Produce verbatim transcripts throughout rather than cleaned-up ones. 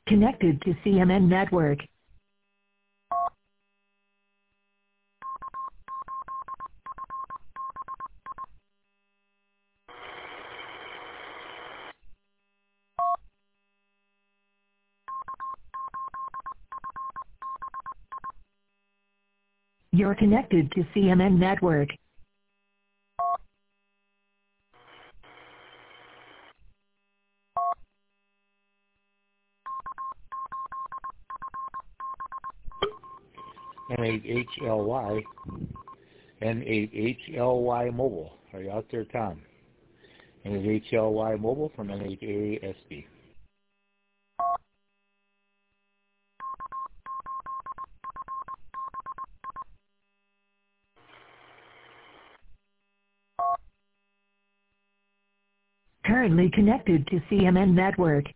Connected to C M N network. You're connected to C M N network. N eight H L Y, N eight H L Y Mobile. Are you out there, Tom? N eight H L Y Mobile from N eight A S B. Currently connected to C M N network.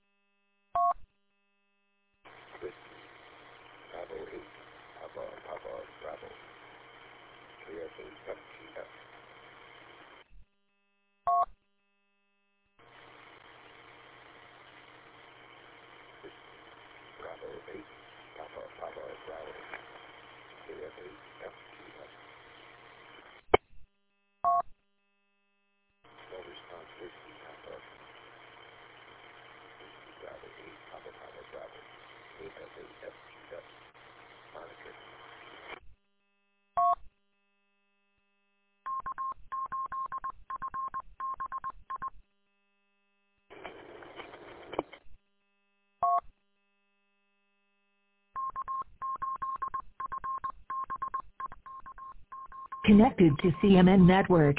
Connected to C M N network.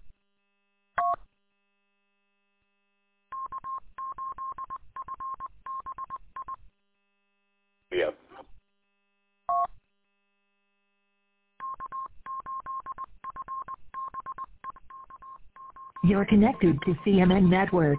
Yep. You're connected to C M N network.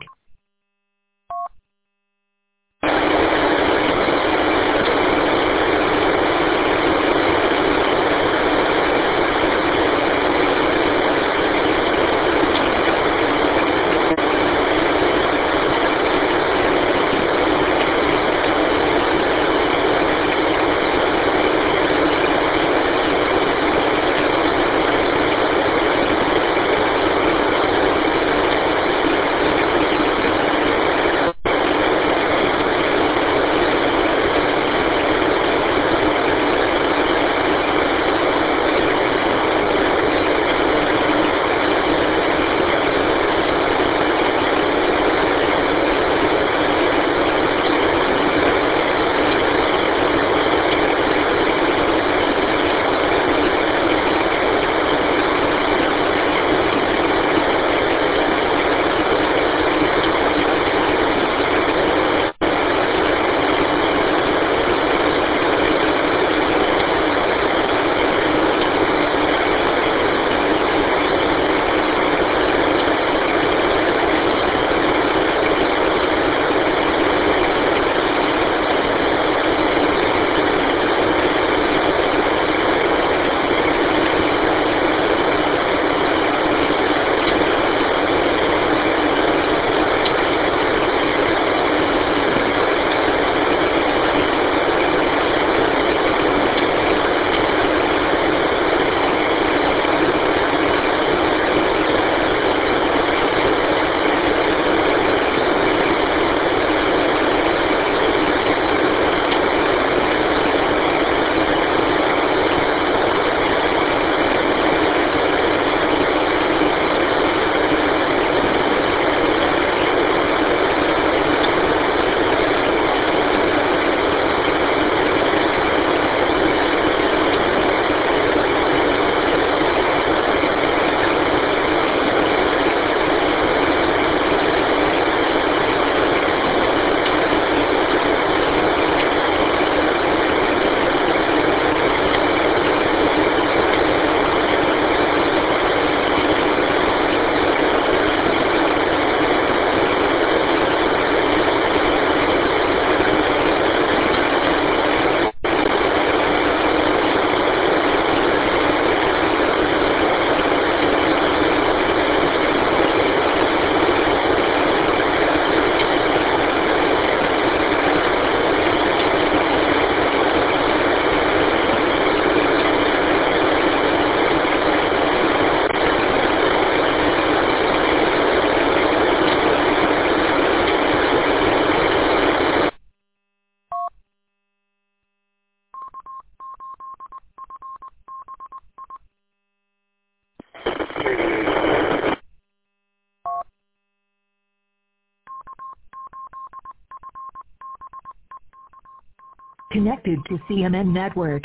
connected to C M N Network.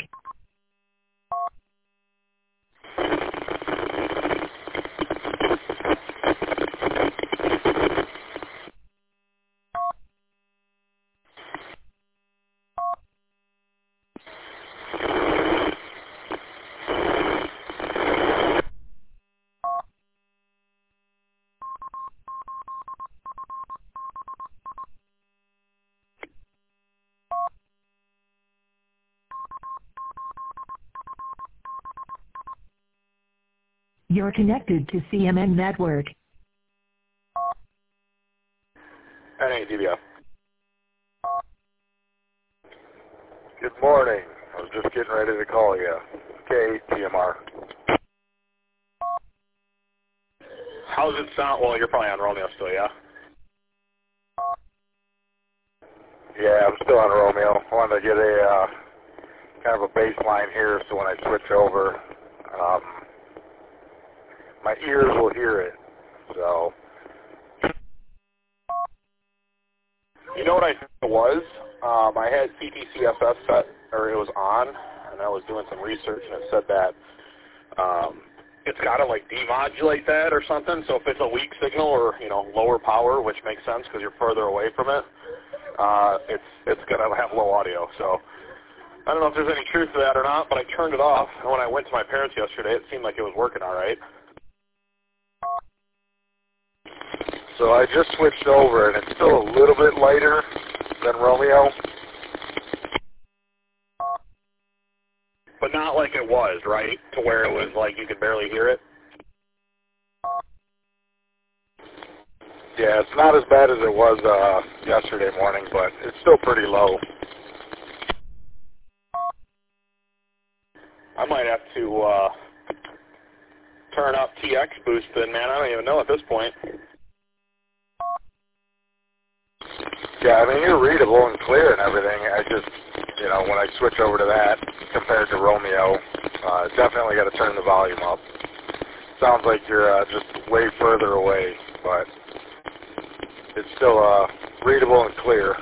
You're connected to C M N Network. N A D B F. Good morning. I was just getting ready to call you. K T M R. How's it sound? Well, you're probably on Romeo still, yeah? Yeah, I'm still on Romeo. I wanted to get a uh, kind of a baseline here so when I switch over, um, my ears will hear it. So. You know what I think it was? Um, I had C T C F S set, or it was on, and I was doing some research, and it said that um, it's got to like demodulate that or something. So if it's a weak signal or you know lower power, which makes sense because you're further away from it, uh, it's it's gonna have low audio. So I don't know if there's any truth to that or not, but I turned it off, and when I went to my parents yesterday, it seemed like it was working all right. So I just switched over, and it's still a little bit lighter than Romeo. But not like it was, right? To where it was like you could barely hear it? Yeah, it's not as bad as it was uh, yesterday morning, but it's still pretty low. I might have to uh, turn up T X boost then, man. I don't even know at this point. Yeah, I mean, you're readable and clear and everything. I just, you know, when I switch over to that compared to Romeo, uh, definitely got to turn the volume up. Sounds like you're uh, just way further away, but it's still uh, readable and clear.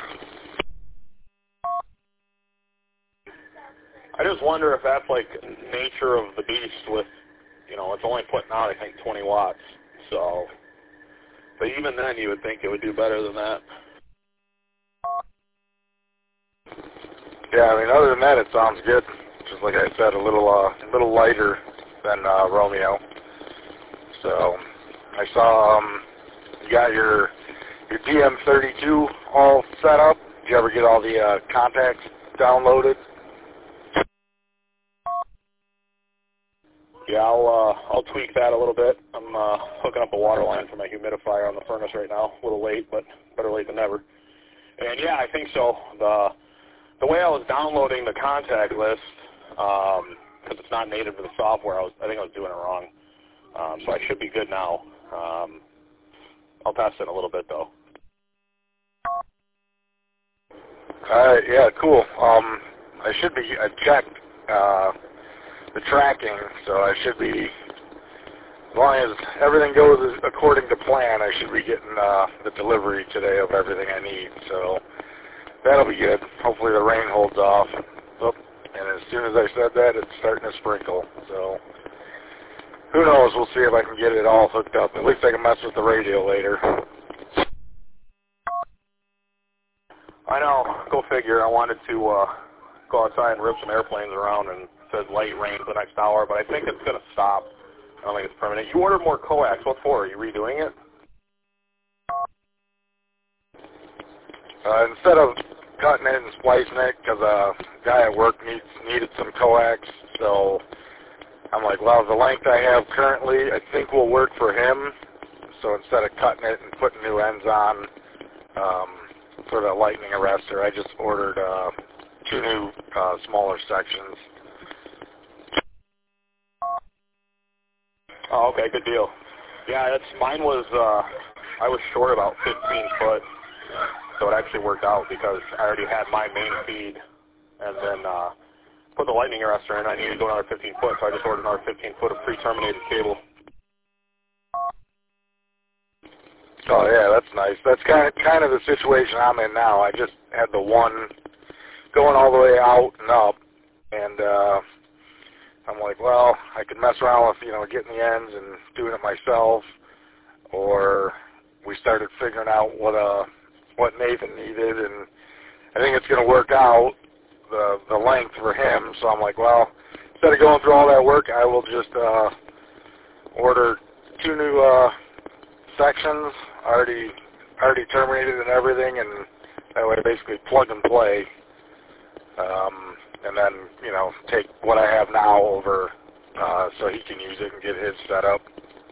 I just wonder if that's like nature of the beast with, you know, it's only putting out, I think, twenty watts. So, but even then you would think it would do better than that. Yeah, I mean, other than that, it sounds good. Just like I said, a little, uh, a little lighter than uh, Romeo. So, I saw um, you got your your D M thirty-two all set up. Did you ever get all the uh, contacts downloaded? Yeah, I'll uh, I'll tweak that a little bit. I'm uh, hooking up a water line for my humidifier on the furnace right now. A little late, but better late than never. And yeah, I think so. The the way I was downloading the contact list, because um, it's not native to the software, I was I think I was doing it wrong. Um, so I should be good now. Um, I'll test it in a little bit though. All right, yeah, cool. Um, I should be. I checked uh, the tracking, so I should be. As long as everything goes according to plan, I should be getting uh, the delivery today of everything I need. So that'll be good. Hopefully the rain holds off. Oh, and as soon as I said that, it's starting to sprinkle. So who knows? We'll see if I can get it all hooked up. At least I can mess with the radio later. I know. Go figure. I wanted to uh, go outside and rip some airplanes around, and it says light rain for the next hour, but I think it's going to stop. I don't think it's permanent. You ordered more coax. What for? Are you redoing it? Uh, instead of cutting it and splicing it, because a guy at work needs, needed some coax, so I'm like, well, the length I have currently I think will work for him. So instead of cutting it and putting new ends on um, for the lightning arrestor, I just ordered uh, two new uh, smaller sections. Oh, okay, good deal. Yeah, that's mine was. Uh, I was short about fifteen foot, so it actually worked out because I already had my main feed, and then uh, put the lightning arrestor in. I needed to go another fifteen foot, so I just ordered another fifteen foot of pre-terminated cable. Oh yeah, that's nice. That's kind of kind of the situation I'm in now. I just had the one going all the way out and up, and uh, I'm like, well, I could mess around with, you know, getting the ends and doing it myself, or we started figuring out what uh what Nathan needed, and I think it's going to work out the the length for him. So I'm like, well, instead of going through all that work, I will just uh, order two new uh, sections already already terminated and everything, and that way basically plug and play. Um, and then, you know, take what I have now over uh, so he can use it and get his set up.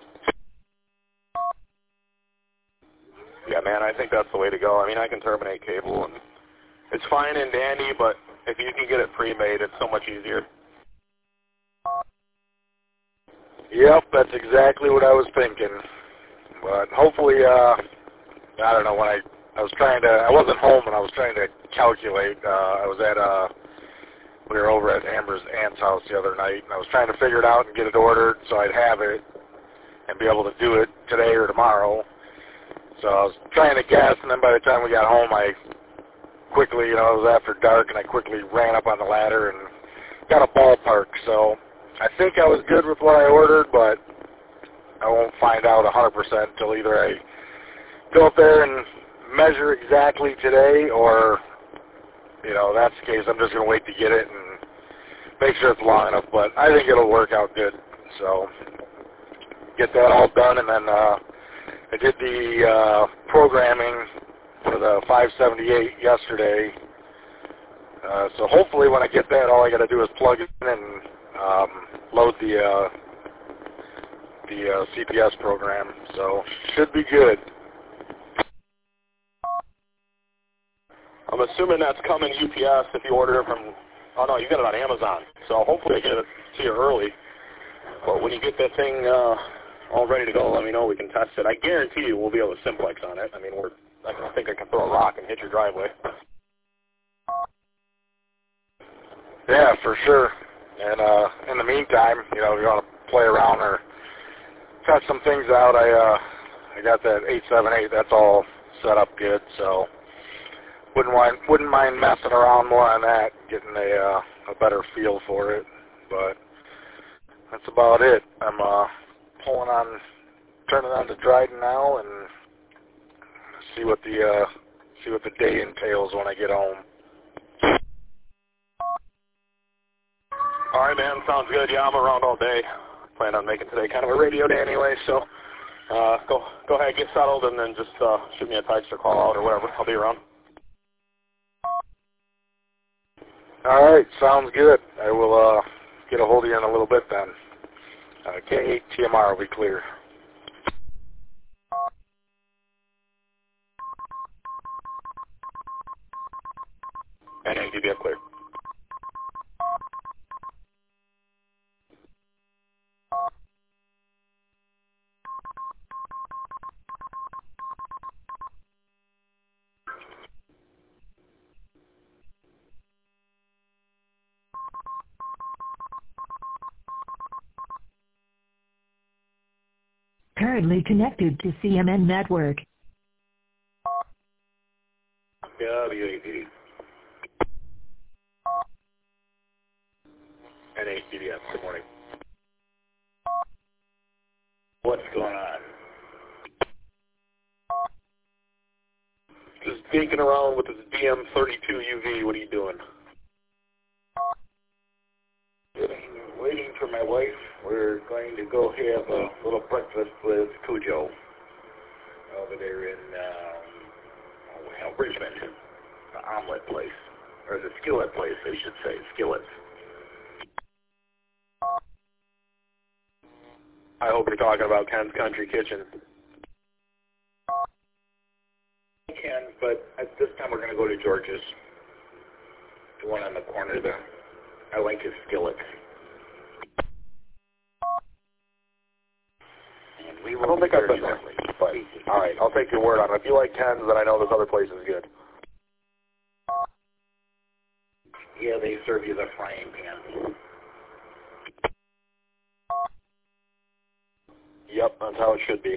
Yeah, man, I think that's the way to go. I mean, I can terminate cable, and it's fine and dandy, but if you can get it pre-made, it's so much easier. Yep, that's exactly what I was thinking. But hopefully, uh, I don't know, when I, I was trying to, I wasn't home and I was trying to calculate. Uh, I was at, uh, we were over at Amber's aunt's house the other night, and I was trying to figure it out and get it ordered so I'd have it and be able to do it today or tomorrow. So I was trying to guess, and then by the time we got home, I quickly, you know, it was after dark, and I quickly ran up on the ladder and got a ballpark. So I think I was good with what I ordered, but I won't find out one hundred percent until either I go up there and measure exactly today, or, you know, that's the case, I'm just going to wait to get it and make sure it's long enough. But I think it'll work out good. So get that all done, and then uh, I did the uh, programming for the five seventy-eight yesterday. Uh, so hopefully when I get that, all I got to do is plug it in and um, load the uh, the uh, C P S program. So should be good. I'm assuming that's coming U P S if you order it from, oh no, you got it on Amazon. So hopefully I get it to you early. But when you get that thing uh, all ready to go, let me know. We can test it. I guarantee you we'll be able to simplex on it. I mean, we're, I don't think I can throw a rock and hit your driveway. Yeah, for sure. And uh, in the meantime, you know, if you want to play around or test some things out, I uh, I got that eight seven eight. That's all set up good. So wouldn't mind wouldn't mind messing around more on that, getting a uh, a better feel for it. But that's about it. I'm uh, pulling on, turning on to Dryden now, and see what the uh, see what the day entails when I get home. All right, man. Sounds good. Yeah, I'm around all day. Plan on making today kind of a radio day anyway, so uh, go go ahead, get settled, and then just uh, shoot me a text or call out or whatever. I'll be around. All right, sounds good. I will uh, get a hold of you in a little bit then. Uh, K eight T M R will be clear. And A D B F clear. Currently connected to C M N Network. W A D. And H D B F, good morning. What's going on? Just dinking around with this D M thirty-two U V. What are you doing? Waiting for my wife. We're going to go have a little breakfast with Cujo over there in um, oh, hell, Richmond, the omelet place, or the skillet place, I should say, skillets. I hope you're talking about Ken's Country Kitchen. Ken, but at this time we're going to go to George's, the one on the corner there. I like his skillets. And we will I don't think I've been there, shortly. but all right, I'll take your word on it. If you like Ken's, then I know this other place is good. Yeah, they serve you the frying pan. Yep, that's how it should be.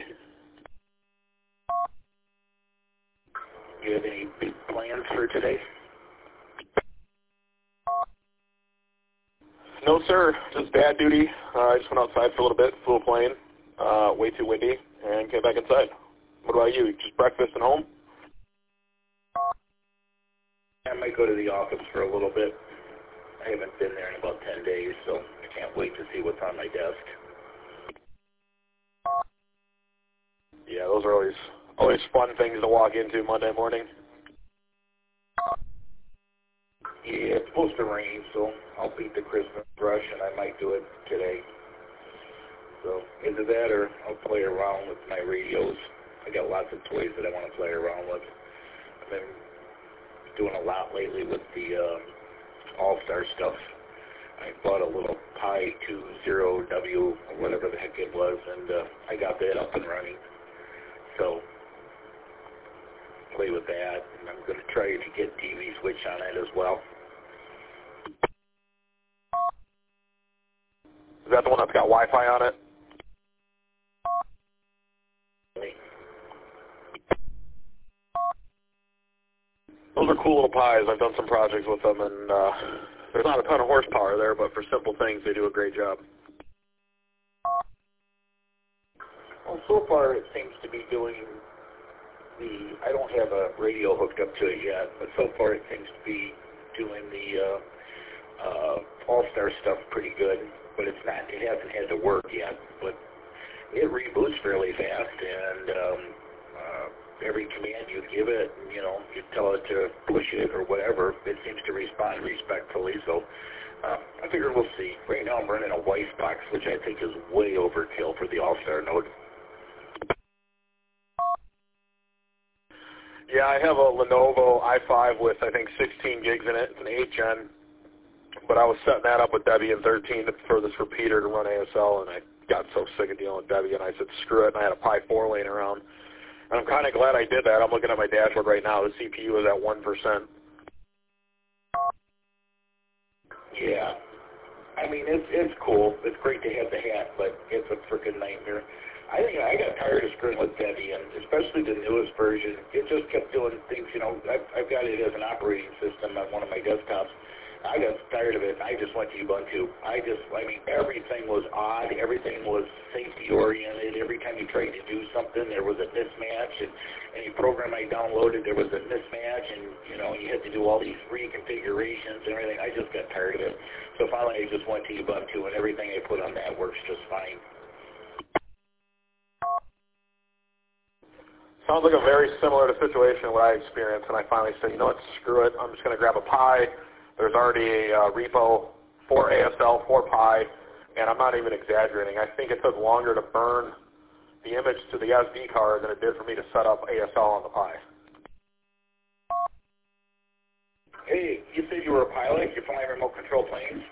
You have any big plans for today? No, sir. Just dad duty. Uh, I just went outside for a little bit, flew a plane, uh, way too windy, and came back inside. What about you? Just breakfast and home? I might go to the office for a little bit. I haven't been there in about ten days, so I can't wait to see what's on my desk. Yeah, those are always always fun things to walk into Monday morning. Yeah, it's supposed to rain, so I'll beat the Christmas rush, and I might do it today. So either that or I'll play around with my radios. I got lots of toys that I want to play around with. I've been doing a lot lately with the um, All-Star stuff. I bought a little Pi two zero W, or whatever the heck it was, and uh, I got that up and running. So play with that, and I'm going to try to get T V switch on it as well. Is that the one that's got Wi-Fi on it? Those are cool little pies. I've done some projects with them, and uh, there's not a ton of horsepower there, but for simple things, they do a great job. Well, so far it seems to be doing the, I don't have a radio hooked up to it yet, but so far it seems to be doing the uh, uh, All-Star stuff pretty good, but it's not, it hasn't had to work yet, but it reboots fairly fast, and um, uh, every command you give it, you know, you tell it to push it or whatever, it seems to respond respectfully, so uh, I figure we'll see. Right now I'm running a Weiss box, which I think is way overkill for the All-Star node. Yeah, I have a Lenovo i five with, I think, sixteen gigs in it. It's an eight gen, but I was setting that up with Debian thirteen for this repeater to run A S L, and I got so sick of dealing with Debian, I said, screw it, and I had a Pi four laying around. And I'm kind of glad I did that. I'm looking at my dashboard right now. The C P U is at one percent. Yeah. I mean, it's, it's cool. It's great to have the hat, but it's a freaking nightmare. I think I got tired of screwing with Debian, especially the newest version. It just kept doing things, you know, I've, I've got it as an operating system on one of my desktops. I got tired of it, and I just went to Ubuntu. I just, I mean, everything was odd. Everything was safety-oriented. Every time you tried to do something, there was a mismatch. And any program I downloaded, there was a mismatch. And, you know, you had to do all these reconfigurations and everything. I just got tired of it. So finally, I just went to Ubuntu, and everything I put on that works just fine. Sounds like a very similar to situation what I experienced, and I finally said, you know what, screw it. I'm just going to grab a Pi. There's already a uh, repo for A S L, for Pi, and I'm not even exaggerating. I think it took longer to burn the image to the S D card than it did for me to set up A S L on the Pi. Hey, you said you were a pilot. You're flying remote control planes?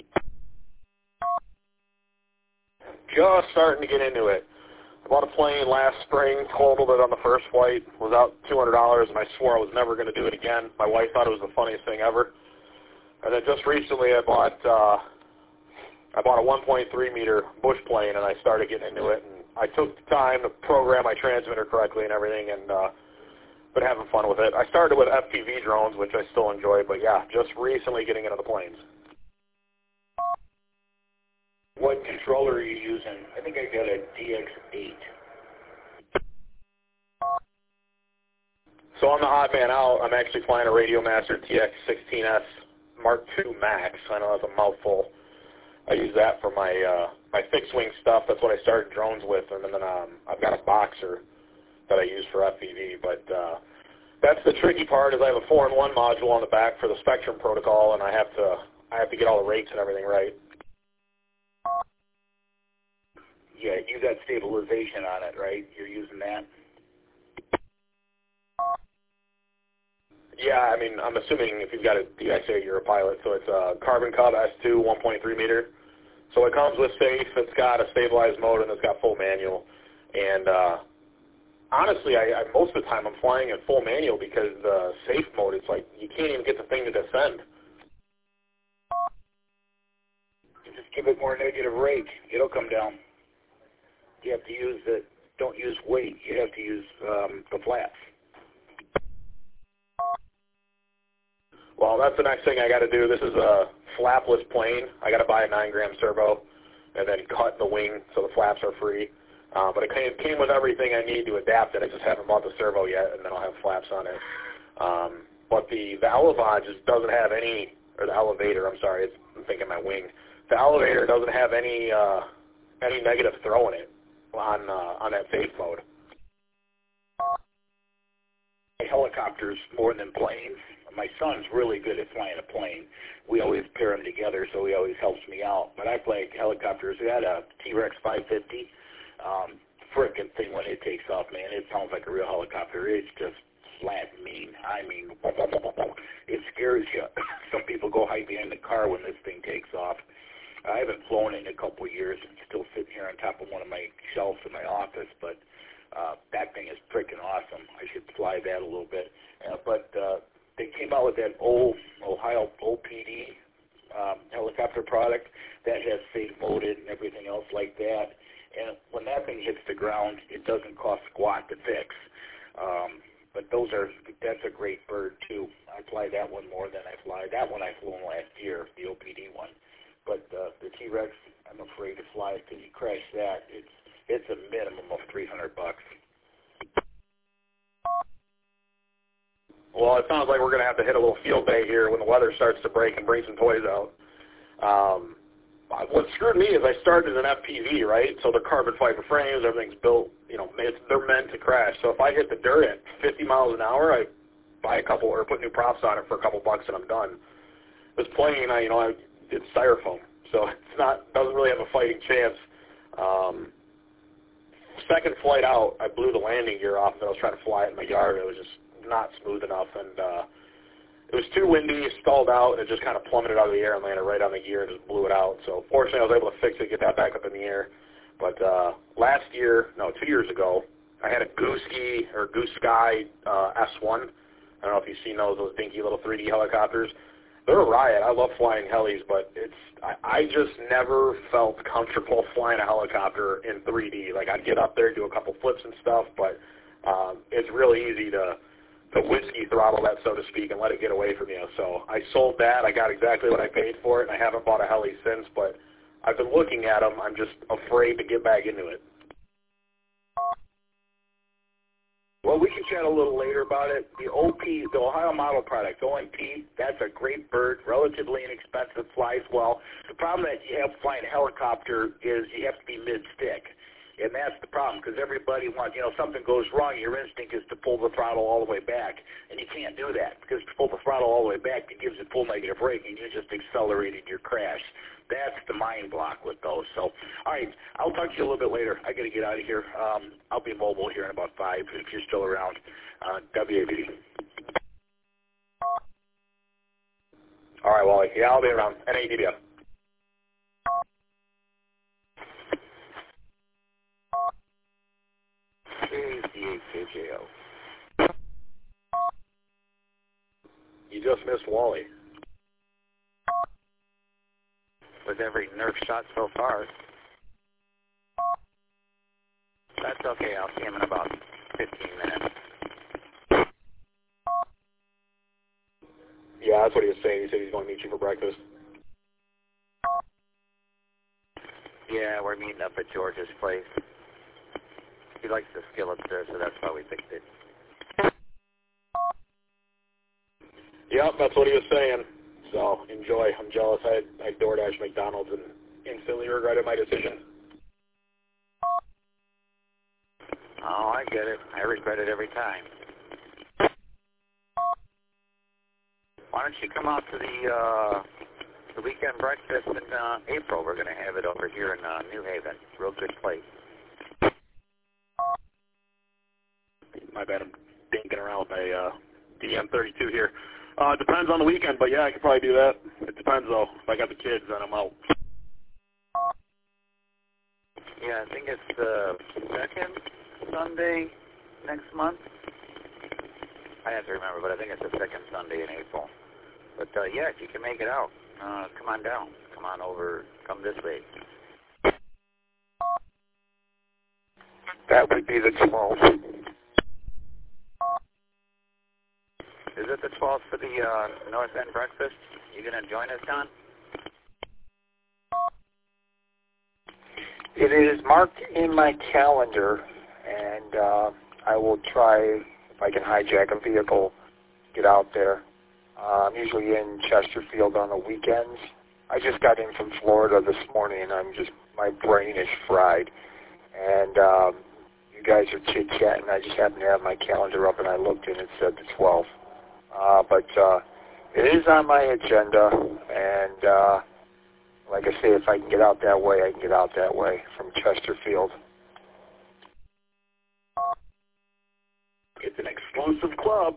Just starting to get into it. I bought a plane last spring, totaled it on the first flight, was out two hundred dollars, and I swore I was never going to do it again. My wife thought it was the funniest thing ever. And then just recently I bought uh, I bought a one point three meter bush plane, and I started getting into it. And I took the time to program my transmitter correctly and everything, and uh, been having fun with it. I started with F P V drones, which I still enjoy, but yeah, just recently getting into the planes. What controller are you using? I think I got a D X eight. So on the odd man out, I'm actually flying a Radiomaster T X sixteen S Mark two Max. I know that's a mouthful. I use that for my uh, my fixed wing stuff. That's what I started drones with, and then um, I've got a Boxer that I use for F P V. But uh, that's the tricky part is I have a four in one module on the back for the Spectrum protocol, and I have to I have to get all the rates and everything right. Yeah, you got stabilization on it, right? You're using that? Yeah, I mean, I'm assuming if you've got a D X eight, you're a pilot. So it's a Carbon Cub S two one point three meter. So it comes with safe. It's got a stabilized mode, and it's got full manual. And uh, honestly, I, I, most of the time I'm flying in full manual because the safe mode, it's like you can't even get the thing to descend. You just give it more negative rate. It'll come down. You have to use the, don't use weight. You have to use um, the flaps. Well, that's the next thing I got to do. This is a flapless plane. I got to buy a nine gram servo and then cut the wing so the flaps are free. Uh, but it came, came with everything I need to adapt it. I just haven't bought the servo yet, and then I'll have flaps on it. Um, but the, the Elevon just doesn't have any, or the elevator, I'm sorry, it's, I'm thinking my wing. The elevator doesn't have any uh, any negative throw in it on uh, on that safe mode. Helicopters more than planes. My son's really good at flying a plane. We always pair them together, so he always helps me out. But I fly helicopters. We had a T-Rex five fifty. Um, frickin' thing when it takes off, man. It sounds like a real helicopter. It's just flat and mean. I mean, it scares you. Some people go hide behind the car when this thing takes off. I haven't flown it in a couple of years. It's still sitting here on top of one of my shelves in my office, but uh, that thing is freaking awesome. I should fly that a little bit. Uh, but uh, they came out with that old Ohio O P D um, helicopter product that has safe moded and everything else like that. And when that thing hits the ground, it doesn't cost squat to fix. Um, but those are that's a great bird too. I fly that one more than I fly that one I flew last year, the O P D one. But uh, the T-Rex, I'm afraid to fly it because you crash that. It's it's a minimum of three hundred bucks. Well, it sounds like we're going to have to hit a little field day here when the weather starts to break and bring some toys out. Um, what screwed me is I started an F P V, right? So they're carbon fiber frames, everything's built, you know, it's, they're meant to crash. So if I hit the dirt at fifty miles an hour, I buy a couple or put new props on it for a couple bucks and I'm done. This plane, I, you know, I, it's styrofoam, so it's not doesn't really have a fighting chance. Um, second flight out, I blew the landing gear off, and I was trying to fly it in my yard. It was just not smooth enough, and uh, it was too windy, stalled out, and it just kind of plummeted out of the air and landed right on the gear and just blew it out. So fortunately, I was able to fix it, get that back up in the air. But uh, last year, no, two years ago, I had a Gooski or Goose Sky uh, S one. I don't know if you've seen those, those dinky little three D helicopters. They're a riot. I love flying helis, but it's I, I just never felt comfortable flying a helicopter in three D. Like, I'd get up there, do a couple flips and stuff, but um, it's really easy to to whiskey throttle that, so to speak, and let it get away from you. So I sold that. I got exactly what I paid for it, and I haven't bought a heli since, but I've been looking at them. I'm just afraid to get back into it. Well, we can chat a little later about it. The O P, the Ohio Model Product, O M P, that's a great bird, relatively inexpensive, flies well. The problem that you have flying a helicopter is you have to be mid-stick. And that's the problem, because everybody wants, you know, something goes wrong, your instinct is to pull the throttle all the way back. And you can't do that, because to pull the throttle all the way back, it gives it full negative braking. You just accelerated your crash. That's the mind block with those. So, all right, I'll talk to you a little bit later. I got to get out of here. Um, I'll be mobile here in about five if you're still around. Uh, W A B. All right, Wally. Yeah, I'll be around. N A D B F. A C H H A O. You just missed Wally. With every Nerf shot so far. That's okay. I'll see him in about fifteen minutes. Yeah, that's what he was saying. He said he's going to meet you for breakfast. Yeah, we're meeting up at George's place. He likes the skillets there, so that's why we picked it. Yep, that's what he was saying. So, enjoy. I'm jealous. I, I DoorDash McDonald's and instantly regretted my decision. Oh, I get it. I regret it every time. Why don't you come out to the uh, the weekend breakfast in uh, April? We're going to have it over here in uh, New Haven. Real good place. My bad, I'm dinking around with my uh, D M thirty-two here. Uh, depends on the weekend, but yeah, I could probably do that. It depends, though. If I got the kids, then I'm out. Yeah, I think it's the second Sunday next month. I have to remember, but I think it's the second Sunday in April. But, uh, yeah, if you can make it out, uh, come on down. Come on over. Come this way. That would be the twelfth. Is it the twelfth for the uh, North End breakfast? You going to join us, Don? It is marked in my calendar, and uh, I will try, if I can hijack a vehicle, get out there. Uh, I'm usually in Chesterfield on the weekends. I just got in from Florida this morning, and I'm just, my brain is fried. And um, you guys are chit-chatting. I just happened to have my calendar up, and I looked, and it said the twelfth. Uh, but uh, it is on my agenda, and uh, like I say, if I can get out that way, I can get out that way from Chesterfield. It's an exclusive club.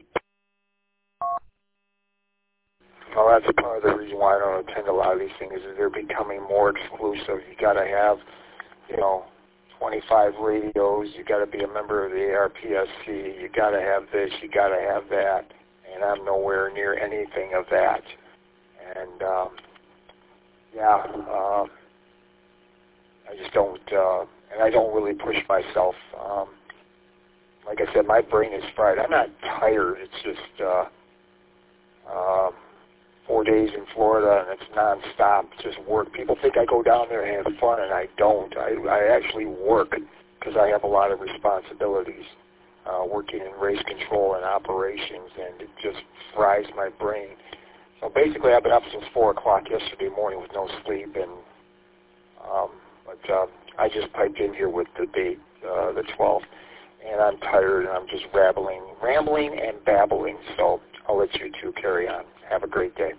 Well, that's part of the reason why I don't attend a lot of these things, is they're becoming more exclusive. You got to have, you know, twenty-five radios. You got to be a member of the A R P S C. You got to have this. You got to have that. And I'm nowhere near anything of that. And um, yeah, uh, I just don't, uh, and I don't really push myself. Um, like I said, my brain is fried. I'm not tired. It's just uh, uh, four days in Florida, and it's nonstop, just work. People think I go down there and have fun, and I don't. I, I actually work because I have a lot of responsibilities, uh, working in race control and operations, and it just fries my brain. So basically, I've been up since four o'clock yesterday morning with no sleep, and um, but uh, I just piped in here with the date, uh, the twelfth, and I'm tired, and I'm just rambling, rambling and babbling. So I'll let you two carry on. Have a great day.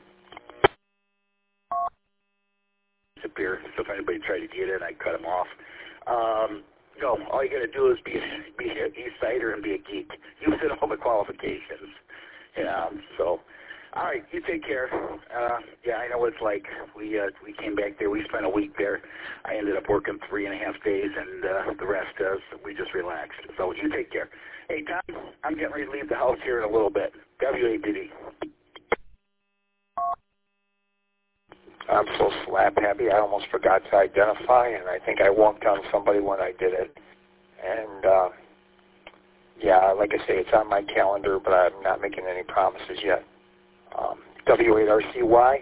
Disappear. So if anybody tried to get in, I cut them off. Um, no, all you got to do is be be an East Sider and be a geek. You fit all the qualifications. Yeah. So. All right, you take care. Uh, yeah, I know what it's like. We uh, we came back there. We spent a week there. I ended up working three and a half days, and uh, the rest uh, we just relaxed. So you take care. Hey, Tom, I'm getting ready to leave the house here in a little bit. W A D D. I'm so slap happy. I almost forgot to identify, and I think I walked on somebody when I did it. And uh, yeah, like I say, it's on my calendar, but I'm not making any promises yet. Um, W eight R C Y,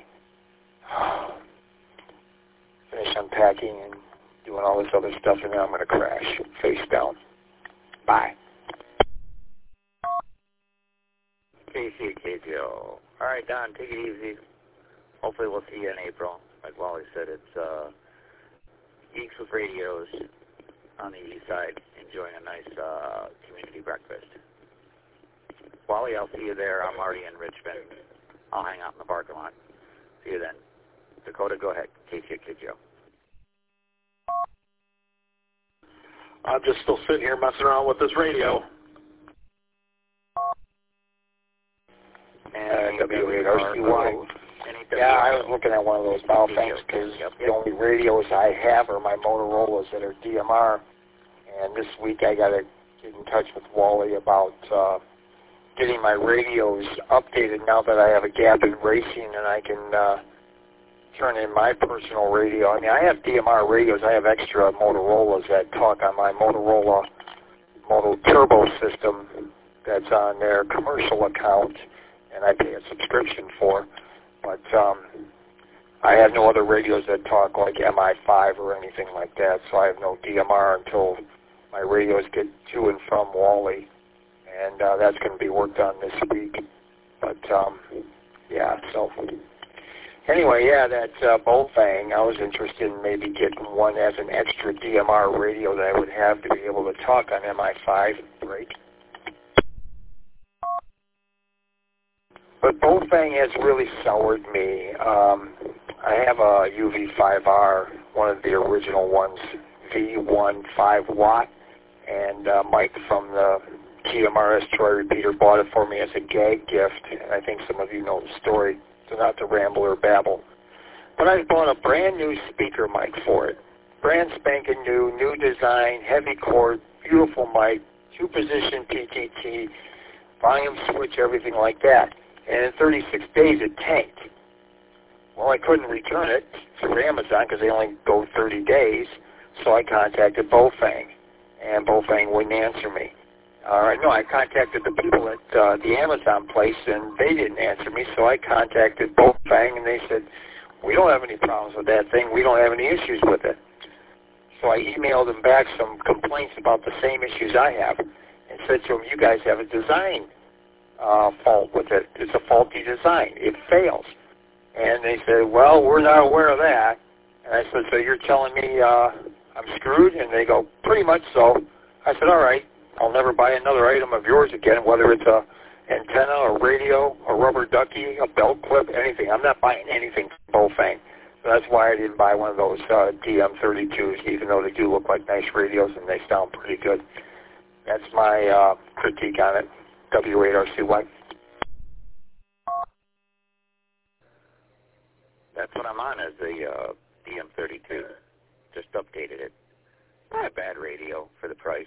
finish unpacking and doing all this other stuff, and then I'm going to crash face down. Bye. K C K J O. All right, Don, take it easy. Hopefully we'll see you in April. Like Wally said, it's uh, Geeks with Radios on the east side, enjoying a nice uh, community breakfast. Wally, I'll see you there. I'm already in Richmond. I'll hang out in the parking lot. See you then. Dakota, go ahead. K C K J O. I'm just still sitting here messing around with this radio. And W eight R C Y. Yeah, I was looking at one of those Baofengs because the only radios I have are my Motorola's that are D M R. And this week I got to get in touch with Wally about uh, getting my radios updated now that I have a gap in racing, and I can uh, turn in my personal radio. I mean, I have D M R radios. I have extra Motorola's that talk on my Motorola Moto Turbo system that's on their commercial account, and I pay a subscription for. But um, I have no other radios that talk like M I five or anything like that, so I have no D M R until my radios get to and from Wally. And uh, that's going to be worked on this week. But, um, yeah, so anyway, yeah, that uh, Baofeng, I was interested in maybe getting one as an extra D M R radio that I would have to be able to talk on M I five break. But Baofeng has really soured me. Um, I have a U V five R, one of the original ones, V one five watt, and uh, Mike from the T M R S Troy Repeater bought it for me as a gag gift, and I think some of you know the story, so not to ramble or babble. But I bought a brand new speaker mic for it. Brand spanking new, new design, heavy cord, beautiful mic, two-position P T T, volume switch, everything like that. And in thirty-six days, it tanked. Well, I couldn't return it through Amazon because they only go thirty days, so I contacted Baofeng, and Baofeng wouldn't answer me. All right, no, I contacted the people at uh, the Amazon place, and they didn't answer me, so I contacted Baofeng, and they said, we don't have any problems with that thing. We don't have any issues with it. So I emailed them back some complaints about the same issues I have and said to them, you guys have a design uh, fault with it. It's a faulty design. It fails. And they said, well, we're not aware of that. And I said, so you're telling me uh, I'm screwed? And they go, pretty much so. I said, all right. I'll never buy another item of yours again, whether it's a antenna, a radio, a rubber ducky, a belt clip, anything. I'm not buying anything from Baofeng. So that's why I didn't buy one of those uh, D M thirty-twos, even though they do look like nice radios and they sound pretty good. That's my uh, critique on it, W eight R C Y. That's what I'm on, is the uh, D M thirty-two. Just updated it. Not a bad radio for the price.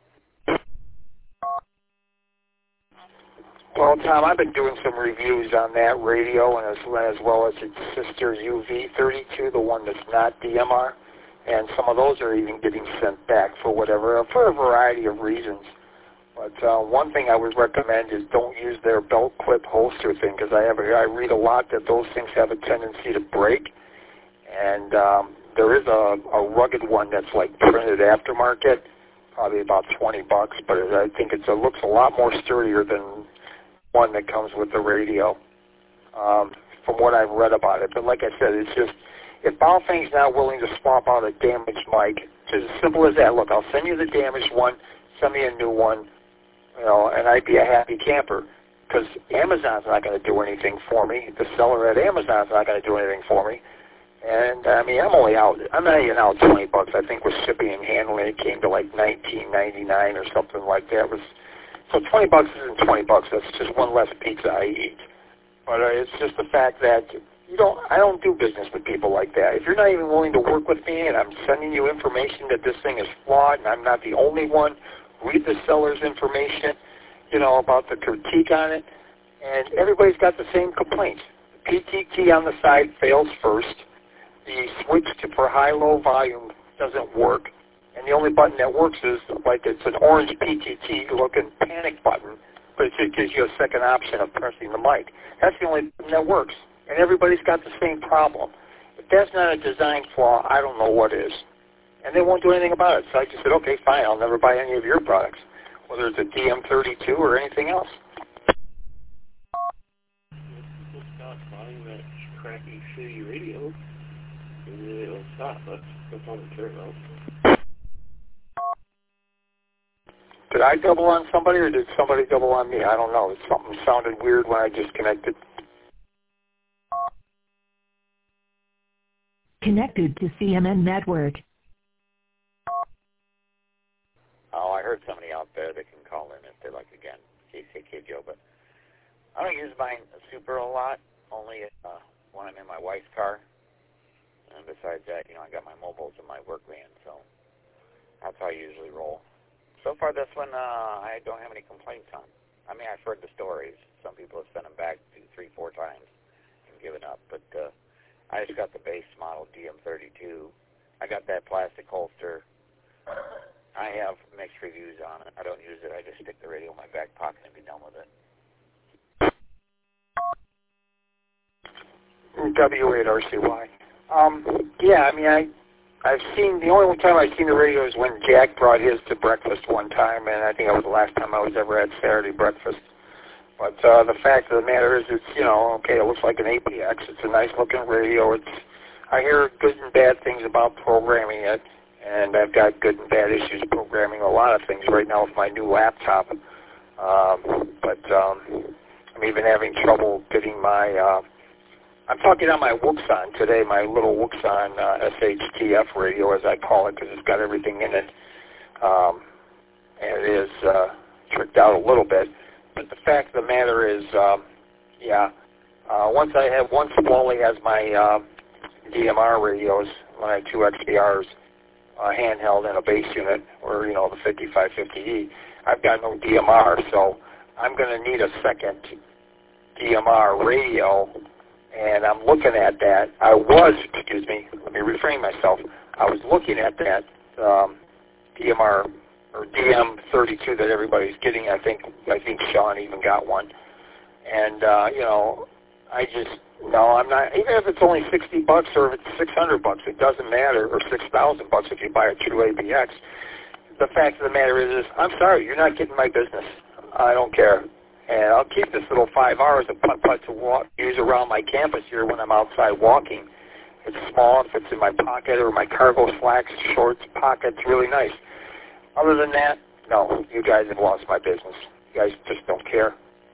Well, Tom, I've been doing some reviews on that radio and as, as well as its sister U V thirty-two, the one that's not D M R, and some of those are even getting sent back for whatever, for a variety of reasons. But uh, one thing I would recommend is don't use their belt clip holster thing, because I have a, I read a lot that those things have a tendency to break, and um, there is a, a rugged one that's like printed aftermarket, probably about twenty bucks, but I think it's, it looks a lot more sturdier than one that comes with the radio, um, from what I've read about it. But like I said, it's just, if Baofeng's not willing to swap out a damaged mic, it's as simple as that. Look, I'll send you the damaged one, send me a new one, you know, and I'd be a happy camper, because Amazon's not going to do anything for me. The seller at Amazon's not going to do anything for me. And, I mean, I'm only out, I'm not even out twenty bucks. I think with shipping and handling, it came to like nineteen ninety-nine or something like that. It was, so twenty bucks isn't twenty bucks. That's just one less pizza I eat. But uh, it's just the fact that you don't, I don't do business with people like that. If you're not even willing to work with me and I'm sending you information that this thing is flawed and I'm not the only one, read the seller's information, you know, about the critique on it. And everybody's got the same complaints. The P T key on the side fails first. The switch to for high-low volume doesn't work. And the only button that works is like it's an orange P T T-looking panic button, but it just gives you a second option of pressing the mic. That's the only button that works. And everybody's got the same problem. If that's not a design flaw, I don't know what is. And they won't do anything about it. So I just said, okay, fine, I'll never buy any of your products, whether it's a D M thirty-two or anything else. People stop buying that crappy, shitty radio, and then it'll stop. That's, that's all they care about. Did I double on somebody, or did somebody double on me? I don't know. Something sounded weird when I disconnected. Connected to C M N Network. Oh, I heard somebody out there that can call in if they like again, K C K Joe, but I don't use mine super a lot, only uh, when I'm in my wife's car. And besides that, you know, I got my mobiles in my work van, so that's how I usually roll. So far, this one, uh, I don't have any complaints on. I mean, I've heard the stories. Some people have sent them back two, three, four times and given up. But uh, I just got the base model D M thirty-two. I got that plastic holster. I have mixed reviews on it. I don't use it. I just stick the radio in my back pocket and be done with it. W eight R C Y. Um, yeah, I mean, I... I've seen, the only time I've seen the radio is when Jack brought his to breakfast one time, and I think that was the last time I was ever at Saturday breakfast. But uh, the fact of the matter is, it's, you know, okay, it looks like an A P X. It's a nice-looking radio. It's, I hear good and bad things about programming it, and I've got good and bad issues programming a lot of things right now with my new laptop. Um, but um, I'm even having trouble getting my... Uh, I'm talking on my Wuxon today, my little Wuxon uh, S H T F radio, as I call it, because it's got everything in it. Um, and it is uh, tricked out a little bit. But the fact of the matter is, um, yeah, uh, once I have, once Wally has my uh, D M R radios, my two X B Rs, uh, handheld and a base unit, or, you know, the fifty-five fifty E, I've got no D M R, so I'm going to need a second D M R radio. And I'm looking at that. I was, excuse me, let me reframe myself. I was looking at that um, D M R or D M thirty-two that everybody's getting. I think I think Sean even got one. And, uh, you know, I just, no, I'm not, even if it's only sixty bucks or if it's six hundred bucks, it doesn't matter, or six thousand bucks if you buy a true A B X. The fact of the matter is, is, I'm sorry, you're not getting my business. I don't care. And I'll keep this little five hours of putt-putt to walk, use around my campus here when I'm outside walking. It's small, if it's in my pocket or my cargo slacks, shorts, pockets, really nice. Other than that, no, you guys have lost my business. You guys just don't care.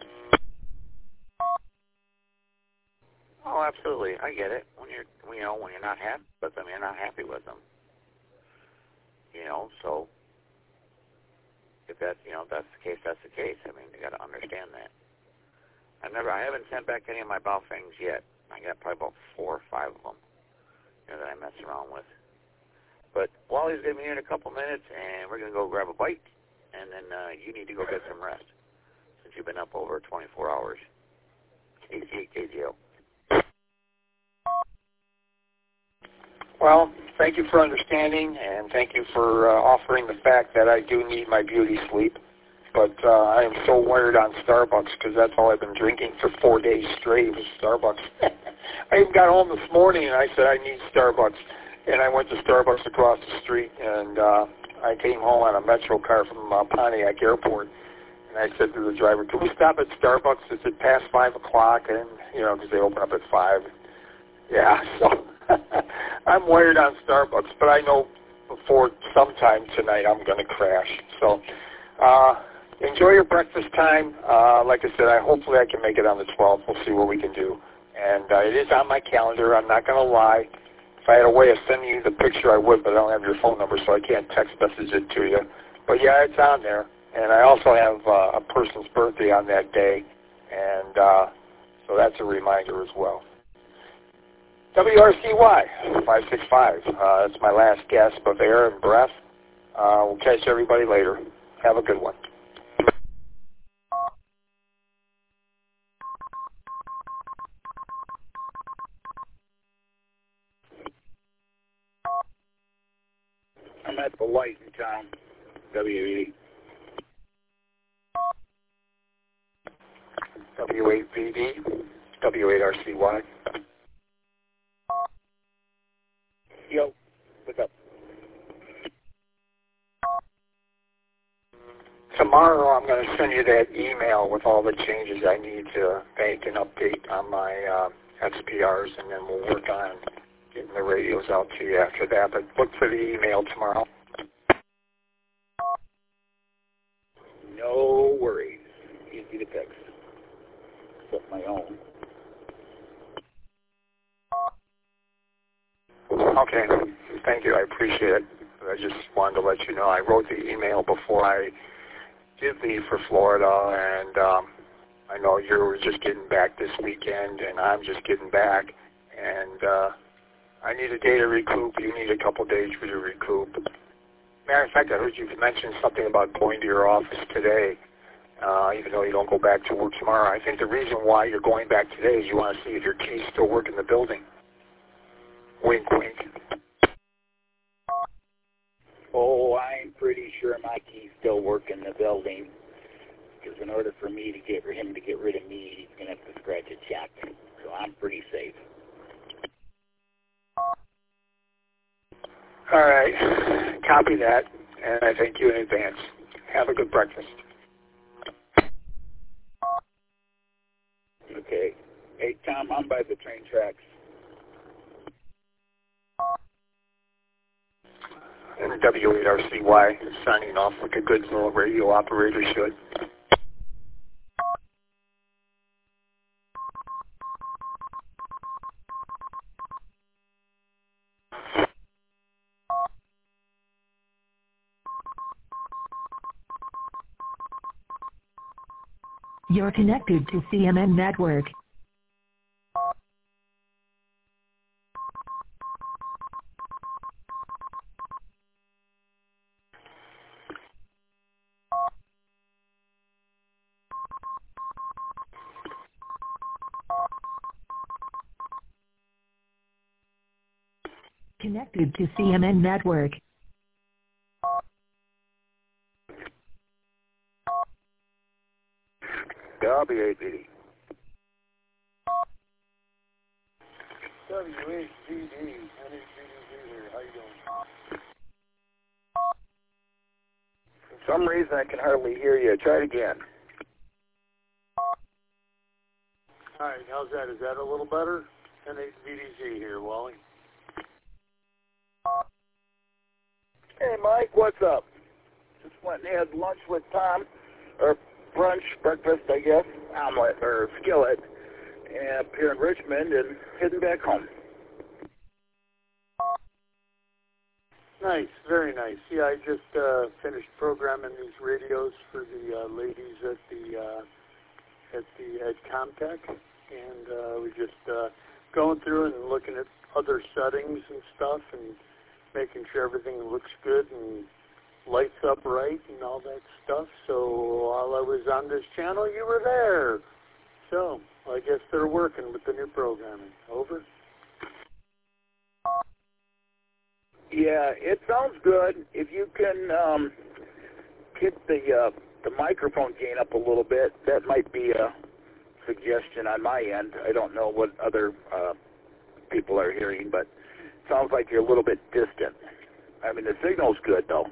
Oh, absolutely. I get it. When you're, you know, when you're not happy with them, you're not happy with them. You know, so if that's, you know, if that's the case, that's the case. I mean, you got to understand that. I've never, I haven't sent back any of my Baofengs yet. I got probably about four or five of them, you know, that I mess around with. But Wally's going to be here in a couple minutes, and we're going to go grab a bite, and then uh, you need to go get some rest since you've been up over twenty-four hours. K C K G O. Well, thank you for understanding, and thank you for uh, offering the fact that I do need my beauty sleep. But uh, I am so wired on Starbucks because that's all I've been drinking for four days straight was Starbucks. I even got home this morning and I said I need Starbucks. And I went to Starbucks across the street, and uh, I came home on a Metro car from uh, Pontiac Airport. And I said to the driver, can we stop at Starbucks? Is it past five o'clock? And, you know, because they open up at five. Yeah, so I'm wired on Starbucks, but I know before sometime tonight I'm going to crash. So uh, enjoy your breakfast time. Uh, like I said, I hopefully I can make it on the twelfth. We'll see what we can do. And uh, it is on my calendar. I'm not going to lie. If I had a way of sending you the picture, I would, but I don't have your phone number, so I can't text message it to you. But, yeah, it's on there. And I also have uh, a person's birthday on that day, and uh, so that's a reminder as well. W R C Y five six five. Uh, that's my last gasp of air and breath. Uh, we'll catch everybody later. Have a good one. I'm at the light in town, W E. W eight V D, W eight R C Y. Yo, what's up? Tomorrow I'm going to send you that email with all the changes I need to make and update on my uh, X P Rs, and then we'll work on getting the radios out to you after that. But look for the email tomorrow. No worries. Easy to fix. Except my own. Okay. Thank you. I appreciate it. I just wanted to let you know I wrote the email before I did leave for Florida, and um, I know you were just getting back this weekend, and I'm just getting back, and uh, I need a day to recoup. You need a couple days for you to recoup. Matter of fact, I heard you mention something about going to your office today, uh, even though you don't go back to work tomorrow. I think the reason why you're going back today is you want to see if your keys still work in the building. Wink, wink. Oh, I'm pretty sure my keys still work in the building. Because in order for me to get him to get rid of me, he's going to have to scratch a check. So I'm pretty safe. All right. Copy that, and I thank you in advance. Have a good breakfast. Okay. Hey, Tom, I'm by the train tracks. And W eight R C Y signing off like a good little radio operator should. You're connected to C M N Network. Connected to C M N Network. W H B D. W H B D, N H B D here. How you doing? For some reason I can hardly hear you. Try it again. All right, how's that? Is that a little better? N H B D Z here, Wally. Hey, Mike, what's up? Just went and had lunch with Tom, or brunch, breakfast, I guess, omelet, or skillet, and up here in Richmond, and heading back home. Nice, very nice. Yeah, I just uh, finished programming these radios for the uh, ladies at the uh, at the at Comtech, and uh, we're just uh, going through and looking at other settings and stuff, and making sure everything looks good and lights up right and all that stuff. So while I was on this channel, you were there. So I guess they're working with the new programming. Over. Yeah, it sounds good. If you can um, get the uh, the microphone gain up a little bit, that might be a suggestion on my end. I don't know what other uh, people are hearing, but it sounds like you're a little bit distant. I mean, the signal's good, though.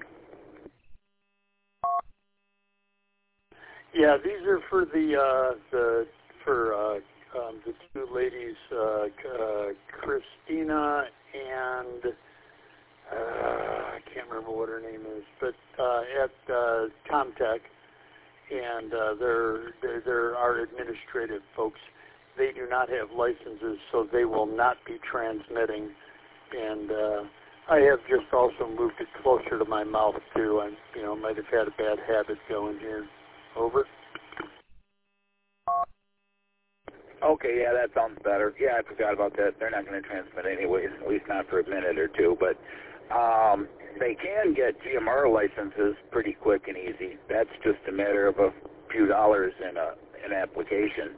Yeah, these are for the uh, the for uh, um, the two ladies, uh, uh, Christina and uh, I can't remember what her name is, but uh, at uh, Comtech, and uh, they're, they're they're our administrative folks. They do not have licenses, so they will not be transmitting. And uh, I have just also moved it closer to my mouth too. I, you know, might have had a bad habit going here. Over. Okay, yeah, that sounds better. Yeah, I forgot about that. They're not going to transmit anyways, at least not for a minute or two. But um, they can get G M R licenses pretty quick and easy. That's just a matter of a few dollars in a an application.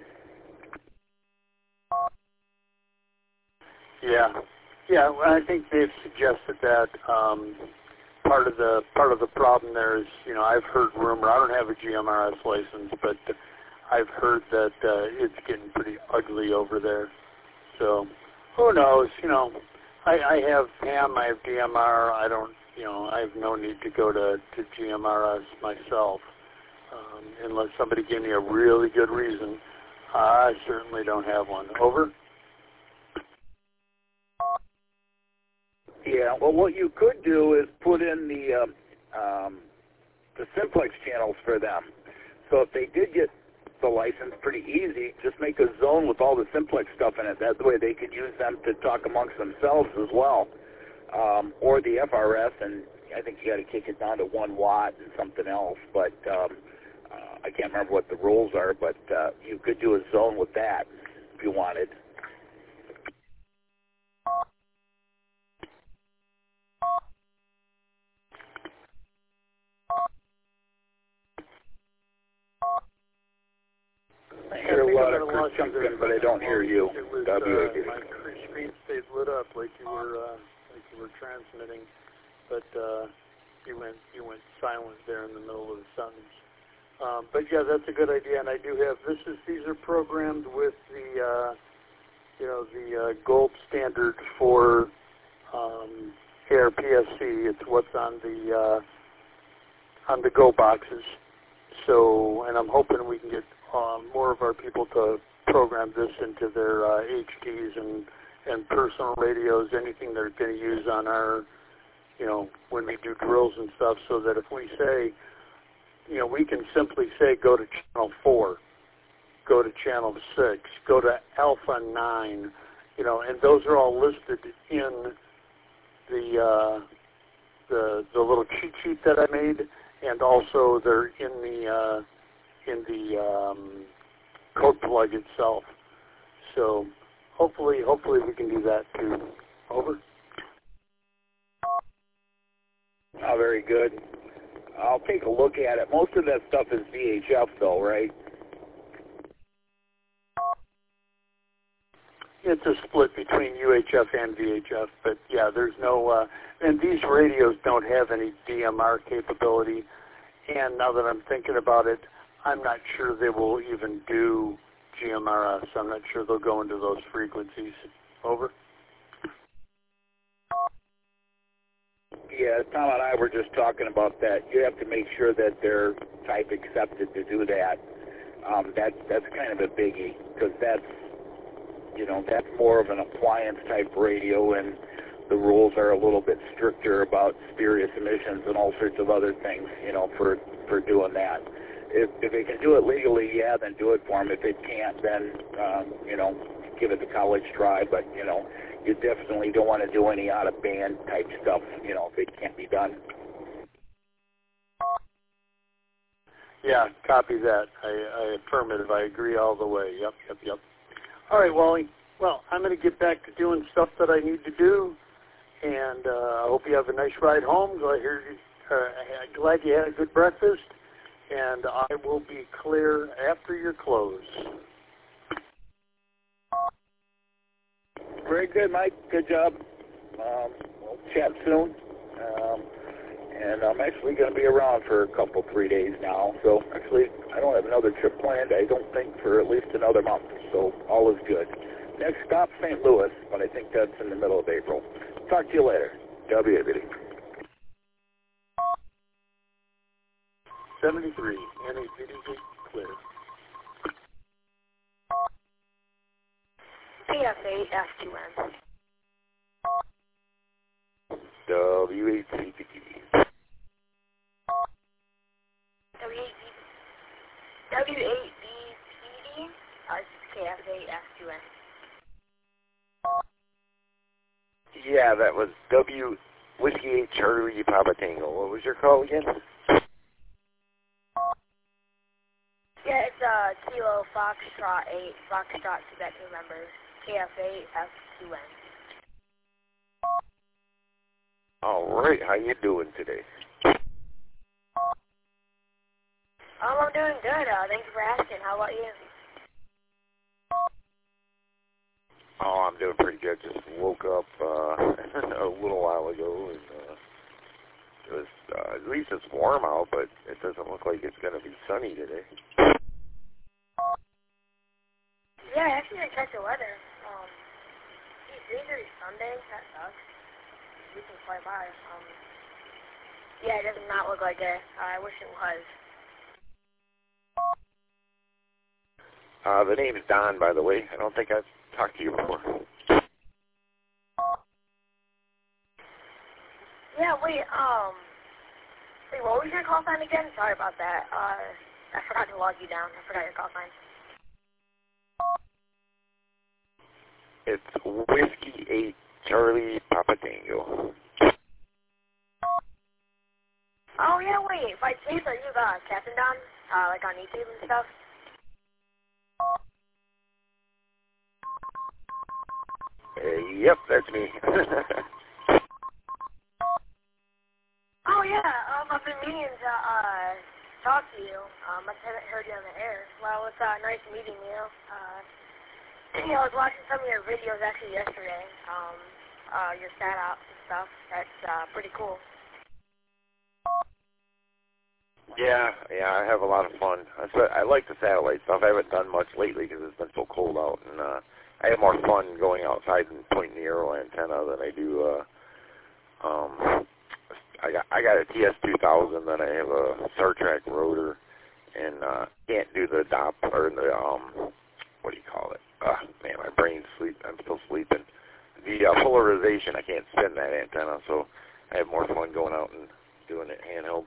Yeah, yeah. Well, I think they've suggested that. Um, part of the part of the problem there is, you know, I've heard rumor. I don't have a G M R S license, but I've heard that uh, it's getting pretty ugly over there. So who knows? You know, I, I have P A M, I have D M R. I don't, you know, I have no need to go to, to G M R S myself, um, unless somebody gave me a really good reason. I certainly don't have one. Over. Yeah, well, what you could do is put in the um, um, the simplex channels for them. So if they did get the license pretty easy, just make a zone with all the simplex stuff in it. That way they could use them to talk amongst themselves as well. Um, or the F R S, and I think you got to kick it down to one watt and something else. But um, uh, I can't remember what the rules are, but uh, you could do a zone with that if you wanted. I hear a lot of Chris Chunkin, but I don't hear you. It was, W A D. uh, my screen stayed lit up like you were uh, like you were transmitting, but uh, you went you went silent there in the middle of the sentence. Um, but yeah, that's a good idea, and I do have this is these are programmed with the uh, you know the uh, gold standard for um, A R P S C. It's what's on the uh, on the Go boxes. So, and I'm hoping we can get uh, more of our people to program this into their uh, H Ds and, and personal radios, anything they're going to use on our, you know, when we do drills and stuff, so that if we say, you know, we can simply say go to channel four, go to channel six, go to alpha nine, you know, and those are all listed in the uh, the the little cheat sheet that I made. And also they're in the uh, in the um, code plug itself. So hopefully, hopefully we can do that too. Over. Oh, very good. I'll take a look at it. Most of that stuff is V H F, though, right? It's a split between U H F and V H F, but yeah, there's no, uh, and these radios don't have any D M R capability. And now that I'm thinking about it, I'm not sure they will even do G M R S. I'm not sure they'll go into those frequencies. Over. Yeah, Tom and I were just talking about that. You have to make sure that they're type accepted to do that. Um, that that's kind of a biggie because that's, you know, that's more of an appliance type radio, and the rules are a little bit stricter about spurious emissions and all sorts of other things, you know, for for doing that. If if it can do it legally, yeah, then do it for them. If it can't, then um, you know, give it the college try. But you know, you definitely don't want to do any out of band type stuff, you know, if it can't be done. Yeah, copy that. I, I affirmative. I agree all the way. Yep, yep, yep. All right, Wally. Well, I'm going to get back to doing stuff that I need to do, and uh, I hope you have a nice ride home. Glad, hear you, uh, glad you had a good breakfast, and I will be clear after your close. Very good, Mike. Good job. Um, we'll chat soon. Um, and I'm actually going to be around for a couple, three days now. So actually, I don't have another trip planned, I don't think, for at least another month. So all is good. Next stop, Saint Louis, but I think that's in the middle of April. Talk to you later. W A B D. seventy-three, N A B D clear. P F A F two N. W eight C P T. W eight B P D, uh, K F A F two N. Yeah, that was W Whiskey eight Charlie Papa Tango. What was your call again? Yeah, it's uh, Kilo Foxtrot eight, Foxtrot Quebec members, K F A F two N. All right, how you doing today? Um, I'm doing good. Uh, thank you for asking. How about you? Oh, I'm doing pretty good. Just woke up uh, a little while ago, and uh, it was uh, at least it's warm out, but it doesn't look like it's going to be sunny today. Yeah, I actually didn't check the weather. Um, geez, today's Sunday. That sucks. We can fly by. Um, yeah, it does not look like it. Uh, I wish it was. Uh, the name is Don, by the way. I don't think I've talked to you before. Yeah, wait, um, wait, what was your call sign again? Sorry about that. Uh, I forgot to log you down. I forgot your call sign. It's Whiskey eight Charlie Papa Tango. Oh, yeah, wait, by chance, are you uh, Captain Don? Uh, like on YouTube and stuff? Uh, yep, that's me. Oh, yeah, um, I've been meaning to, uh, talk to you. Um, I just haven't heard you on the air. Well, it's, uh, nice meeting you. Uh, you know, I was watching some of your videos actually yesterday. Um, uh, your stat ops and stuff. That's, uh, pretty cool. Yeah, yeah, I have a lot of fun. I, I like the satellite stuff. I haven't done much lately because it's been so cold out, and uh, I have more fun going outside and pointing the aero antenna than I do. Uh, um, I got I got a T S two thousand, then I have a Star Trek rotor, and uh, can't do the D O P or the um, what do you call it? Uh, man, my brain's sleep. I'm still sleeping. The uh, polarization, I can't spin that antenna, so I have more fun going out and doing it handheld.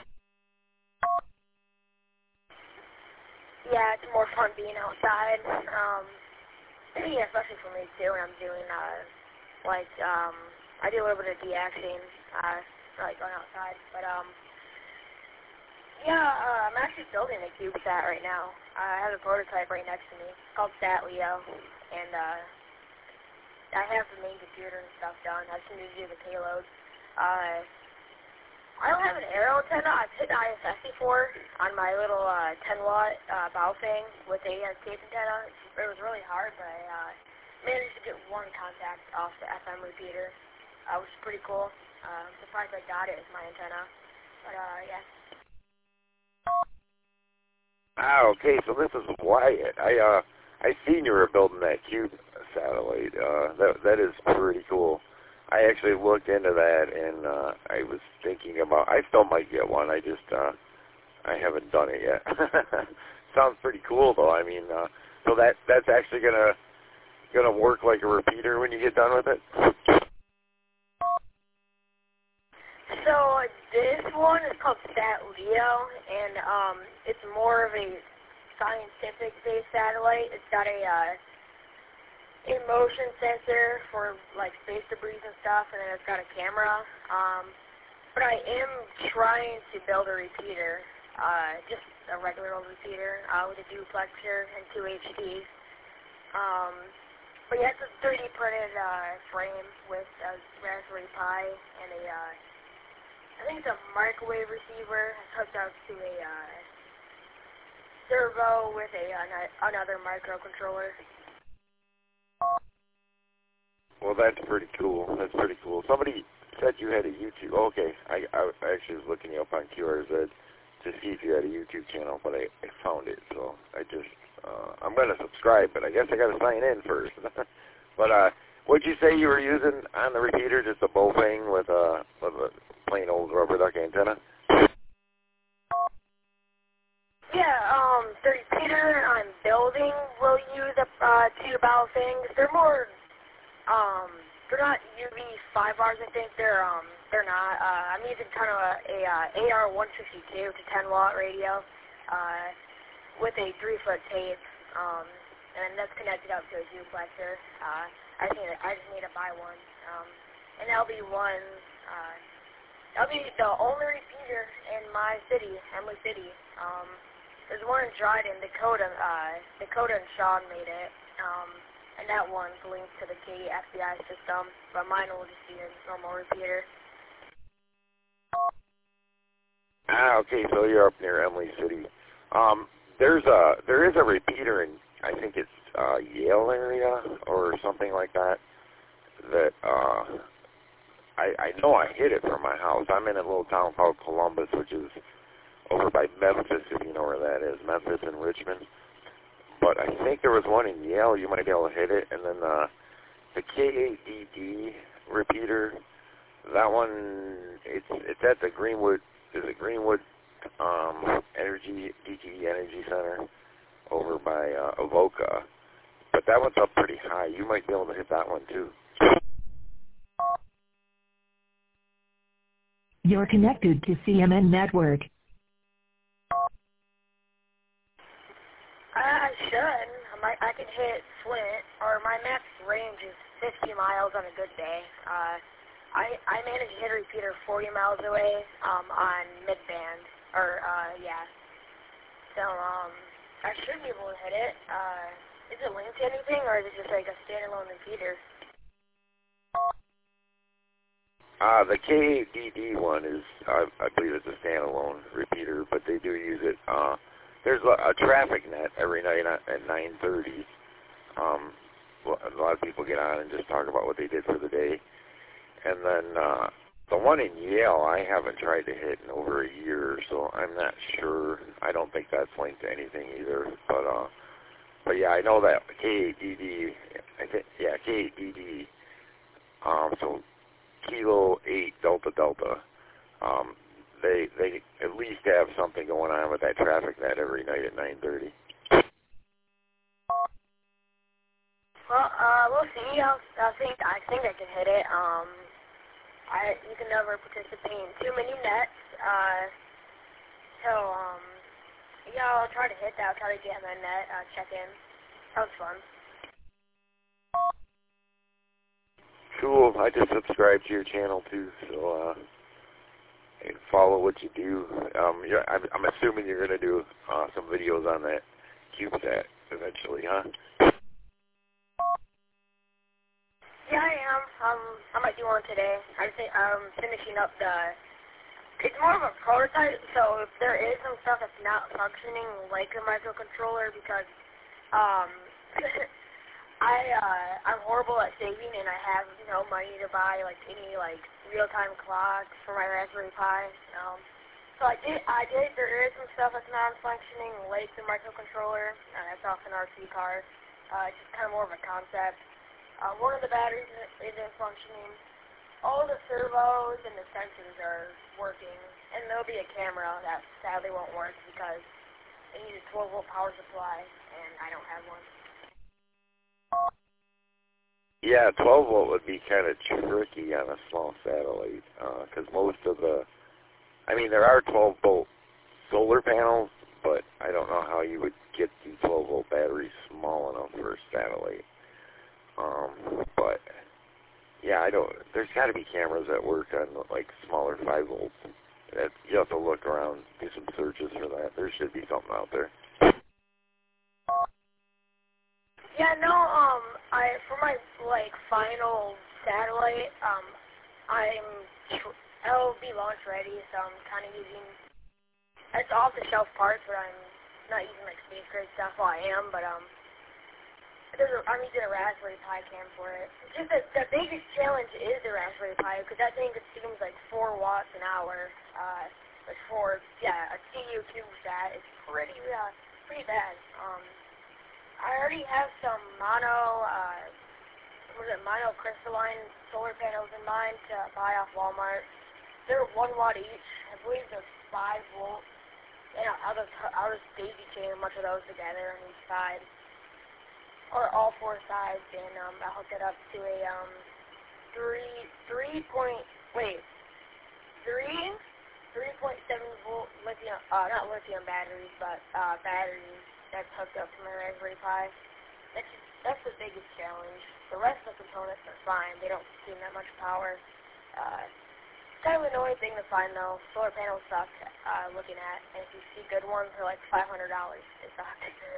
Yeah, it's more fun being outside. Um, yeah, especially for me too. When I'm doing uh, like um, I do a little bit of de-axing, uh, like going outside. But um, yeah, uh, I'm actually building a CubeSat right now. Uh, I have a prototype right next to me. It's called SatLeo, and uh, I have the main computer and stuff done. I just need to do the payload. Uh, I don't have an aero antenna. I've hit I S S before on my little uh, ten watt uh, bow thing with a uh, tape antenna. It was really hard, but I uh, managed to get one contact off the F M repeater, uh, which is pretty cool. Uh, I'm surprised I got it as my antenna. But uh, yeah. Ah, okay, so this is Wyatt. I uh, I seen you were building that Cube satellite. Uh, that that is pretty cool. I actually looked into that, and uh, I was thinking about. I still might get one. I just uh, I haven't done it yet. Sounds pretty cool, though. I mean, uh, so that that's actually gonna gonna work like a repeater when you get done with it. So this one is called SatLeo, and um, it's more of a scientific-based satellite. It's got a uh, a motion sensor for like space debris and stuff, and then it's got a camera. Um, but I am trying to build a repeater, uh, just a regular old repeater uh, with a duplexer and two H Ds. Um, but yeah, it's a three D printed uh, frame with a Raspberry Pi and a uh, I think it's a microwave receiver. It's hooked up to a uh, servo with a uh, another microcontroller. Well, that's pretty cool. That's pretty cool. Somebody said you had a YouTube. Oh, okay, I, I actually was looking you up on Q R Z to see if you had a YouTube channel, but I, I found it. So I just uh, I'm gonna subscribe, but I guess I gotta sign in first. But uh, what'd you say you were using on the repeater? Just a Baofeng with a with a plain old rubber duck antenna? Yeah, um, the repeater I'm building will use a, uh, two Baofengs. They're more, um, they're not U V five Rs, I think. They're, um, they're not. Uh, I'm using kind of a, a uh, A R one fifty-two to ten watt radio, uh, with a three foot tape, um, and that's connected up to a duplexer. Uh, I just need to, I just need to buy one, um, and that'll be one, uh, that'll be the only repeater in my city, Emily City. Um, there's one in Dryden, Dakota, uh, Dakota and Sean made it, um, and that one's linked to the K F B I system, but mine will just be a normal repeater. Ah, okay, so you're up near Emily City. Um, there's a, there is a repeater in, I think it's uh, Yale area or something like that, that, uh, I, I know I hit it from my house. I'm in a little town called Columbus, which is over by Memphis, if you know where that is, Memphis and Richmond. But I think there was one in Yale. You might be able to hit it. And then uh, the K A D D repeater, that one, it's it's at the Greenwood, is it Greenwood um, Energy, D T E Energy Center over by uh, Avoca. But that one's up pretty high. You might be able to hit that one too. You're connected to C M N Network. I should. I, might, I can hit Flint, or my max range is fifty miles on a good day. Uh, I I managed to hit a repeater forty miles away um, on mid-band, or uh, yeah. So um, I should be able to hit it. Uh, is it linked to anything, or is it just like a standalone repeater? Uh, the K A D D one is, I, I believe it's a standalone repeater, but they do use it. Uh, there's a, a traffic net every night at nine thirty. Um, a lot of people get on and just talk about what they did for the day. And then uh, the one in Yale, I haven't tried to hit in over a year, so I'm not sure. I don't think that's linked to anything either. But uh, but yeah, I know that K A D D. I think yeah, K A D D. Um, so. Kilo eight Delta Delta. Um, they they at least have something going on with that traffic net every night at nine thirty. Well, uh, we'll see. I'll, I think I think I can hit it. Um, I you can never participate in too many nets. Uh, so um, yeah, I'll try to hit that. I'll try to get in the net. Uh, check in. Sounds fun. Cool. I just subscribed to your channel too, so uh, and follow what you do. Um, you're, I'm, I'm assuming you're going to do uh, some videos on that CubeSat eventually, huh? Yeah, I am. Um, I might do one today. I think I'm finishing up the. It's more of a prototype, so if there is some stuff that's not functioning like a microcontroller, because um. I, uh, I'm horrible at saving, and I have no money to buy, like, any, like, real-time clocks for my Raspberry Pi. Um, So I did, I did, there is some stuff that's non-functioning related to the microcontroller. Uh, that's off an R C card. Uh, it's just kind of more of a concept. Uh, one of the batteries isn't functioning. All the servos and the sensors are working, and there'll be a camera that sadly won't work because it needs a twelve volt power supply, and I don't have one. Yeah, twelve volt would be kind of tricky on a small satellite, because uh, most of the, I mean, there are twelve volt solar panels, but I don't know how you would get the twelve volt batteries small enough for a satellite. Um, but, yeah, I don't, there's got to be cameras that work on, like, smaller five volts. That, you have to look around, do some searches for that. There should be something out there. Yeah, no, um, I, for my, like, final satellite, um, I'm, it'll be launch ready, so I'm kind of using, it's off-the-shelf parts, but I'm not using, like, space grade stuff. Well, I am, but, um, there's a, I'm using a Raspberry Pi cam for it. Just the, the biggest challenge is the Raspberry Pi, because that thing consumes, like, four watts an hour, uh, like, for, yeah, a C U CubeSat. It's pretty, uh, pretty bad, um, I already have some mono, uh, what is it, monocrystalline solar panels in mind to buy off Walmart. They're one watt each. I believe they're five volt. And I'll just, I'll just daisy chain a bunch of those together on each side, or all four sides, and um, I'll hook it up to a um, three, three point, wait, three, three point seven volt lithium, uh, not lithium batteries, but uh, batteries. That's hooked up to my Raspberry Pi. That's that's the biggest challenge. The rest of the components are fine. They don't consume that much power. Uh, it's kind of an annoying thing to find, though. Solar panels suck uh, looking at, and if you see good ones, they're like five hundred dollars. It sucks.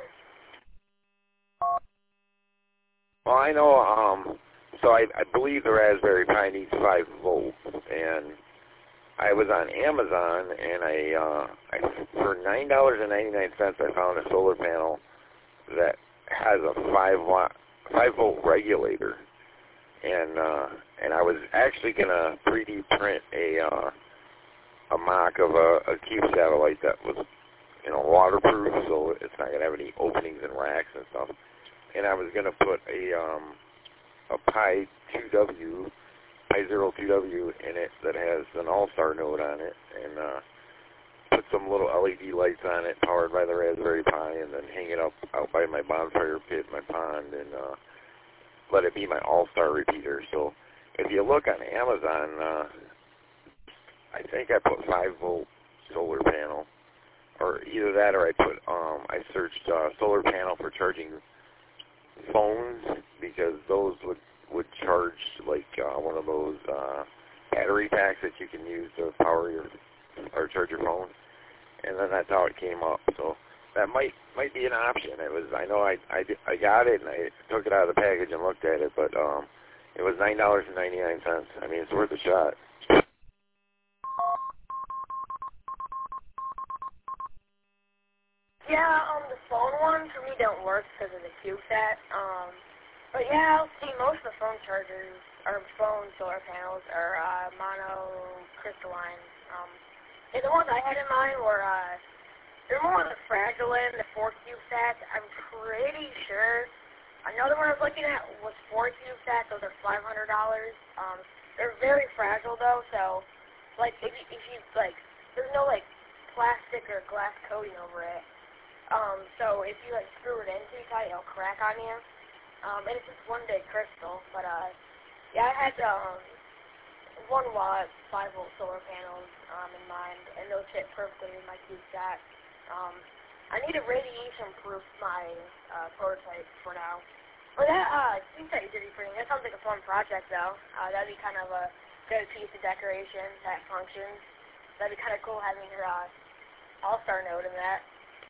Well, I know, um, so I, I believe the Raspberry Pi needs five volts, and I was on Amazon, and I, uh, I for nine dollars and ninety-nine cents, I found a solar panel that has a five watt, five volt regulator, and uh, and I was actually gonna three D print a uh, a mock of a, a Cube satellite that was, you know, waterproof, so it's not gonna have any openings and racks and stuff. And I was gonna put a um, a Pi two W. Pi zero two W in it that has an All-Star node on it, and uh, put some little L E D lights on it powered by the Raspberry Pi, and then hang it up out by my bonfire pit, my pond, and uh, let it be my All-Star repeater. So if you look on Amazon, uh, I think I put five volt solar panel, or either that or I put, um, I searched uh, solar panel for charging phones, because those would would charge like uh, one of those uh, battery packs that you can use to power your or charge your phone, and then that's how it came up. So that might might be an option. It was I know I I, I got it and I took it out of the package and looked at it, but um, it was nine dollars and ninety nine cents. I mean, it's worth a shot. Yeah, um, the phone one for me don't work because of the CubeSat. Um. But yeah, I'll see most of the phone chargers, or phone solar panels, are uh, monocrystalline. Um, and the ones I had in mind were, uh, they're more on the fragile end, the four CubeSats. I'm pretty sure. Another one I was looking at was four CubeSats. Those are five hundred dollars. Um, they're very fragile though, so, like, if you, if you, like, there's no, like, plastic or glass coating over it. Um, so if you, like, screw it in too tight, it'll crack on you. Um, and it's just one big crystal, but, uh, yeah, I had, um, one watt, five volt solar panels, um, in mind, and those fit perfectly in my CubeSat. Um, I need to radiation-proof my, uh, prototype for now. But that, uh, CubeSat you did printing, that sounds like a fun project, though. Uh, that'd be kind of a good piece of decoration that functions. That'd be kind of cool having your, uh, All-Star node in that.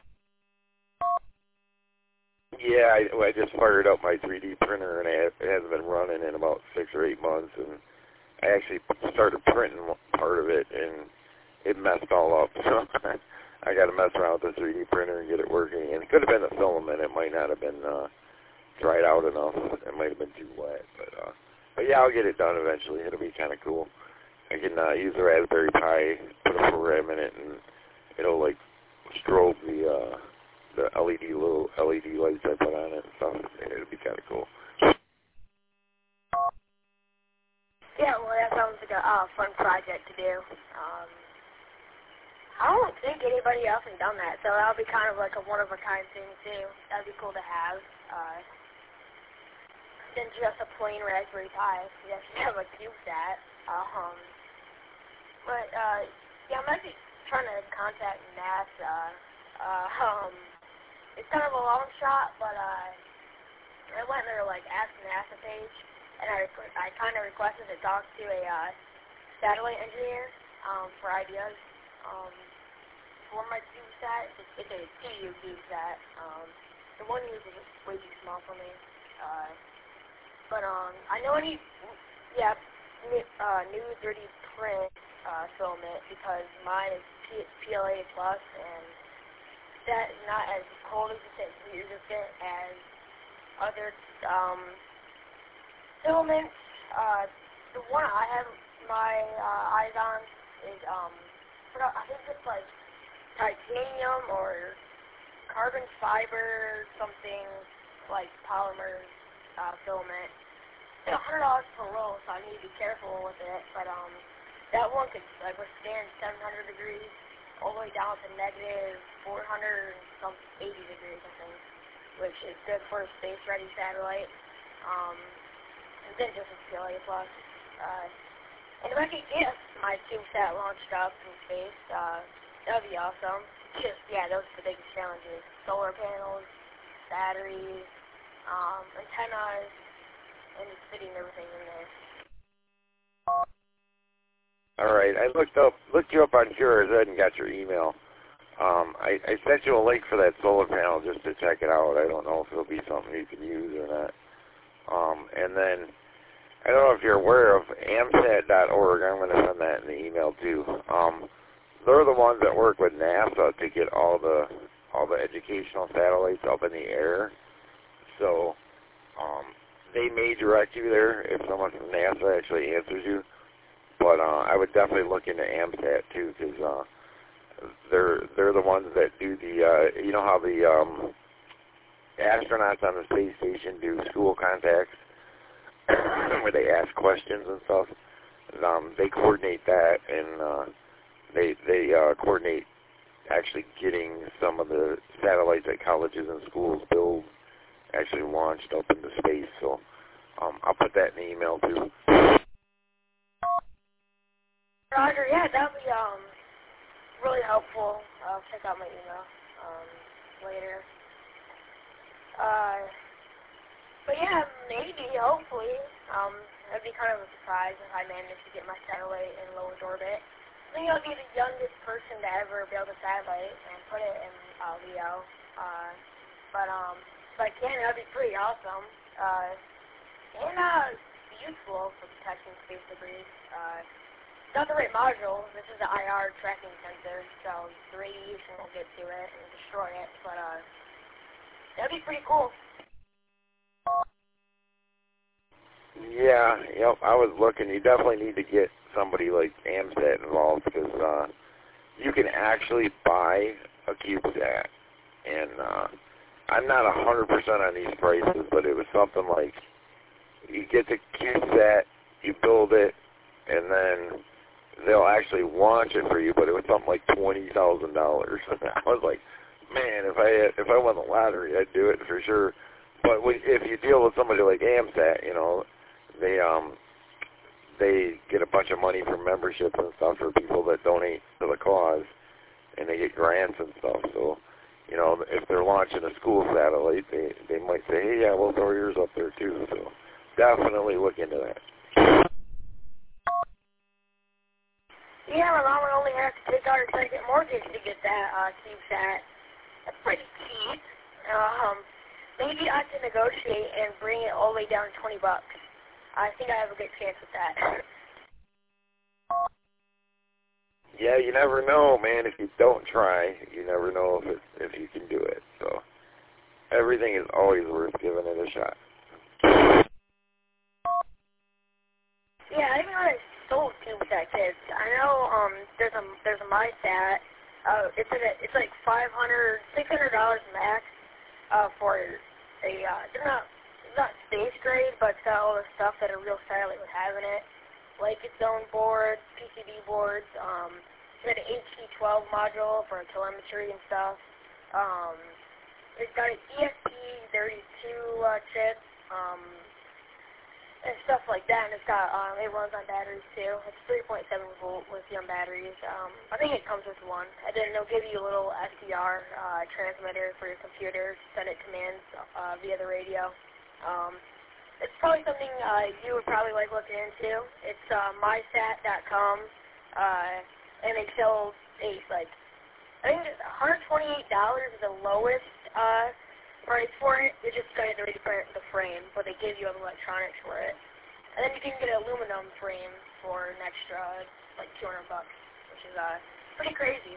Yeah, I, I just fired up my three D printer, and it hasn't been running in about six or eight months, and I actually started printing part of it, and it messed all up, so I got to mess around with the three D printer and get it working. And it could have been the filament. It might not have been uh, dried out enough. It might have been too wet, but, uh, but yeah, I'll get it done eventually. It'll be kind of cool. I can uh, use the Raspberry Pi, put a program in it, and it'll like strobe the uh, the L E D little L E D lights I put on it and stuff. It'd be kind of cool. Yeah, well, that sounds like a uh, fun project to do. Um, I don't think anybody else has done that, so that'll be kind of like a one-of-a-kind thing, too. That'd be cool to have. Uh, than just a plain Raspberry Pi. You actually have a CubeSat. Um, but, uh, yeah, I might be trying to contact NASA. Uh, um, it's kind of a long shot, but, uh, I went in their, like, Ask NASA page, and I, I kind of requested to talk to a, uh, satellite engineer, um, for ideas. Um, for my CubeSat, it's, it's a T U CubeSat. Um, the one used is way too small for me. Uh, but, um, I know I need, yeah, uh, new three D print, uh, filament, because mine is P- PLA plus, and that is not as cold resistant as other, um, filaments. Uh, the one I have my, uh, eyes on is, um, I think it's like titanium or carbon fiber, something like polymer uh, filament. It's one hundred dollars per roll, so I need to be careful with it. But um, that one could like withstand seven hundred degrees all the way down to negative four hundred and some eighty degrees, I think, which is good for a space-ready satellite. Um, and then just a P L A plus. Uh, And if I could get my CubeSat launched up in space, uh, that would be awesome. Just, yeah, those are the biggest challenges. Solar panels, batteries, um, antennas, and just fitting everything in there. All right, I looked up, looked you up on Curious Ed and got your email. Um, I, I sent you a link for that solar panel just to check it out. I don't know if it'll be something you can use or not. Um, and then I don't know if you're aware of AMSAT dot org. I'm going to send that in the email too. Um, they're the ones that work with NASA to get all the all the educational satellites up in the air. So um, they may direct you there if someone from NASA actually answers you. But uh, I would definitely look into AMSAT too, because uh, they're they're the ones that do the uh, you know how the um, astronauts on the space station do school contacts, where they ask questions and stuff. Um, they coordinate that, and uh, they they uh, coordinate actually getting some of the satellites that colleges and schools build actually launched up into space. So um, I'll put that in the email too. Roger, yeah, that would be um, really helpful. I'll check out my email um, later. Uh, But yeah, maybe, hopefully, um, it'd be kind of a surprise if I managed to get my satellite in low Earth orbit. I think I'll be the youngest person to ever build a satellite and put it in uh, Leo. Uh, but um, if I can, that'd be pretty awesome. Uh, and uh, useful for detecting space debris. Uh, it's not the right module. This is the I R tracking sensor, so the radiation will get to it and destroy it. But uh, that'd be pretty cool. Yeah, yep, I was looking. You definitely need to get somebody like AMSAT involved, because uh, you can actually buy a CubeSat. And uh, I'm not one hundred percent on these prices, but it was something like you get the CubeSat, you build it, and then they'll actually launch it for you, but it was something like twenty thousand dollars. I was like, man, if I if I won the lottery, I'd do it for sure. But if you deal with somebody like AMSAT, you know, they um they get a bunch of money from memberships and stuff for people that donate to the cause, and they get grants and stuff. So, you know, if they're launching a school satellite, they they might say, hey, yeah, we'll throw yours up there too. So definitely look into that. Yeah, my mom would only have to take out her second mortgage to get that uh, CubeSat. That's pretty cheap. Um, maybe I can negotiate and bring it all the way down to twenty bucks. I think I have a good chance with that. Yeah, you never know, man. If you don't try, you never know if it, if you can do it. So everything is always worth giving it a shot. Yeah, I even when I sold CubeSat, contact kids. I know um, there's a there's a MySat. Uh, it's at a, it's like five hundred, six hundred dollars max uh, for a. Uh, they're not it's not space grade, but it's got all the stuff that a real satellite would have in it, like its own board, P C B boards. Um, it's got an H T twelve module for telemetry and stuff. Um, it's got an E S P thirty-two uh, chip. Um, and stuff like that, and it's got, um, it runs on batteries too. It's three point seven volt lithium batteries. Um, I think it comes with one. And then it'll give you a little S D R uh, transmitter for your computer, send it commands uh, via the radio. Um, it's probably something uh, you would probably like looking into. It's uh, my sat dot com, uh, and they sell a, like, I think it's one hundred twenty-eight dollars is the lowest uh, price for it. You're just going to reprint the frame, but they give you other electronics for it. And then you can get an aluminum frame for an extra, like, two hundred bucks, which is uh, pretty crazy.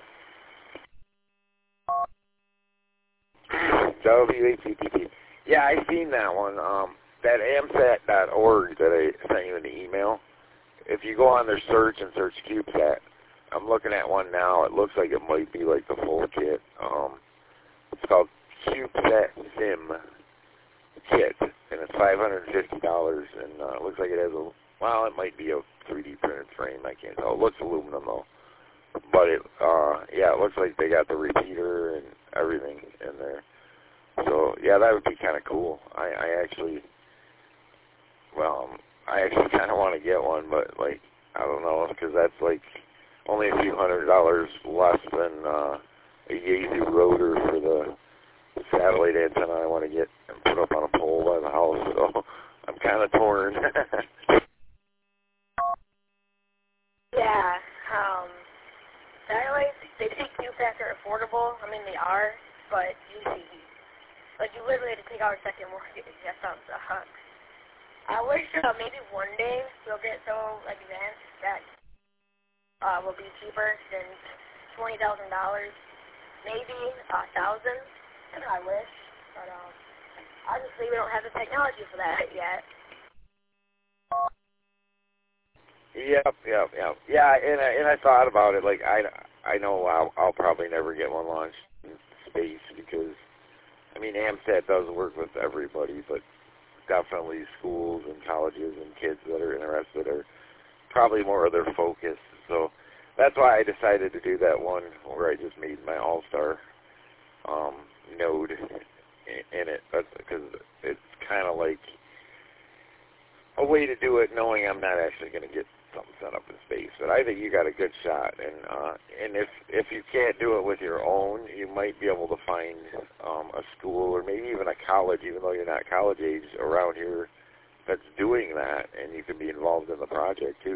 W A T P T. Yeah, I seen that one. Um, that amsat dot org that I sent you in the email, if you go on their search and search CubeSat, I'm looking at one now. It looks like it might be like the full kit. Um, it's called CubeSat Sim Kit, and it's five hundred fifty dollars, and uh, it looks like it has a, well, it might be a three D printed frame, I can't tell. It looks aluminum, though. But, it, uh, yeah, it looks like they got the repeater and everything in there. So, yeah, that would be kind of cool. I, I actually, well, um, I actually kind of want to get one, but, like, I don't know, because that's, like, only a few hundred dollars less than uh, a Yaesu rotor for the satellite antenna I want to get and put up on a pole by the house, so I'm kind of torn. Yeah, um, satellites, they think CubeSats are affordable. I mean, they are, but you see, like, you literally have to take out a second mortgage. That sounds sucks. I wish uh, maybe one day we'll get so advanced that uh, will be cheaper than twenty thousand dollars, maybe a thousand. I wish, but um, obviously we don't have the technology for that yet. Yep, yep, yep. Yeah, and I, and I thought about it. Like, I, I know I'll, I'll probably never get one launched in space because, I mean, AMSAT does work with everybody, but definitely schools and colleges and kids that are interested are probably more of their focus. So that's why I decided to do that one where I just made my all-star um, node in it, because it's kind of like a way to do it knowing I'm not actually going to get something set up in space. But I think you got a good shot, and uh, and if if you can't do it with your own, you might be able to find um, a school or maybe even a college, even though you're not college age, around here that's doing that, and you can be involved in the project too.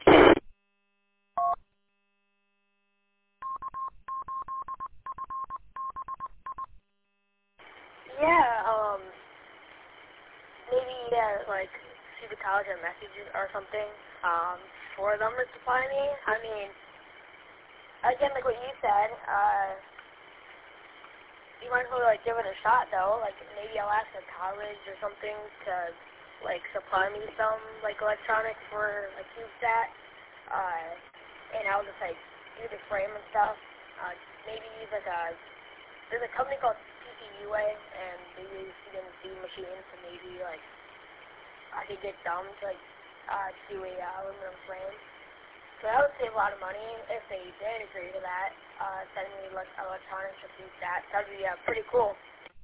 Yeah, um, maybe, yeah, like, see the college or messages or something, um, for them to supply me. I mean, again, like what you said, uh, you might as well, like, give it a shot, though. Like, maybe I'll ask a college or something to, like, supply me some, like, electronics for a CubeSat, uh, and I'll just, like, do the frame and stuff. Uh, maybe use, like, a, there's a company called P C U A, and they use C N C machines, so maybe, like, I could get them to, like, uh, do a uh, aluminum frame. So that would save a lot of money if they did agree to that, uh, sending me like, electronics or CubeSat. That would be uh, pretty cool.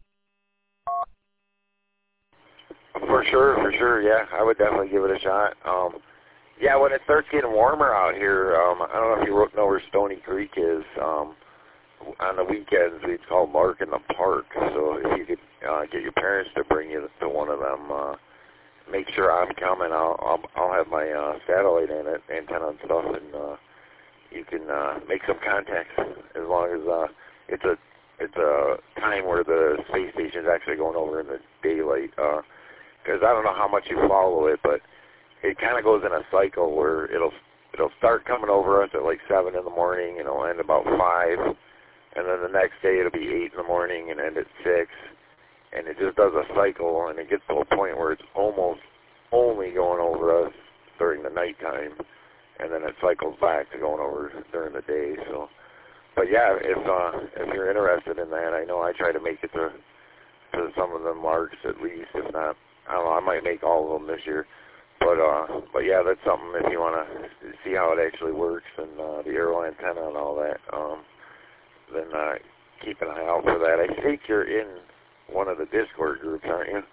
For sure, for sure, yeah. I would definitely give it a shot. Um, yeah, when it starts getting warmer out here, um, I don't know if you know where Stony Creek is. Um, on the weekends, it's called Lark in the Park. So if you could uh, get your parents to bring you to one of them, uh, make sure I'm coming. I'll I'll, I'll have my uh, satellite in it, antenna and stuff, and uh, you can uh, make some contacts as long as uh, it's a it's a time where the space station is actually going over in the daylight. Because uh, I don't know how much you follow it, but it kind of goes in a cycle where it'll it'll start coming over us at like seven in the morning, and it'll end about five, and then the next day it'll be eight in the morning and end at six. And it just does a cycle, and it gets to a point where it's almost only going over us during the nighttime. and then it cycles back to going over during the day. So, but yeah, if uh, if you're interested in that, I know I try to make it to to some of the marks at least. If not, I don't know, I might make all of them this year. But uh, but yeah, that's something if you want to see how it actually works and uh, the aero antenna and all that. Um, then uh, keep an eye out for that. I think you're in one of the Discord groups, aren't you?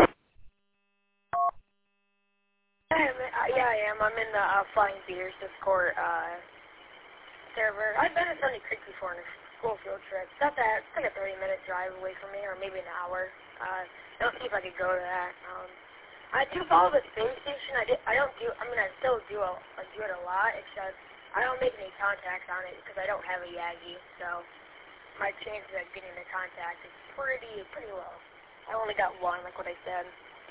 Yeah, I am. I'm in the uh, Flying Beers Discord uh, server. I've been to Sunny Creek before on a school field trip. It's not that. It's like a thirty-minute drive away from me, or maybe an hour. Uh, I'll see if I could go to that. Um, I do follow the space station. I, did, I don't do. I mean, I still do. A, I do it a lot. It's just I don't make any contacts on it because I don't have a Yagi. So my chances of getting the contact is pretty pretty low. I only got one, like what I said.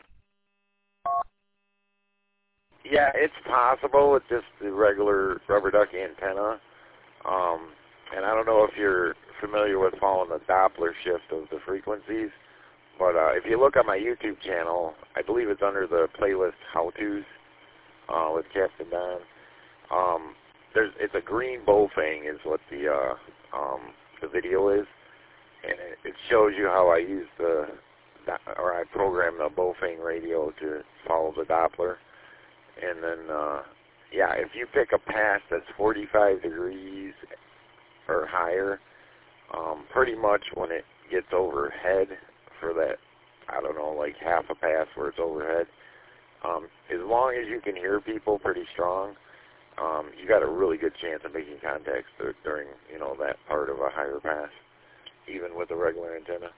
Yeah, it's possible with just the regular rubber duck antenna. Um, and I don't know if you're familiar with following the Doppler shift of the frequencies, but uh, if you look on my YouTube channel, I believe it's under the playlist How-Tos uh, with Captain Don. Um, there's it's a green Baofeng is what the uh, um, the video is, and it, it shows you how I use the or I program the Baofeng radio to follow the Doppler. And then, uh, yeah, if you pick a pass that's forty-five degrees or higher, um, pretty much when it gets overhead for that, I don't know, like half a pass where it's overhead, um, as long as you can hear people pretty strong, um, you got a really good chance of making contacts during, you know, that part of a higher pass, even with a regular antenna.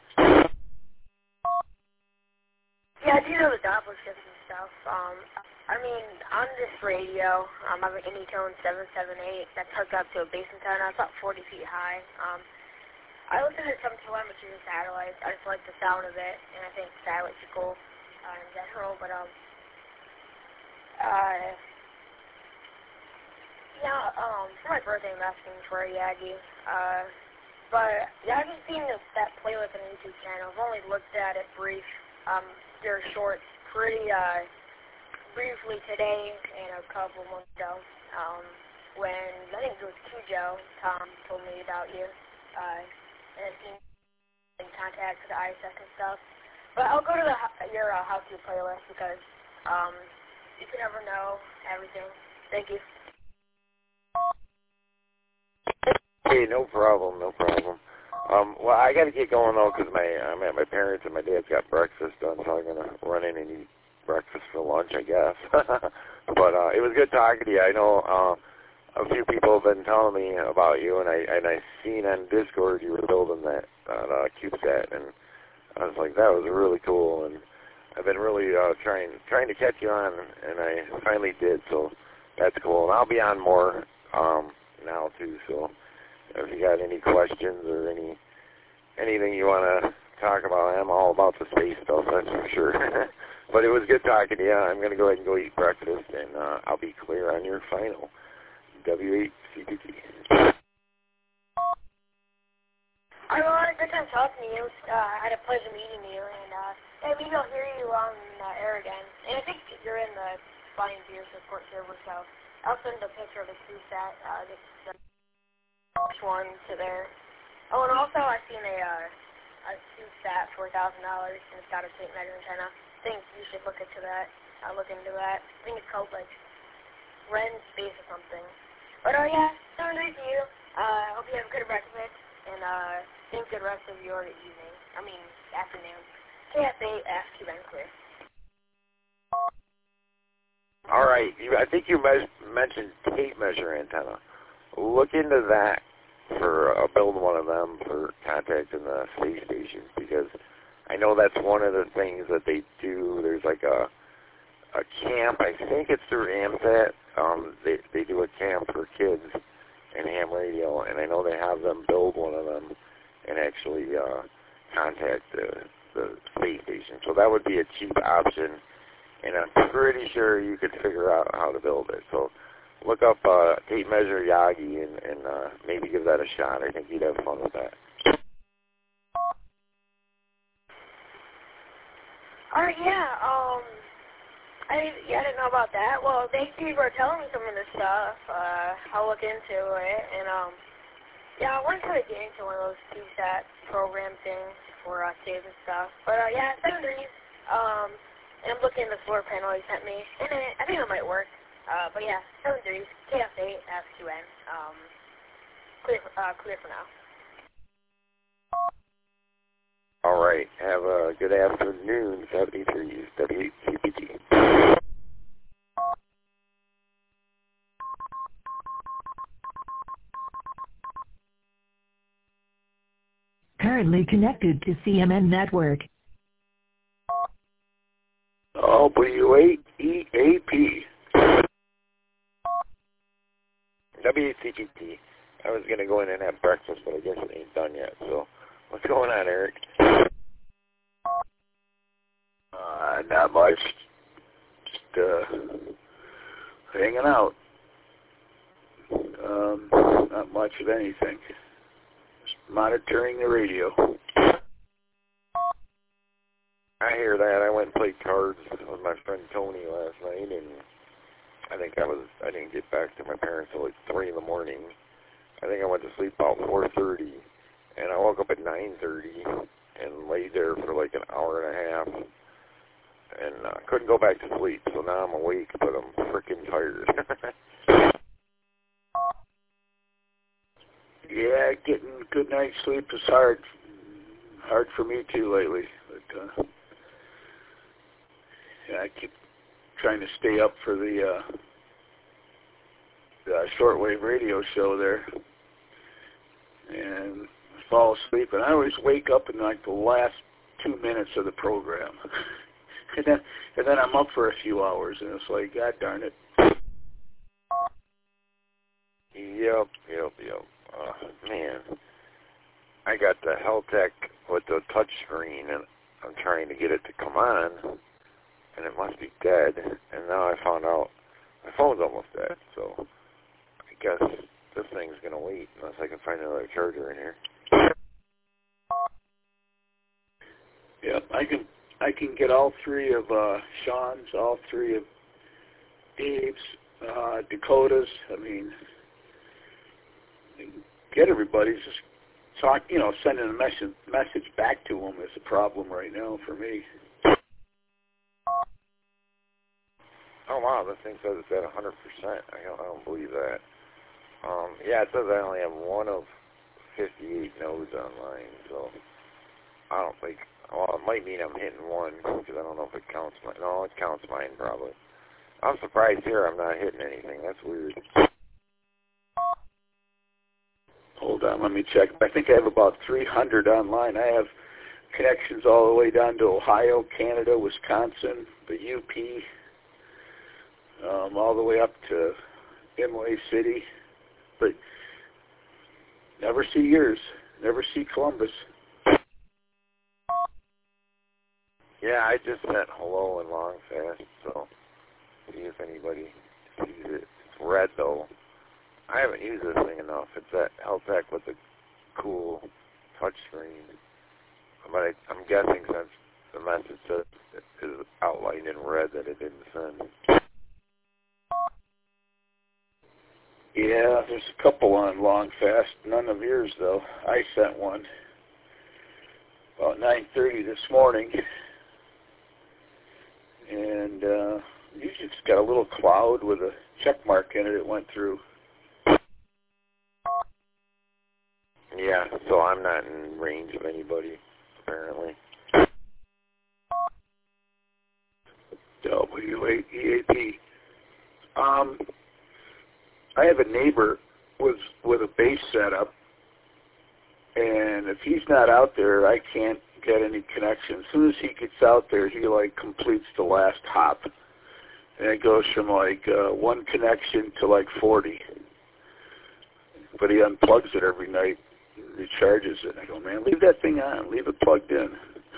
Yeah, I do know the Doppler shift and stuff. Um, I mean, on this radio, um, I have an Anytone seven seven eight that's hooked up to a base antenna. It's about forty feet high. Um, I listen to some telemetry and satellites. I just like the sound of it, and I think satellites are cool uh, in general. But, um, uh, yeah, um, for my birthday, I'm asking for a Yagi. Uh, but, yeah, I've just seen this, that playlist on the YouTube channel. I've only looked at it brief. Um, they're short, pretty, uh, briefly today and a couple months ago, um, when I think it was Cujo, Tom told me about you, uh, and it's in contact with the I S S and stuff. But I'll go to the, your uh, how-to playlist because um, you can never know everything. Thank you. Hey, no problem, no problem. Um, well, I got to get going though because my I'm at my parents and my dad's got breakfast done, so I'm gonna run in and eat breakfast for lunch, I guess. But uh, it was good talking to you. I know uh, a few people have been telling me about you, and I and I seen on Discord you were building that uh, CubeSat, and I was like, that was really cool. And I've been really uh, trying trying to catch you on, and I finally did. So that's cool. And I'll be on more um, now too. So if you got any questions or any anything you want to talk about, I'm all about the space stuff. That's for sure. But it was good talking to you. I'm going to go ahead and go eat breakfast, and uh, I'll be clear on your final. W eight C P T. I had a good time talking to you. Uh, I had a pleasure meeting you, and uh, hey, maybe I'll hear you on uh, air again. And I think you're in the Flying Beer support server, so I'll send a picture of the CubeSat, uh, this uh, one to there. Oh, and also I've seen a, uh, a CubeSat for one thousand dollars, and it's got a tape measure antenna. I think you should look into that. I'll look into that. I think it's called, like, Ren Space or something. But, oh, yeah, so nice to you. Uh, I hope you have a good breakfast, and, uh, think good rest of your evening. I mean, afternoon. K S A F Q N Clear. All right. You, I think you me- mentioned tape measure antenna. Look into that for uh, build one of them for contacting the space station, because I know that's one of the things that they do. There's like a a camp. I think it's through AMSAT. Um, they they do a camp for kids in ham radio, and I know they have them build one of them and actually uh, contact the the space station. So that would be a cheap option, and I'm pretty sure you could figure out how to build it. So look up uh, tape measure Yagi and, and uh, maybe give that a shot. I think you'd have fun with that. Alright, yeah, um, I yeah, I didn't know about that. Well, thank you for telling me some of this stuff. Uh, I'll look into it, and um, yeah, I want to try to get into one of those T SAT program things for uh, saves and stuff. But uh, yeah, seven threes. Um, and I'm looking at the floor panel he sent me, and it, I think it might work. Uh, but yeah, seven threes, K F eight, F two N. Um, clear, uh, clear for now. All right. Have a good afternoon, seventy-threes, W eight C P T. Currently connected to C M N Network. W eight E A P. W eight C P T. I was going to go in and have breakfast, but I guess it ain't done yet. So, what's going on, Eric? Uh, not much. Just uh, hanging out. Um, not much of anything. Just monitoring the radio. I hear that. I went and played cards with my friend Tony last night, and I think I was I didn't get back to my parents till like three in the morning. I think I went to sleep about four thirty, and I woke up at nine thirty and laid there for like an hour and a half, and uh, couldn't go back to sleep. So now I'm awake, but I'm freaking tired. Yeah, getting good night's sleep is hard. Hard for me too lately. But uh, yeah, I keep trying to stay up for the uh, the shortwave radio show there, and fall asleep. And I always wake up in like the last two minutes of the program, and then and then I'm up for a few hours, and it's like, God darn it. Yep, yep, yep. Uh, man, I got the Heltec with the touch screen, and I'm trying to get it to come on, and it must be dead. And now I found out my phone's almost dead, so I guess this thing's going to wait unless I can find another charger in here. Yep, I can I can get all three of uh, Sean's, all three of Dave's, uh, Dakota's. I mean, get everybody's just talk, you know, sending a message message back to them is a problem right now for me. Oh wow, this thing says it's at one hundred percent. I don't, I don't believe that. Um, yeah, it says I only have one of fifty-eight nodes online, so I don't think. Well, it might mean I'm hitting one because I don't know if it counts mine. No, it counts mine probably. I'm surprised here I'm not hitting anything. That's weird. Hold on, let me check. I think I have about three hundred online. I have connections all the way down to Ohio, Canada, Wisconsin, the U P, um, all the way up to Imlay City. But never see yours. Never see Columbus. Yeah, I just sent hello and long fast, so see if anybody sees it. It's red though. I haven't used this thing enough. It's that Heltec with the cool touch screen. But I, I'm guessing since the message says it is outlined in red that it didn't send. Yeah, there's a couple on long fast. None of yours though. I sent one about nine thirty this morning. And uh, you just got a little cloud with a check mark in it. It went through. Yeah, so I'm not in range of anybody, apparently. W eight E A P. Um, I have a neighbor with with a base setup, and if he's not out there, I can't get any connection. As soon as he gets out there, he like completes the last hop, and it goes from like uh, one connection to like forty. But he unplugs it every night, recharges it. And I go, man, leave that thing on, leave it plugged in.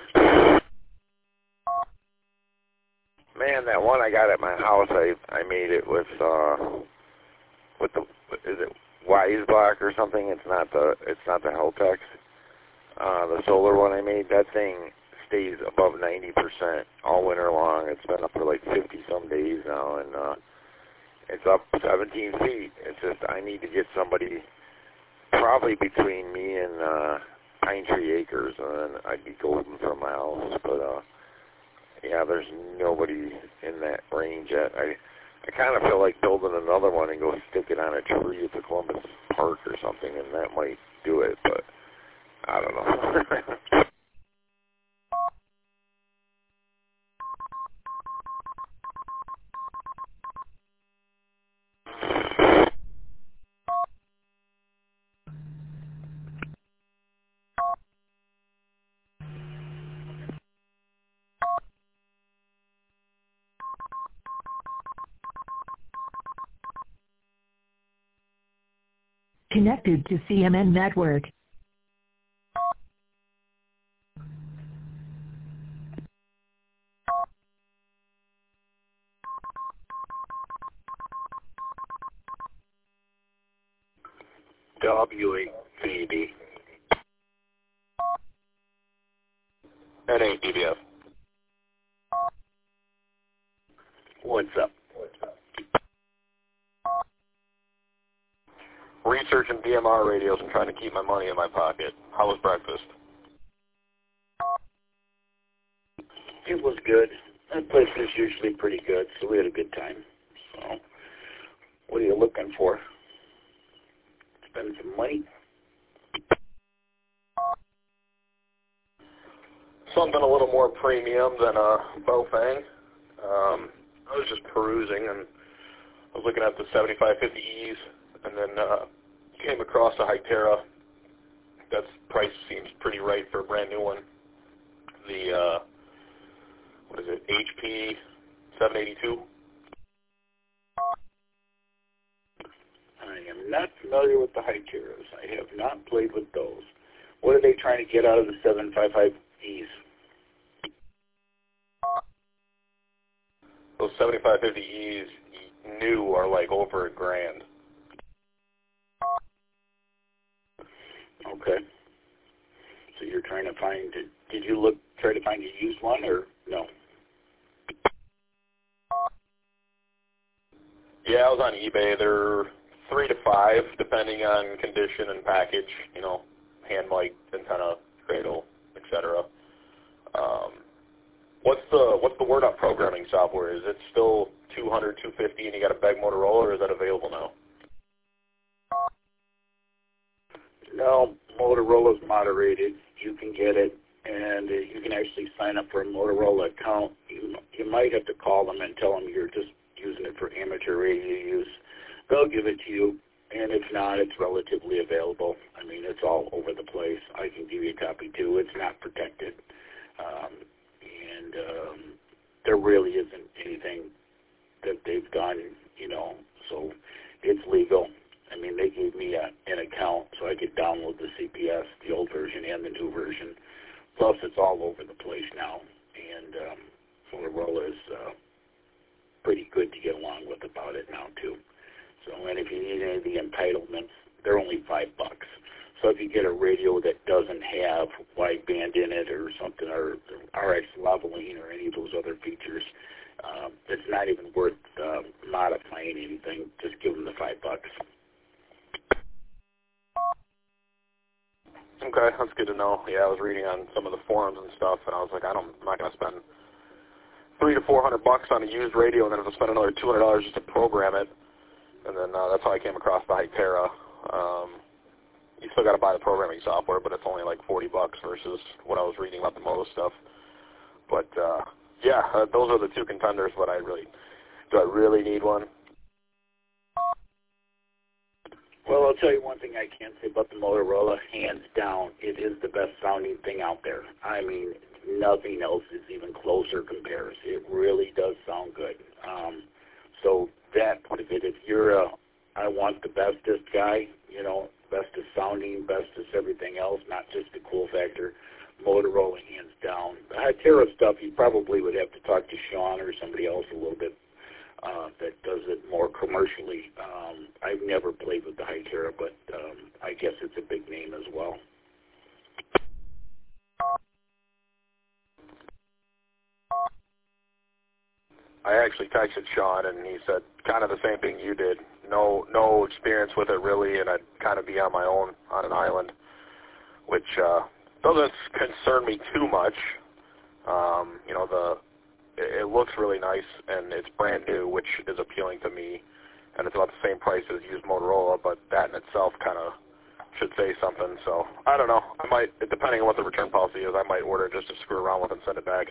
Man, that one I got at my house, I I made it with uh with the is it Wiseblock or something? It's not the it's not the Heltec. Uh, the solar one I made, that thing stays above ninety percent all winter long. It's been up for like fifty some days now, and uh, it's up seventeen feet. It's just I need to get somebody probably between me and uh, Pine Tree Acres, and then I'd be golden for my house. But uh, yeah, there's nobody in that range yet. I I kind of feel like building another one and go stick it on a tree at the Columbus Park or something, and that might do it, but I don't know. Connected to C M N Network. W V D. N A D B F. What's up? Researching D M R radios and trying to keep my money in my pocket. How was breakfast? It was good. That place is usually pretty good, so we had a good time. So, what are you looking for? Spend some money? Something a little more premium than a Baofeng. Um, I was just perusing, and I was looking at the seventy-five fifty E's, and then uh, came across a Hytera. That price seems pretty right for a brand new one. The, uh, what is it, H P seven eighty-two? I am not familiar with the Hyteras. I have not played with those. What are they trying to get out of the seven fifty-five E's? Those seventy-five fifty E's new are like over a grand. Okay. So you're trying to find, did, did you look, try to find a used one or no? Yeah, I was on eBay. They're three to five, depending on condition and package, you know, hand mic, antenna, cradle, et cetera. Um, what's the what's the word on programming software? Is it still two hundred, two fifty, and you got a bag Motorola, or is that available now? No, Motorola's moderated. You can get it, and uh, you can actually sign up for a Motorola account. You, you might have to call them and tell them you're just using it for amateur radio use. They'll give it to you, and if not, it's relatively available. I mean, it's all over the place. I can give you a copy, too. It's not protected. Um, and um, there really isn't anything that they've done, you know, so it's legal. I mean, they gave me a, an account so I could download the C P S, the old version and the new version. Plus, it's all over the place now, and um, Motorola is uh, pretty good to get along with about it now, too. So, and if you need any of the entitlements, they're only five bucks. So if you get a radio that doesn't have wideband in it or something, or R X leveling or any of those other features, um, it's not even worth uh, modifying anything. Just give them the five bucks. Okay, that's good to know. Yeah, I was reading on some of the forums and stuff, and I was like, I don't, I'm not going to spend three to four hundred bucks on a used radio, and then have to spend another two hundred dollars just to program it. And then uh, that's how I came across the Hytera. Um, you still got to buy the programming software, but it's only like forty bucks versus what I was reading about the Moto stuff. But uh, yeah, uh, those are the two contenders. But I really, do I really need one? Well, I'll tell you one thing I can say about the Motorola, hands down, it is the best sounding thing out there. I mean, nothing else is even closer compares. It really does sound good. Um, so that part of it, if you're a, I want the bestest guy, you know, bestest sounding, bestest everything else, not just the cool factor, Motorola hands down. The Hytera stuff, you probably would have to talk to Sean or somebody else a little bit uh, that does it more commercially. Um, I've never played with the Hytera, but um, I guess it's a big name as well. I actually texted Sean, and he said kind of the same thing you did. No, no experience with it really, and I'd kind of be on my own on an island, which uh, doesn't concern me too much. Um, you know, the it, it looks really nice, and it's brand new, which is appealing to me. And it's about the same price as used Motorola, but that in itself kind of should say something. So I don't know. I might, depending on what the return policy is, I might order it just to screw around with and send it back.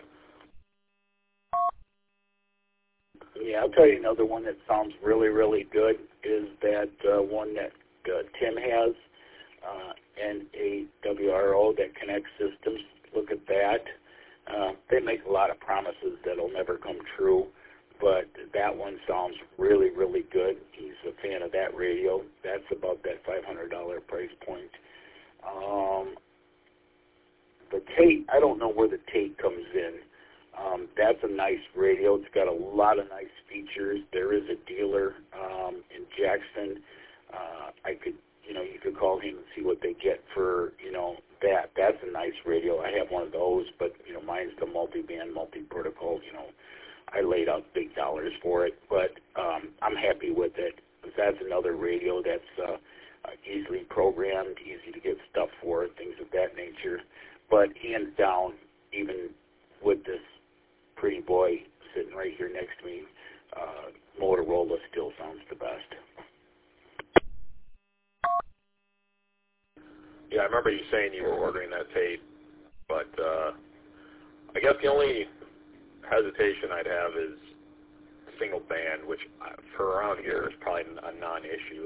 Yeah, I'll tell you another one that sounds really, really good is that uh, one that uh, Tim has, uh, N A W R O, that connects systems. Look at that. Uh, they make a lot of promises that'll never come true, but that one sounds really, really good. He's a fan of that radio. That's about that five hundred dollars price point. Um, the Tate, I don't know where the Tate comes in. Um, that's a nice radio. It's got a lot of nice features. There is a dealer um, in Jackson. Uh, I could, you know, you could call him and see what they get for, you know, that. That's a nice radio. I have one of those, but, you know, mine's the multi-band, multi-protocol. You know, I laid out big dollars for it, but um, I'm happy with it. That's another radio that's uh, uh, easily programmed, easy to get stuff for, things of that nature. But hands down, even with this pretty boy sitting right here next to me, uh, Motorola still sounds the best. Yeah, I remember you saying you were ordering that tape, but uh, I guess the only hesitation I'd have is single band, which for around here is probably a non-issue.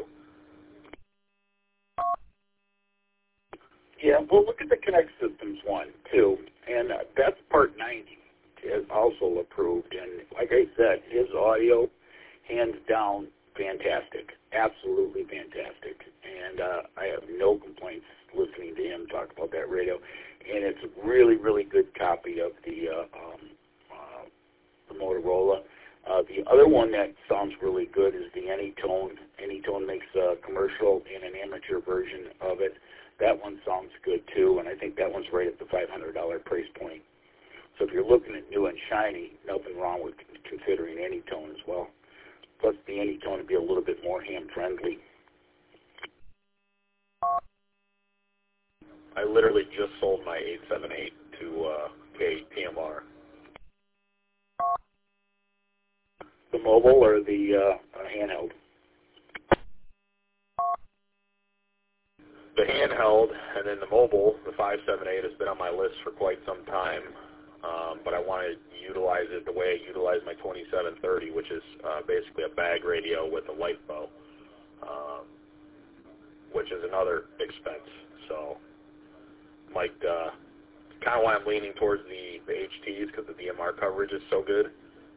Yeah, well, look at the Connect Systems one, too, and uh, that's Part ninety is also approved, and like I said, his audio, hands down, fantastic, absolutely fantastic, and uh, I have no complaints listening to him talk about that radio, and it's a really, really good copy of the, uh, um, uh, the Motorola. Uh, the other one that sounds really good is the Anytone. Anytone makes a commercial and an amateur version of it. That one sounds good, too, and I think that one's right at the five hundred dollars price point. So if you're looking at new and shiny, nothing wrong with considering Anytone as well. Plus, the Anytone would be a little bit more ham-friendly. I literally just sold my eight seven eight to uh, K T M R. The mobile or the uh, handheld? The handheld, and then the mobile, the five seven eight, has been on my list for quite some time, um, but I want to utilize it the way I utilize my twenty-seven thirty, which is uh, basically a bag radio with a light bow, um, which is another expense. So, might uh, kind of why I'm leaning towards the, the H Ts, because the D M R coverage is so good.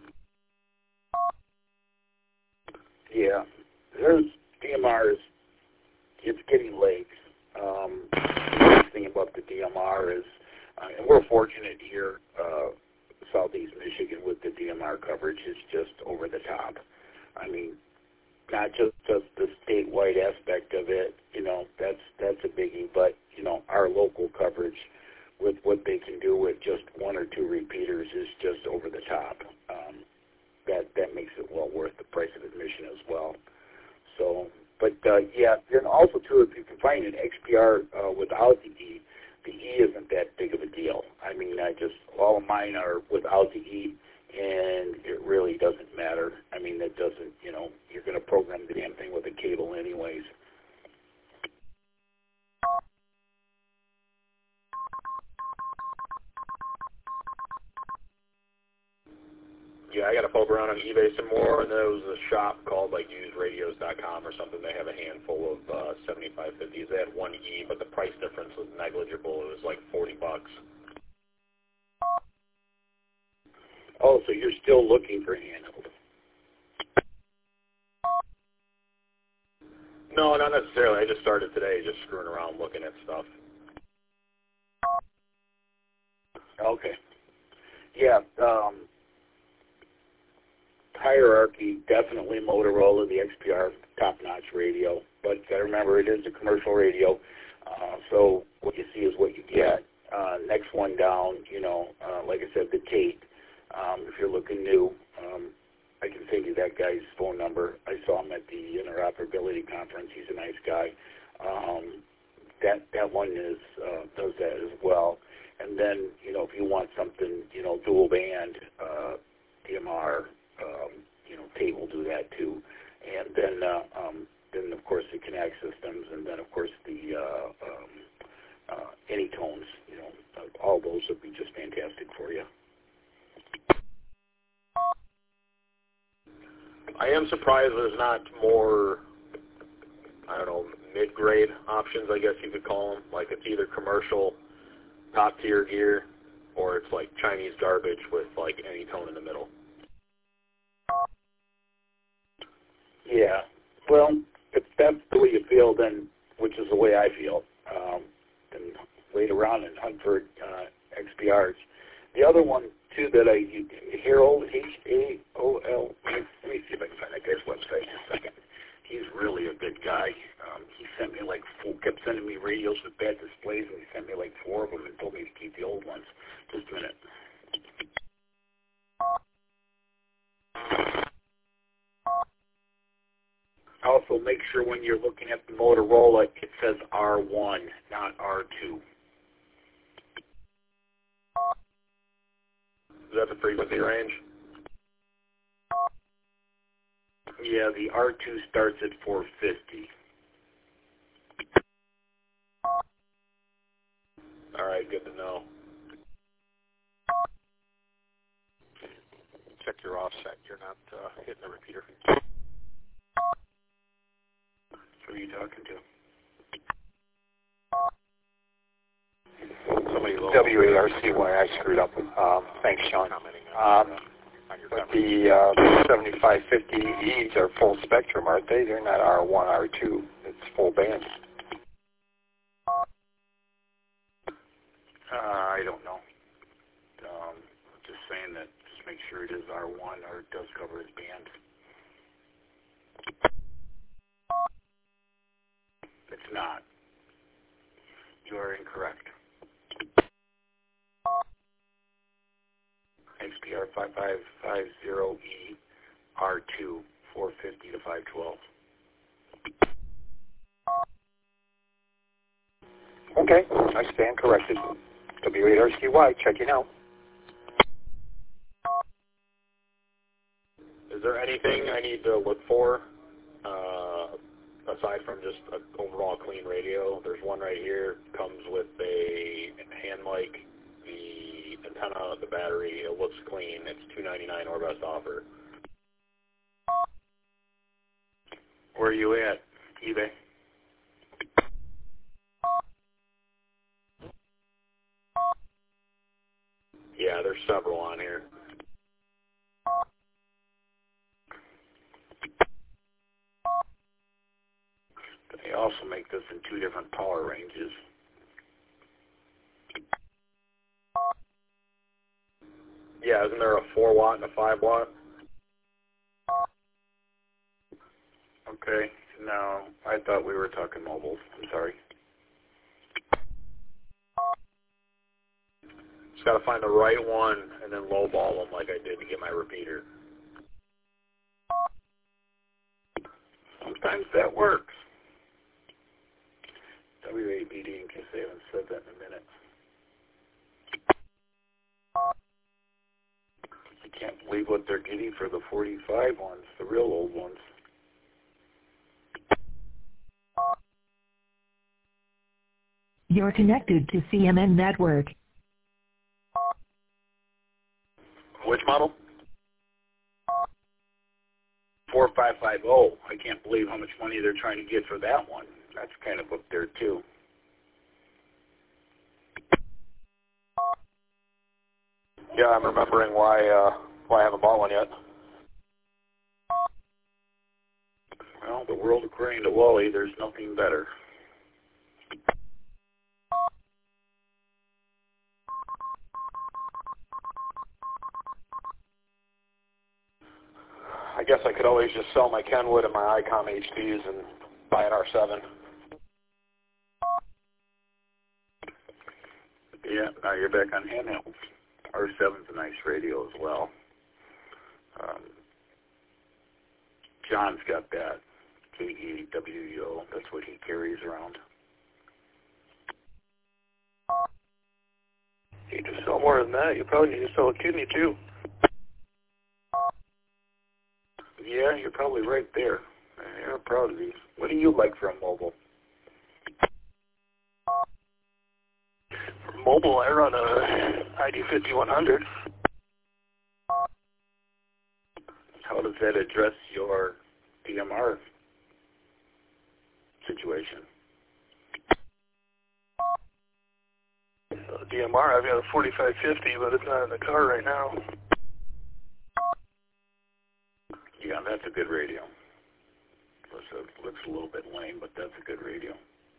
Yeah, there's D M Rs. It's getting legs. Um, the nice thing about the D M R is, uh, and we're fortunate here, uh, Southeast Michigan, with the D M R coverage is just over the top. I mean, not just, just the statewide aspect of it, you know, that's that's a biggie, but, you know, our local coverage with what they can do with just one or two repeaters is just over the top. Um, that, that makes it well worth the price of admission as well. So, but, uh, yeah, then also, too, if you can find an X P R uh, without the E, the E isn't that big of a deal. I mean, I just, all of mine are without the E, and it really doesn't matter. I mean, that doesn't, you know, you're going to program the damn thing with a cable anyways. Yeah, I got to poke around on eBay some more, and there was a shop called like used radios dot com or something. They have a handful of uh, seventy-five fifties. They had one E, but the price difference was negligible. It was like forty bucks. Oh, so you're still looking for handheld? No, not necessarily. I just started today, just screwing around looking at stuff. Okay. Yeah. Um, hierarchy, definitely Motorola, the X P R, top-notch radio. But you got to remember, it is a commercial radio, uh, so what you see is what you get. Uh, next one down, you know, uh, like I said, the Tate. Um, if you're looking new, um, I can send you that guy's phone number. I saw him at the interoperability conference. He's a nice guy. Um, that that one is uh, does that as well. And then, you know, if you want something, you know, dual band, uh, D M R, um, you know, Tate will do that too. And then, uh, um, then of course the Connect systems, and then of course the uh, um, uh, Anytones. You know, all those would be just fantastic for you. I am surprised there's not more, I don't know, mid-grade options, I guess you could call them. Like it's either commercial, top-tier gear, or it's like Chinese garbage with like Anytone in the middle. Yeah. Well, if that's the way you feel, then, which is the way I feel, um, then wait around and hunt for uh, X P Rs. The other one, too, that I, Harold, H A O L, let me see if I can find that guy's website in a second. He's really a good guy. Um, he sent me like four, kept sending me radios with bad displays, and he sent me like four of them and told me to keep the old ones. Just a minute. Also, make sure when you're looking at the Motorola, it says R one, not R two. Is that the frequency range? Yeah, the R two starts at four fifty. All right, good to know. Check your offset. You're not uh, hitting the repeater. Who are you talking to? W A R C Y, I screwed up. Um, thanks, Sean. Um, but the uh, seventy-five fifty E's are full spectrum, aren't they? They're not R one, R two. It's full band. Uh, I don't know. Um, just saying that. Just make sure it is R one or it does cover his band. It's not. You are incorrect. X P R five five five zero E R two four fifty to five twelve. Okay, I stand corrected. W A R C Y, checking out. Is there anything I need to look for uh, aside from just an overall clean radio? There's one right here, comes with a hand mic, the antenna, the battery. It looks clean. It's two ninety-nine or best offer. Where are you at? eBay? Yeah, there's several on here. They also make this in two different power ranges. Yeah, isn't there a four watt and a five watt? Okay, no, I thought we were talking mobiles. I'm sorry. Just got to find the right one and then lowball them like I did to get my repeater. Sometimes that works. W A B D, in case they haven't said that in a minute. I can't believe what they're getting for the forty-five ones, the real old ones. You're connected to C M N Network. Which model? four five five zero. I can't believe how much money they're trying to get for that one. That's kind of up there, too. Yeah, I'm remembering why uh, why I haven't bought one yet. Well, the world according to Wally, there's nothing better. I guess I could always just sell my Kenwood and my ICOM H Ds and buy an R seven. Yeah, now you're back on handhelds. R seven's a nice radio as well. Um, John's got that. K E W U O. That's what he carries around. You need to sell more than that. You probably need to sell a kidney too. Yeah, you're probably right there. I'm proud of these. What do you like for a mobile? For mobile, I run a I D fifty-one hundred. How does that address your D M R situation? Uh, D M R, I've got a forty-five fifty, but it's not in the car right now. Yeah, that's a good radio. Looks a, looks a little bit lame, but that's a good radio.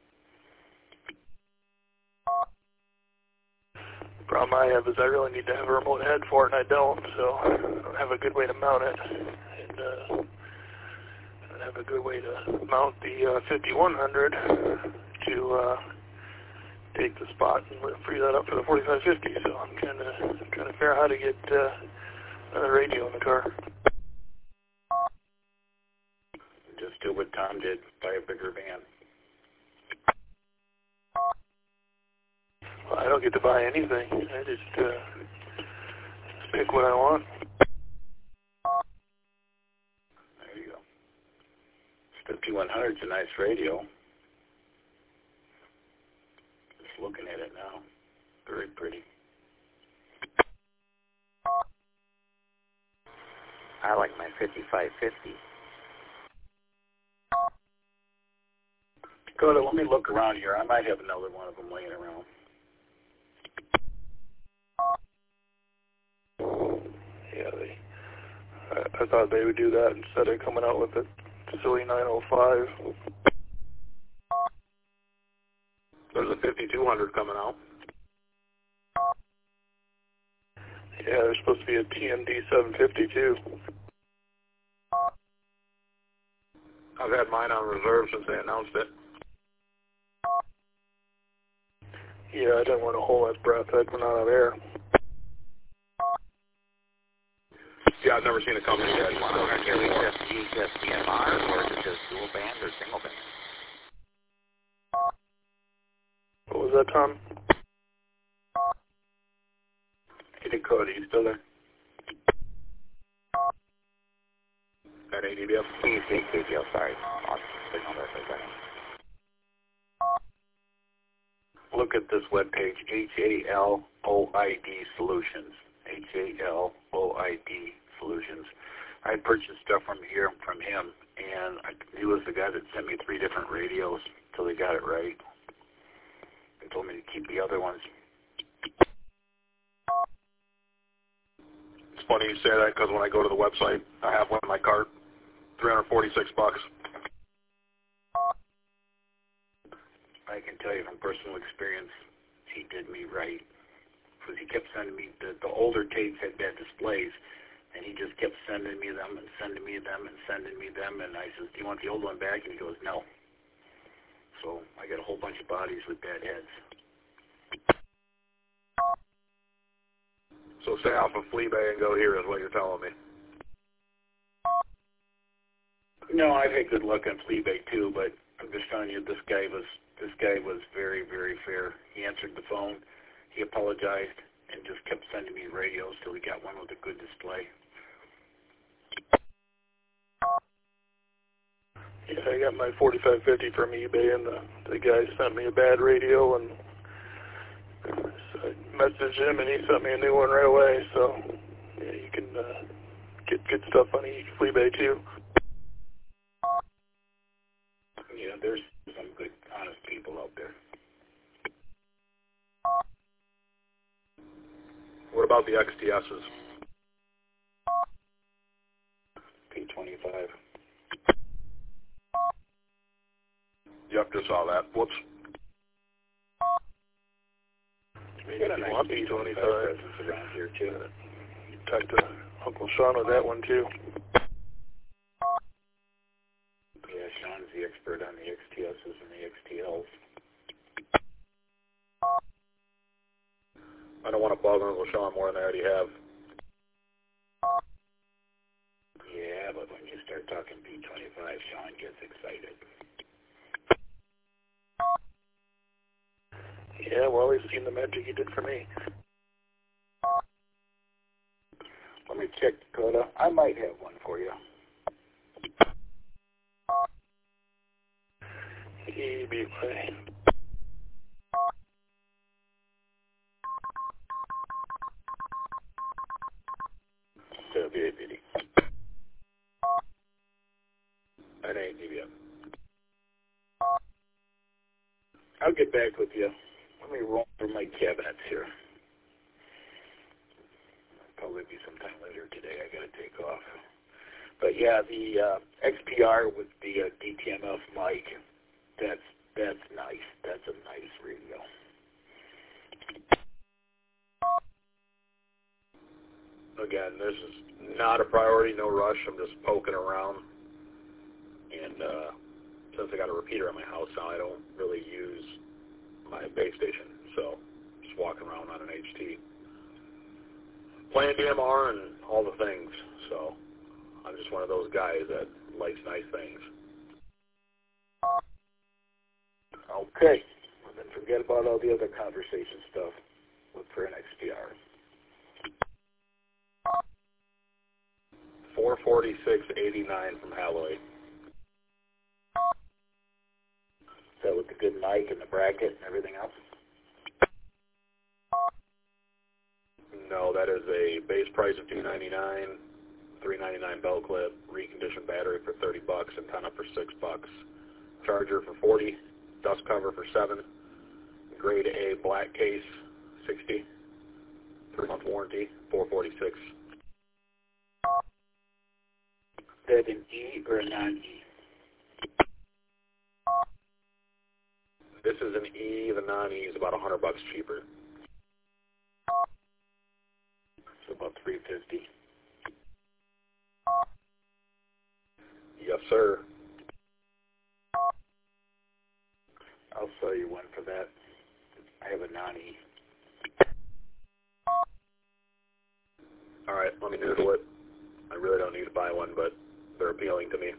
The problem I have is I really need to have a remote head for it, and I don't, so I don't have a good way to mount it. And uh, I don't have a good way to mount the uh, fifty-one hundred to uh, take the spot and free that up for the forty-five fifty. So I'm kind of trying to figure out how to get uh, another radio in the car. Just do what Tom did, buy a bigger van. Well, I don't get to buy anything. I just, uh, just pick what I want. There you go. fifty-one hundred is a nice radio. Just looking at it now. Very pretty. I like my fifty-five fifty. Dakota, let me look around here. I might have another one of them laying around. Yeah, they. I, I thought they would do that instead of coming out with a silly nine oh five. There's a fifty-two hundred coming out. Yeah, there's supposed to be a T M D seven fifty too. I've had mine on reserve since they announced it. Yeah, I didn't want to hold that breath. I'd run out of air. Yeah, I've never seen a company that does just use just D M R, or is it just dual band or single band? What was that, Tom? Hey, Dakota, you still there? Got A D B F? Please say K G L, sorry. Lost signal there for a second. Look at this webpage, H A L O I D Solutions. H A L O I D Solutions. I purchased stuff from here, from him, and I, he was the guy that sent me three different radios until they got it right. They told me to keep the other ones. It's funny you say that because when I go to the website, I have one in my cart, three hundred forty-six bucks. I can tell you from personal experience, he did me right. Because he kept sending me, the, the older tapes had bad displays, and he just kept sending me them and sending me them and sending me them, and I says, do you want the old one back? And he goes, no. So I got a whole bunch of bodies with bad heads. So stay off of Fleabay and go here is what you're telling me. No, I've had good luck on Fleabay too, but I'm just telling you, this guy was this guy was very, very fair. He answered the phone, he apologized, and just kept sending me radios till he got one with a good display. Yeah, I got my forty-five fifty from eBay, and the, the guy sent me a bad radio, and so I messaged him, and he sent me a new one right away. So yeah, you can uh, get good stuff on eBay too. Yeah, there's some good, honest people out there. What about the X T S's? P twenty-five. Yep, just saw that. Whoops. Maybe if you want P twenty-five around here too. You can talk to Uncle Sean with that one too. Yeah, Sean's the expert on the X T S's and the X T Ls. I don't want to bother Uncle Sean more than I already have. Yeah, but when you start talking B twenty-five, Sean gets excited. Yeah, well, he's seen the magic he did for me. Let me check, Dakota. I might have one for you. E B Y. W A B D. N A D B M. I'll get back with you. Let me roll through my cabinets here. Probably be sometime later today. I got to take off. But yeah, the uh, X P R with the uh, D T M F mic, that's that's nice. That's a nice radio. Again, this is not a priority, no rush. I'm just poking around. And uh, since I got a repeater at my house now, I don't really use my base station. So just walking around on an H T. Playing D M R and all the things. So I'm just one of those guys that likes nice things. Okay. Well, then forget about all the other conversation stuff. Look for an X P R. four forty-six eighty-nine from Halloway. Is that with the good mic and the bracket and everything else? No, that is a base price of two ninety-nine, three ninety-nine bell clip, reconditioned battery for thirty bucks, antenna for six bucks, charger for forty, dust cover for seven, grade A black case sixty, three month warranty, four forty-six. Is that an E or a non-E? This is an E. The non-E is about a hundred bucks cheaper. So about three fifty. Yes, sir. I'll sell you one for that. I have a non-E. All right, let me noodle it. I really don't need to buy one, but they're appealing to me.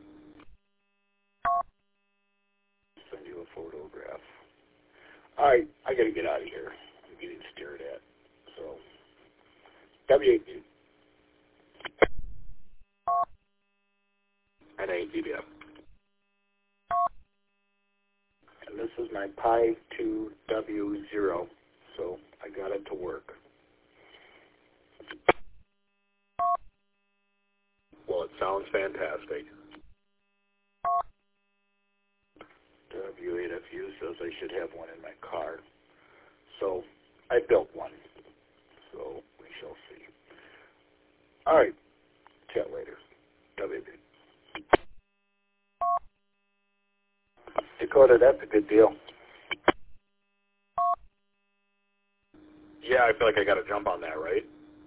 Send you a photograph. All right, I got to get out of here. I'm getting stared at. So, W A B. N A D B M. And this is my Pi two W zero, so I got it to work. Well, it sounds fantastic. W eight F U says I should have one in my car. So I built one. So we shall see. All right. Chat later. W B. Dakota, that's a good deal. Yeah, I feel like I got to jump on that, right?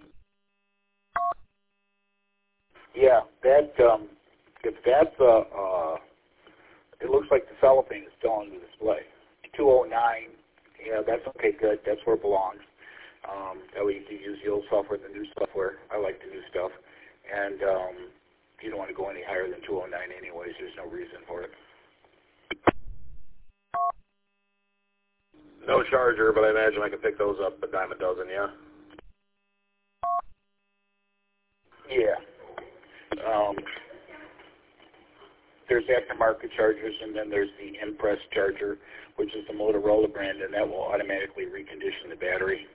Yeah, that, um, if that's, uh, uh, it looks like the cellophane is still on the display. two oh nine, yeah, that's okay, good. That's where it belongs. Um, that way you can use the old software and the new software. I like the new stuff. And um, you don't want to go any higher than two oh nine anyways. There's no reason for it. No charger, but I imagine I can pick those up a dime a dozen, yeah? Yeah. Um, there's aftermarket chargers, and then there's the Impress charger, which is the Motorola brand, and that will automatically recondition the battery.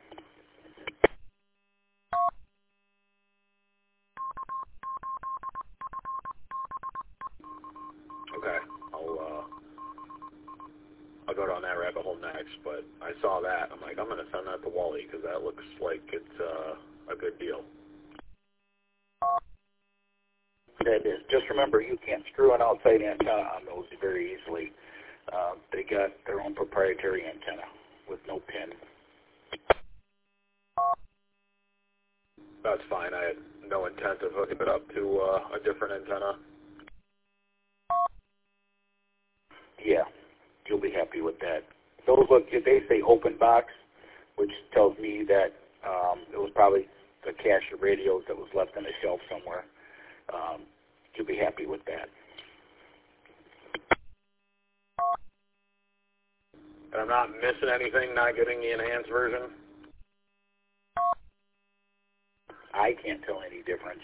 Okay, I'll uh, I'll go down that rabbit hole next. But I saw that, I'm like, I'm gonna send that to Wally because that looks like it's uh, a good deal. That is. Just remember, you can't screw an outside antenna on those very easily. Uh, they got their own proprietary antenna with no pin. That's fine. I had no intent of hooking it up to uh, a different antenna. Yeah, you'll be happy with that. Those look, they say open box, which tells me that um, it was probably the cache of radios that was left on a shelf somewhere. Um, you'll be happy with that. And I'm not missing anything, not getting the enhanced version? I can't tell any difference.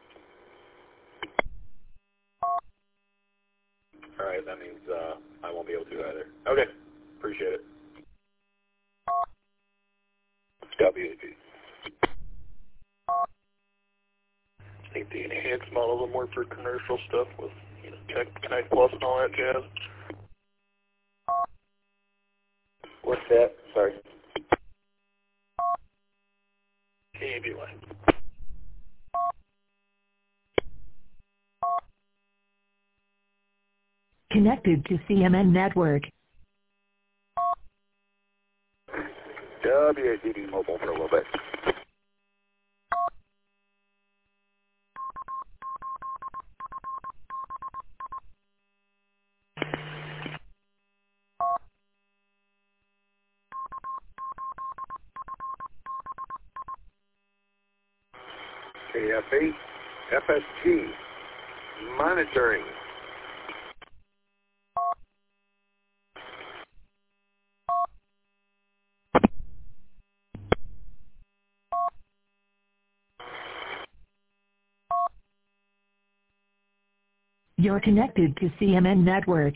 All right, that means uh, I won't be able to either. Okay, appreciate it. W A P. I think the enhanced model will work for commercial stuff with, you know, Tech Connect Plus and all that jazz. What's that? Sorry. K B Y. Connected to C M N Network. W A C D mobile for a little bit. K F A, F S G, monitoring. You're connected to C M N Network.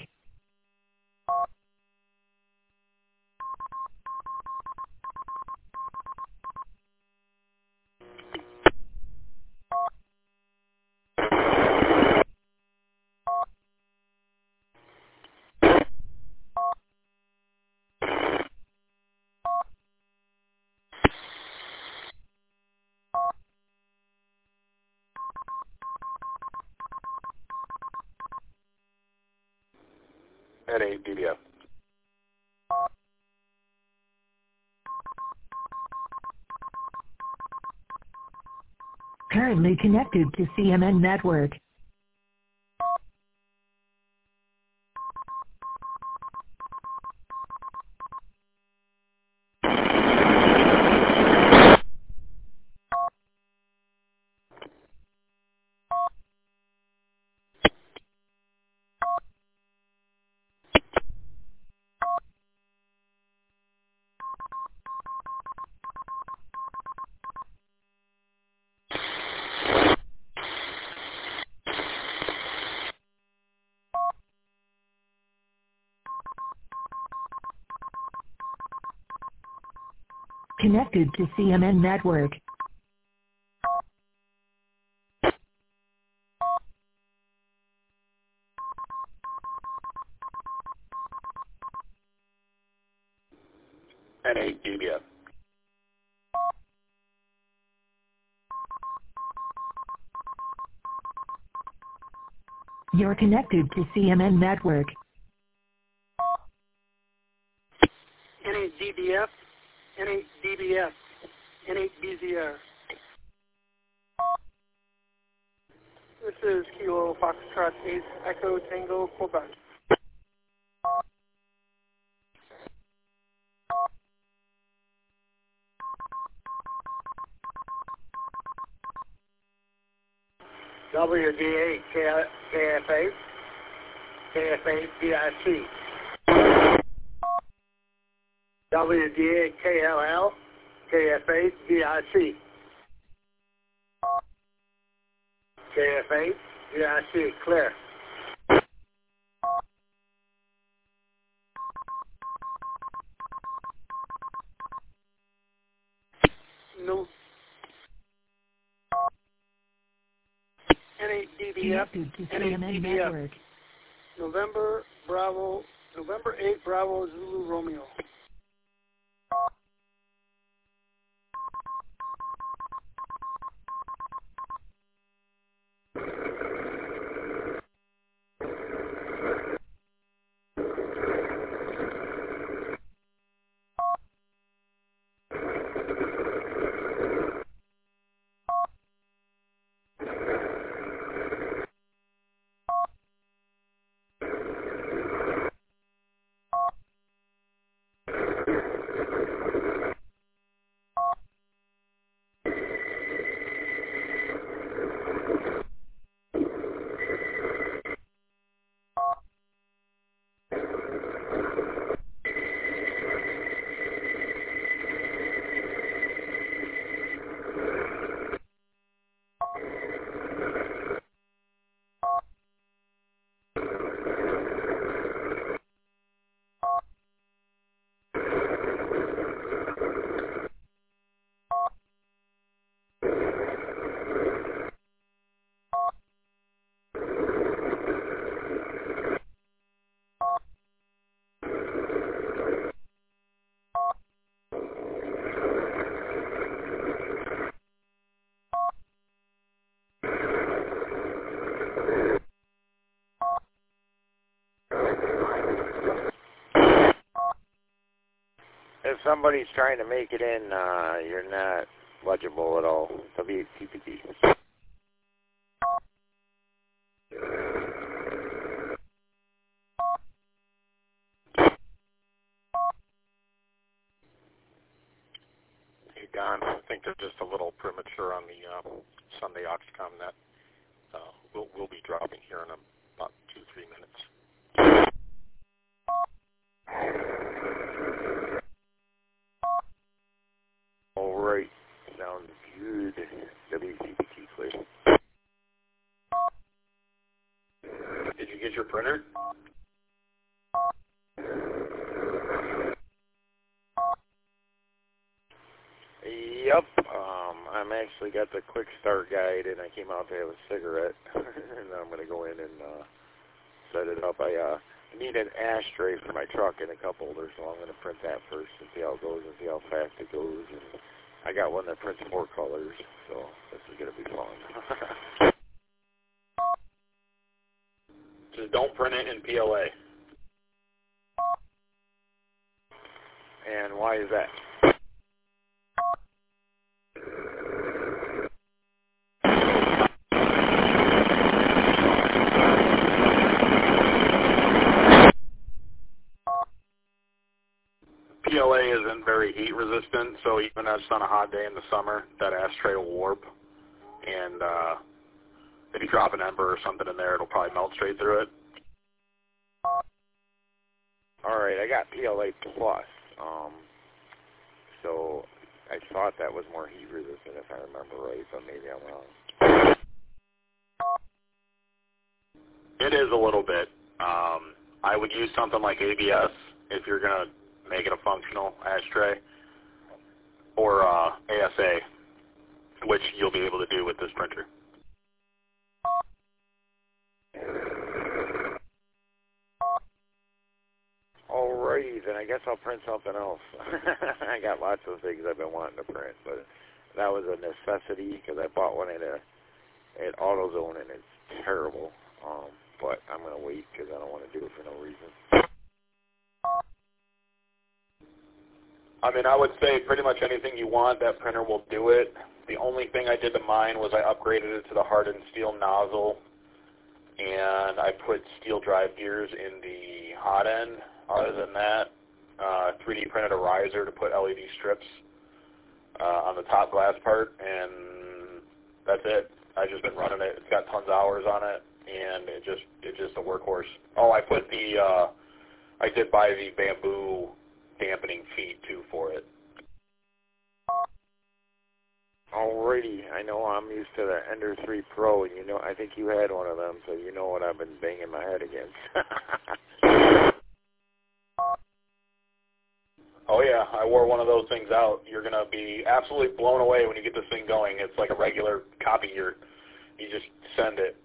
N A D B F. Currently connected to C M N Network. Connected to C M N Network. N A D B F. You're connected to C M N Network. N eight D B F, N eight D B F, N eight B Z R. This is Kilo Foxtrot eight Echo Tango Quebec. W D A K F A, K F A B I C. W D A K L L, K F A B I C. K F A B I C, clear. No. N eight D B F, Connected to N C M eight N D B F. Network. November Bravo, November eight Bravo Zulu Romeo. somebody's trying to make it in, uh, you're not legible at all. W T P T. Hey, Don, I think they're just a little premature on the uh, Sunday Oxcom net. Uh, we'll, we'll be dropping here in about two, three minutes. All right. Sounds good. W T P T, please. Did you get your printer? Yep. Um, I'm actually got the quick start guide, and I came out to have a cigarette, and I'm going to go in and uh, set it up. I uh, need an ashtray for my truck and a cup holder, so I'm going to print that first and see how it goes and see how fast it goes. And I got one that prints four colors, so this is going to be fun. Just don't print it in P L A. And why is that? P L A isn't very heat resistant, so even if it's on a hot day in the summer, that ashtray will warp. And uh, if you drop an ember or something in there, it'll probably melt straight through it. All right, I got P L A plus. Um, so I thought that was more heat resistant, if I remember right, but maybe I'm wrong. It is a little bit. Um, I would use something like A B S if you're going to make it a functional ashtray, or uh, A S A, which you'll be able to do with this printer. Alrighty, then I guess I'll print something else. I got lots of things I've been wanting to print, but that was a necessity because I bought one at a at AutoZone and it's terrible. Um, but I'm gonna wait because I don't want to do it for no reason. I mean, I would say pretty much anything you want, that printer will do it. The only thing I did to mine was I upgraded it to the hardened steel nozzle, and I put steel drive gears in the hot end. Other than that, uh, three D printed a riser to put L E D strips uh, on the top glass part, and that's it. I've just been running it. It's got tons of hours on it, and it just it's just a workhorse. Oh, I put the uh, I did buy the bamboo dampening feet too for it. Alrighty, I know I'm used to the Ender three Pro, and you know I think you had one of them, so you know what I've been banging my head against. Oh yeah, I wore one of those things out. You're gonna be absolutely blown away when you get this thing going. It's like a regular copier. You just send it.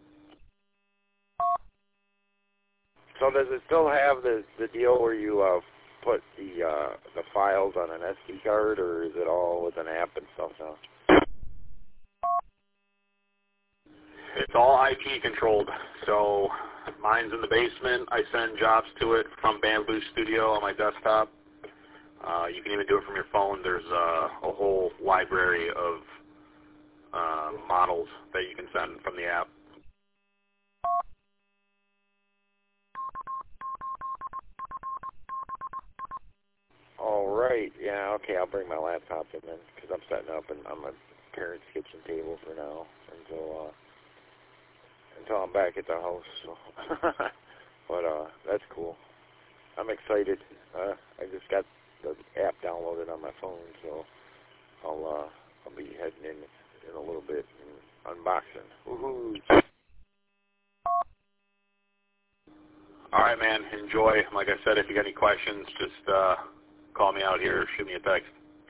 So does it still have the the deal where you uh, put the uh, the files on an S D card, or is it all with an app and stuff now? It's all I P controlled. So mine's in the basement. I send jobs to it from Bamboo Studio on my desktop. Uh, you can even do it from your phone. There's uh, a whole library of uh, models that you can send from the app. All right. Yeah, okay, I'll bring my laptop in then, because I'm setting up and on my parents' kitchen table for now until uh, until I'm back at the house. So. But uh, that's cool. I'm excited. Uh, I just got the app downloaded on my phone, so I'll uh, I'll be heading in in a little bit and unboxing. Woohoo! All right, man. Enjoy. Like I said, if you got any questions, just uh, call me out here or shoot me a text.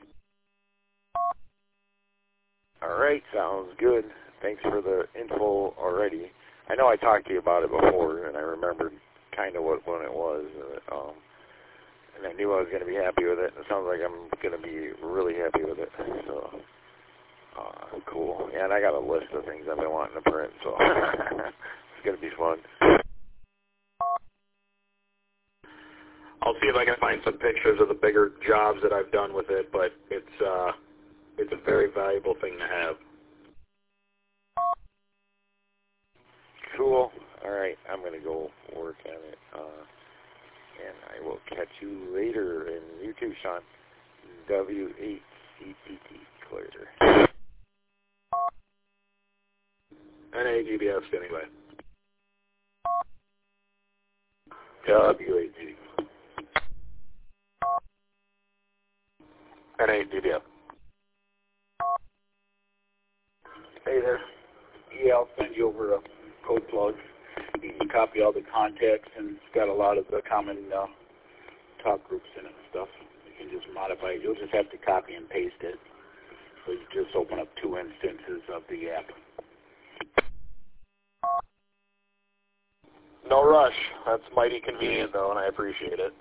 All right, sounds good. Thanks for the info already. I know I talked to you about it before, and I remembered kind of what one it was. Uh, um, and I knew I was going to be happy with it. It sounds like I'm going to be really happy with it. So, uh, cool. Yeah, and I got a list of things I've been wanting to print, so it's going to be fun. I'll see if I can find some pictures of the bigger jobs that I've done with it, but it's uh, it's a very valuable thing to have. Cool. All right, I'm going to go work on it, uh, and I will catch you later. And you too, Sean. W eight C P T clear. N A G B S anyway. W eight G. N A G B S. Hey there. Yeah, I'll send you over a code plug. You can copy all the contacts, and it's got a lot of the common uh, talk groups in it and stuff. You can just modify it. You'll just have to copy and paste it. So you just open up two instances of the app. No rush. That's mighty convenient, though, and I appreciate it.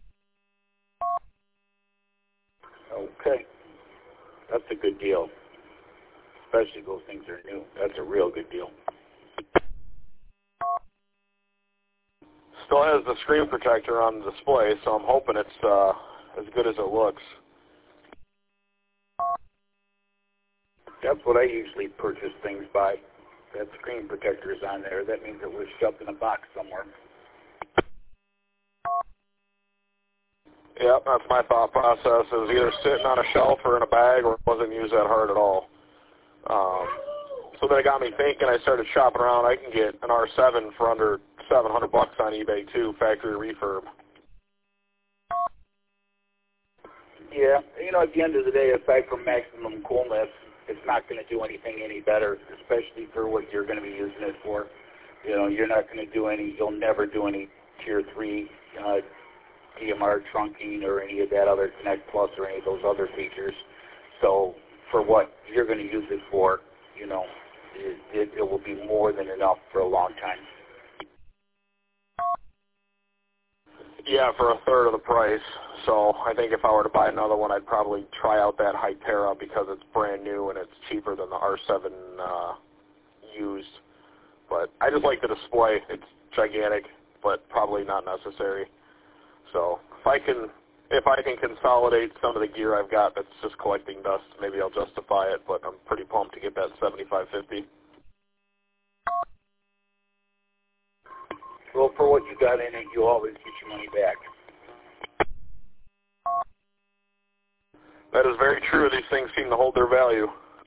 Okay. That's a good deal. Especially if those things are new. That's a real good deal. Still has the screen protector on the display, so I'm hoping it's uh, as good as it looks. That's what I usually purchase things by. That screen protector is on there. That means it was shoved in a box somewhere. Yep, that's my thought process. It was either sitting on a shelf or in a bag, or it wasn't used that hard at all. Um, so then it got me thinking. I started shopping around. I can get an R seven for under seven hundred bucks on eBay too, factory refurb. Yeah, you know, at the end of the day, aside from maximum coolness, it's not going to do anything any better, especially for what you're going to be using it for. You know, you're not going to do any, you'll never do any tier three uh, D M R trunking or any of that other Connect Plus or any of those other features. So for what you're going to use it for, you know, it, it, it will be more than enough for a long time. Yeah, for a third of the price. So I think if I were to buy another one, I'd probably try out that Hytera because it's brand new and it's cheaper than the R seven uh, used. But I just like the display. It's gigantic, but probably not necessary. So if I can, if I can consolidate some of the gear I've got that's just collecting dust, maybe I'll justify it. But I'm pretty pumped to get that seventy-five fifty. Well, for what you got in it, you always get your money back. That is very true. These things seem to hold their value.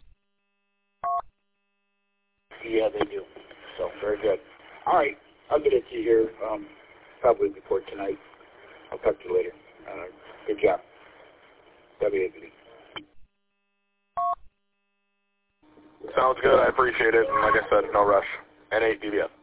Yeah, they do. So, very good. All right, I'll get it to you here um, probably before tonight. I'll talk to you later. Uh, good job. W A B D. Sounds good. I appreciate it. And like I said, no rush. N eight D B S.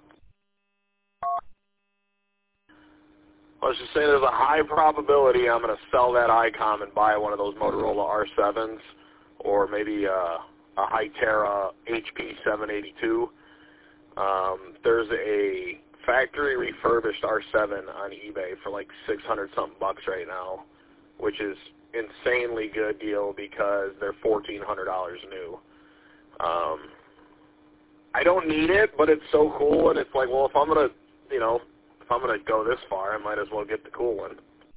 Let's just say there's a high probability I'm going to sell that ICOM and buy one of those Motorola R sevens or maybe a, a Hytera H P seven eighty-two. Um, there's a factory refurbished R seven on eBay for like six hundred something bucks right now, which is insanely good deal because they're fourteen hundred dollars new. Um, I don't need it, but it's so cool, and it's like, well, if I'm going to, you know, if I'm going to go this far, I might as well get the cool one.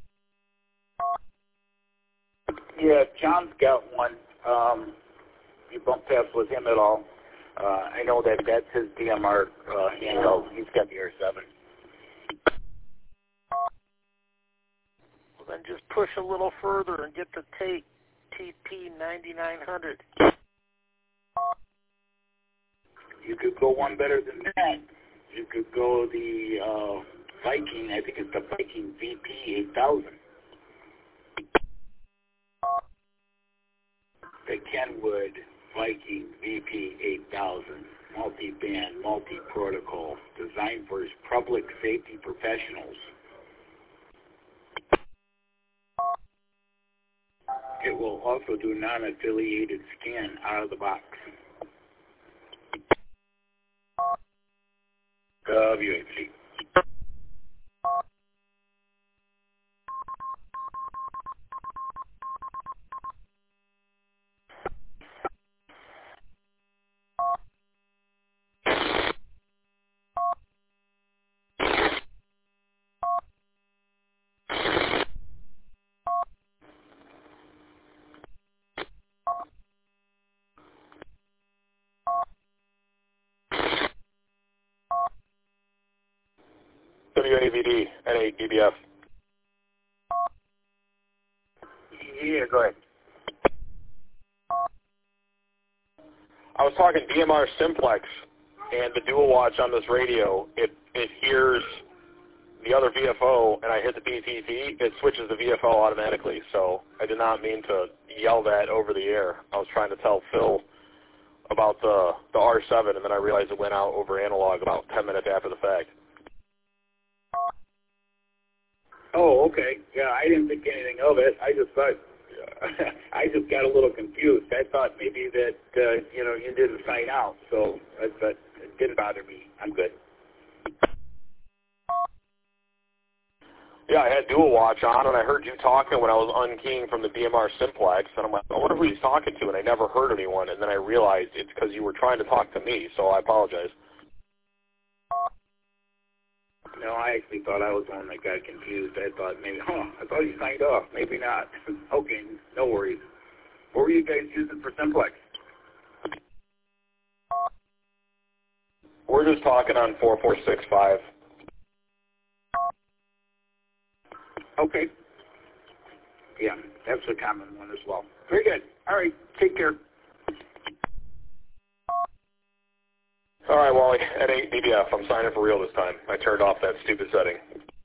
Yeah, John's got one. Um, you bump past with him at all. Uh, I know that that's his D M R uh, handheld. He's got the R seven. Well, then just push a little further and get the T P ninety-nine hundred. You could go one better than that. You could go the uh, Viking. I think it's the Viking V P eight thousand. The Kenwood Viking V P eight thousand, multi-band, multi-protocol, designed for public safety professionals. It will also do non-affiliated scan out of the box. W H C. W A V D, N eight D B F. Yeah, go ahead. I was talking D M R Simplex, and the dual watch on this radio, it, it hears the other V F O, and I hit the P T T, it switches the V F O automatically. So I did not mean to yell that over the air. I was trying to tell Phil about the, the R seven, and then I realized it went out over analog about ten minutes after the fact. Oh, okay. Yeah, I didn't think anything of it. I just thought, I just got a little confused. I thought maybe that, uh, you know, you didn't sign out, so uh, but it didn't bother me. I'm good. Yeah, I had dual watch on, and I heard you talking when I was unkeying from the D M R Simplex, and I'm like, I wonder who he's talking to, and I never heard anyone, and then I realized it's because you were trying to talk to me, so I apologize. No, I actually thought I was the one that got confused. I thought maybe, huh, I thought you signed off. Maybe not. Okay, no worries. What were you guys using for Simplex? We're just talking on four four six five. Okay. Yeah, that's a common one as well. Very good. All right, take care. All right, Wally, N eight D B F, I'm signing for real this time. I turned off that stupid setting.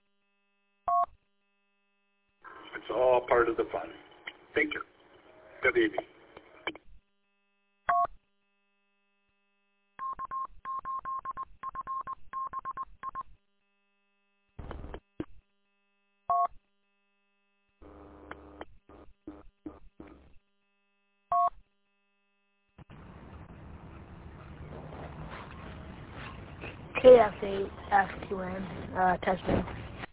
It's all part of the fun. Take care. W A V. K F eight F two N, uh, testing.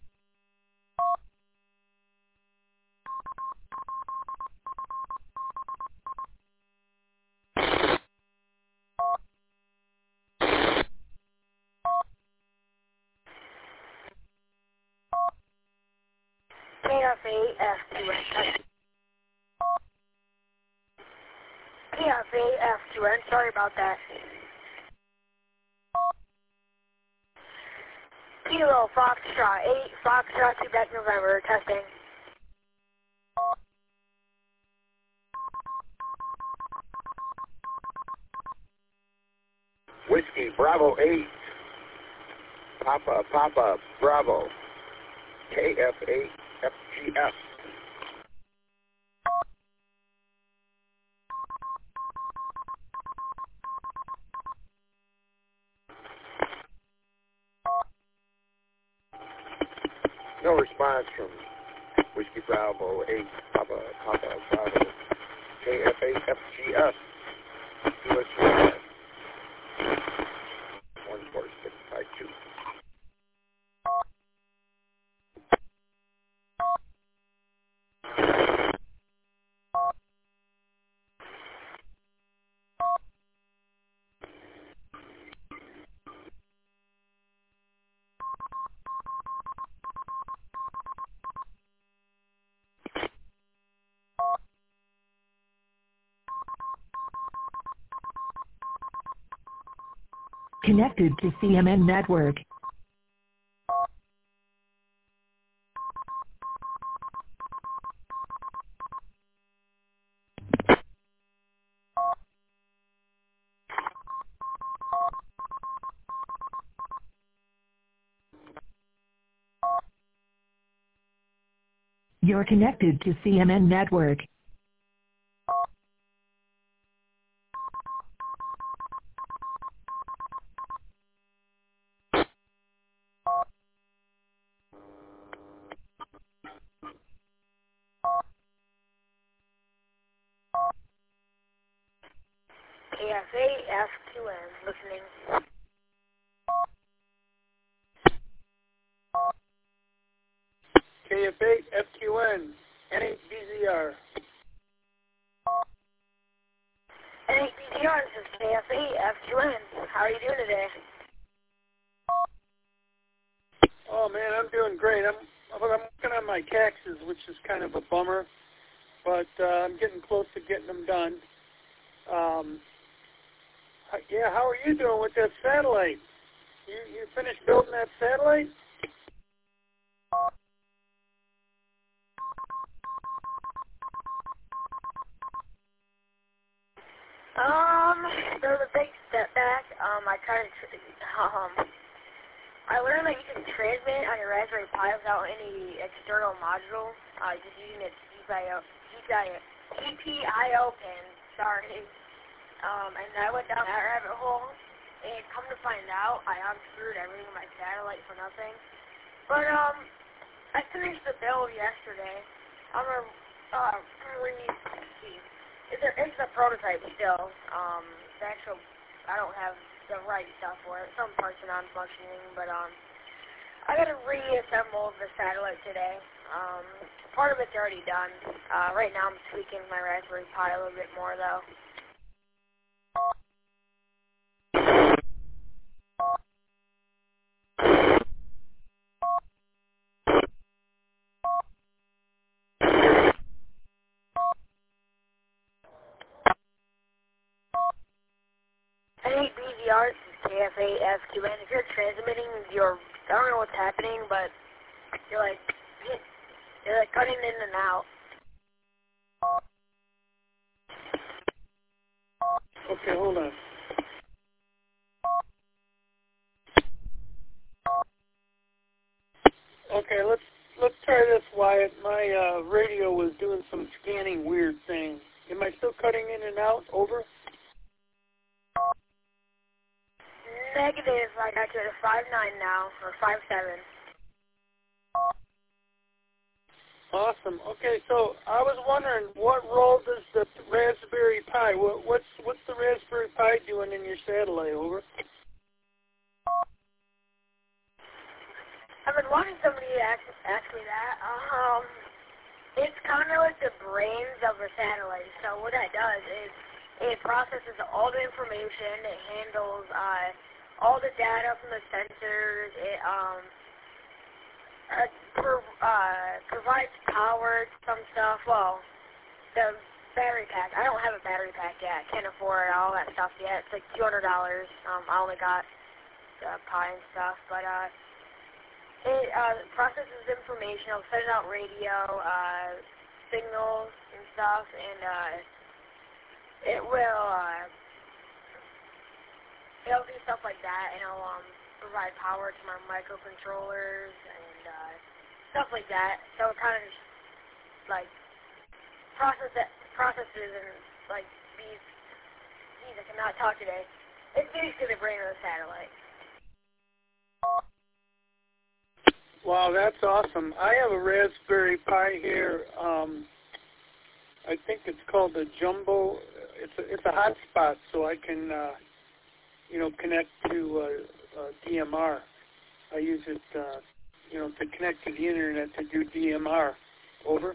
K F eight F two N, testing. K F eight F two N, sorry about that. Kilo Foxtrot eight, Foxtrot Quebec November, testing. Whiskey Bravo eight, Papa Papa Bravo, K F eight F G F. No response from Whiskey Bravo eight, Papa Papa Bravo, K F eight F G F. U S one four six five two. Connected to C M N Network. You're connected to C M N Network. K F eight F two N, listening. K F eight F Q N, N eight B Z R. N eight B Z R, this is K F eight F two N. How are you doing today? Oh man, I'm doing great. I'm I'm working on my taxes, which is kind of a bummer, but uh, I'm getting close to getting them done. Um, yeah, how are you doing with that satellite? You you finished building that satellite? Um, there was a big step back. Um, I tried to, um, I learned that you can transmit on your Raspberry Pi without any external module, uh, just using its G P I O pin, sorry. Um, and I went down that rabbit hole, and come to find out, I unscrewed everything in my satellite for nothing. But, um, I finished the build yesterday. I'm gonna, uh, re, see. It's a, it's a prototype still. Um, the actual, I don't have the right stuff for it. Some parts are non-functioning, but um, I gotta reassemble the satellite today. Um, part of it's already done. Uh, right now I'm tweaking my Raspberry Pi a little bit more though. I hate B V R, this is K F A F Q N. If you're transmitting, you're, I don't know what's happening, but you're like, you're like cutting in and out. Okay, hold on. Okay, let's let's try this, Wyatt. My uh, radio was doing some scanning weird things. Am I still cutting in and out? Over? Negative, I got you to five nine now, or five seven. Awesome. Okay, so I was wondering, what role does the Raspberry Pi, what, what's what's the Raspberry Pi doing in your satellite? Over? I've been wanting somebody to ask, ask me that. Um, it's kind of like the brains of a satellite. So what that does is it processes all the information. It handles uh, all the data from the sensors. It um, uh, pro, uh, provides power to some stuff. Well, the battery pack. I don't have a battery pack yet. I can't afford all that stuff yet. It's like two hundred dollars. Um, I only got the Pi and stuff, but uh. It uh, processes information. It'll send out radio uh, signals and stuff, and uh, it will uh, it'll do stuff like that, and it'll um, provide power to my microcontrollers and uh, stuff like that. So it kind of just like process it, processes and like these. Geez, I cannot talk today. It's basically the brain of the satellite. Wow, that's awesome. I have a Raspberry Pi here. Um, I think it's called the Jumbo. It's a, it's a hotspot, so I can, uh, you know, connect to uh, uh, D M R. I use it, uh, you know, to connect to the internet to do D M R. Over.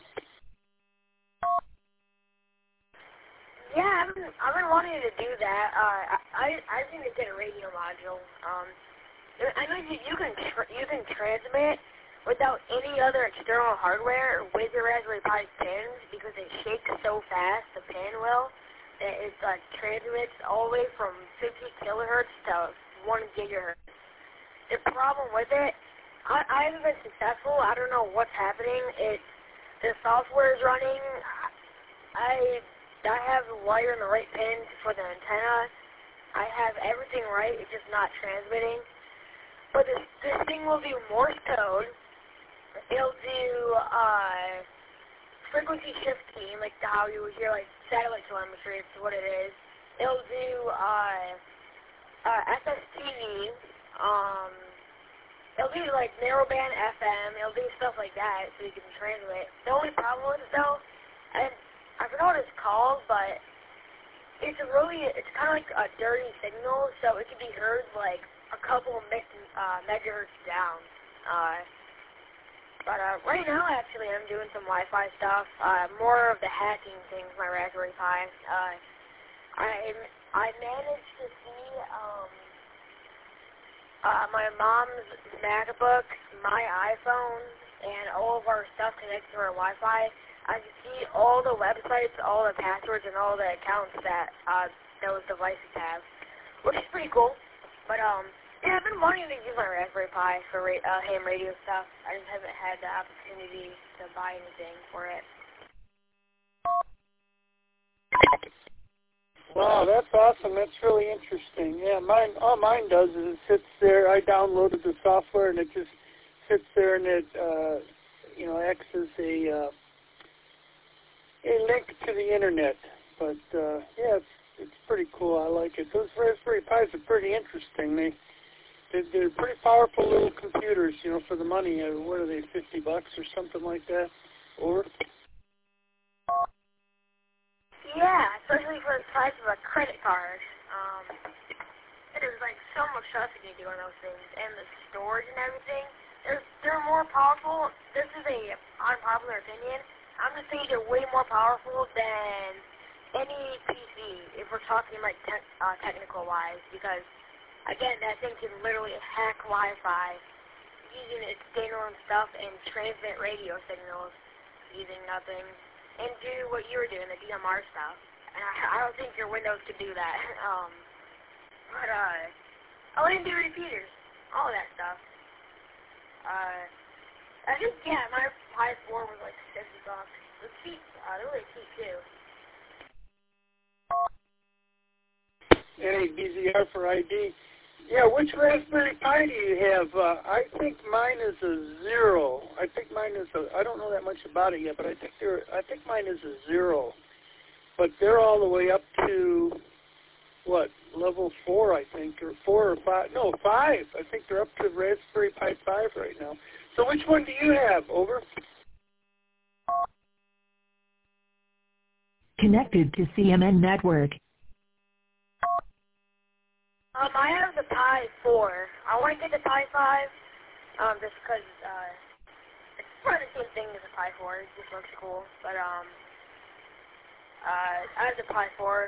Yeah, I've been, I've been wanting to do that. Uh, I I think to get a radio module. Um, I know you, you can tr you can transmit without any other external hardware with your Raspberry Pi pins because it shakes so fast. The pin will. It, it uh, transmits all the way from fifty kilohertz to one gigahertz. The problem with it, I, I haven't been successful. I don't know what's happening. It the software is running. I I have the wire and the right pins for the antenna. I have everything right. It's just not transmitting. But this, this thing will do Morse code. It'll do uh, frequency shift keying, like how you would hear like satellite telemetry. It's what it is. It'll do uh, uh, S S T V. Um, it'll do like narrowband F M. It'll do stuff like that so you can transmit. The only problem with it though, and I forgot what it's called, but it's a really, it's kind of like a dirty signal, so it can be heard like a couple of meg uh, megahertz down. Uh, but uh, right now, actually, I'm doing some Wi-Fi stuff. Uh, more of the hacking things, my Raspberry Pi. Uh, I I managed to see um, uh, my mom's MacBook, my iPhone, and all of our stuff connected to our Wi-Fi. I can see all the websites, all the passwords, and all the accounts that uh, those devices have, which is pretty cool. But um, Yeah, I've been wanting to use my Raspberry Pi for ra- uh, ham radio stuff. I just haven't had the opportunity to buy anything for it. Wow, that's awesome. That's really interesting. Yeah, mine. All mine does is it sits there. I downloaded the software and it just sits there and it, uh, you know, acts as a uh, a link to the internet. But uh, yeah, it's it's pretty cool. I like it. Those Raspberry Pis are pretty interesting. They they're, they're pretty powerful little computers. You know, for the money. Uh, what are they? Fifty bucks or something like that? Or yeah, especially for the price of a credit card. Um, there's like so much stuff you can do on those things, and the storage and everything. They're they're more powerful. This is a unpopular opinion. I'm just saying they're way more powerful than any P C if we're talking like te- uh, technical wise, because again, that thing can literally hack Wi-Fi using its standalone stuff and transmit radio signals using nothing, and do what you were doing, the D M R stuff. And I, I don't think your Windows could do that. um, but uh, oh, and do repeaters, all of that stuff. Uh, I think yeah, my Pi four was like fifty bucks. It was cheap. Uh, they're really cheap too. N A B Z R for I D. Yeah, which Raspberry Pi do you have? Uh, I think mine is a zero. I think mine is a. I don't know that much about it yet, but I think they're. I think mine is a zero. But they're all the way up to what, level four, I think, or four or five. No, five. I think they're up to Raspberry Pi five right now. So which one do you have? Over. Connected to C M N Network. Um, I have the Pi four. I want to get the Pi five, um, just because, uh, it's probably the same thing as the Pi four. It just looks cool. But, um, uh, I have the Pi four.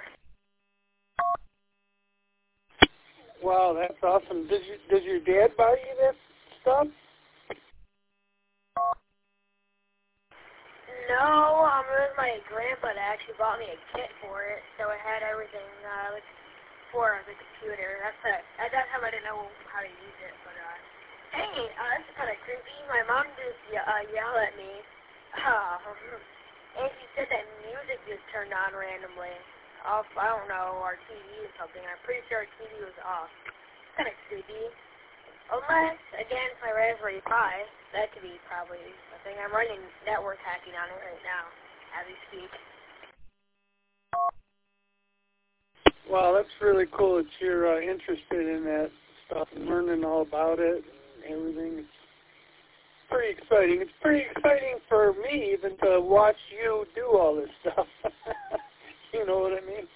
Wow, that's awesome. Does you, does your dad buy you that stuff? No, um, it was my grandpa that actually bought me a kit for it, so it had everything, uh, like, for the computer. That's a, at that time I didn't know how to use it, but, uh, hey, uh, that's kind of creepy. My mom just, uh, yelled at me, uh, and she said that music just turned on randomly off, I don't know, our T V or something. I'm pretty sure our T V was off. It's kind of creepy. Unless, again, it's my Raspberry Pi. That could be probably a thing. I'm running network hacking on it right now, as we speak. Wow, that's really cool that you're uh, interested in that stuff and learning all about it and everything. It's pretty exciting. It's pretty exciting for me even to watch you do all this stuff. You know what I mean?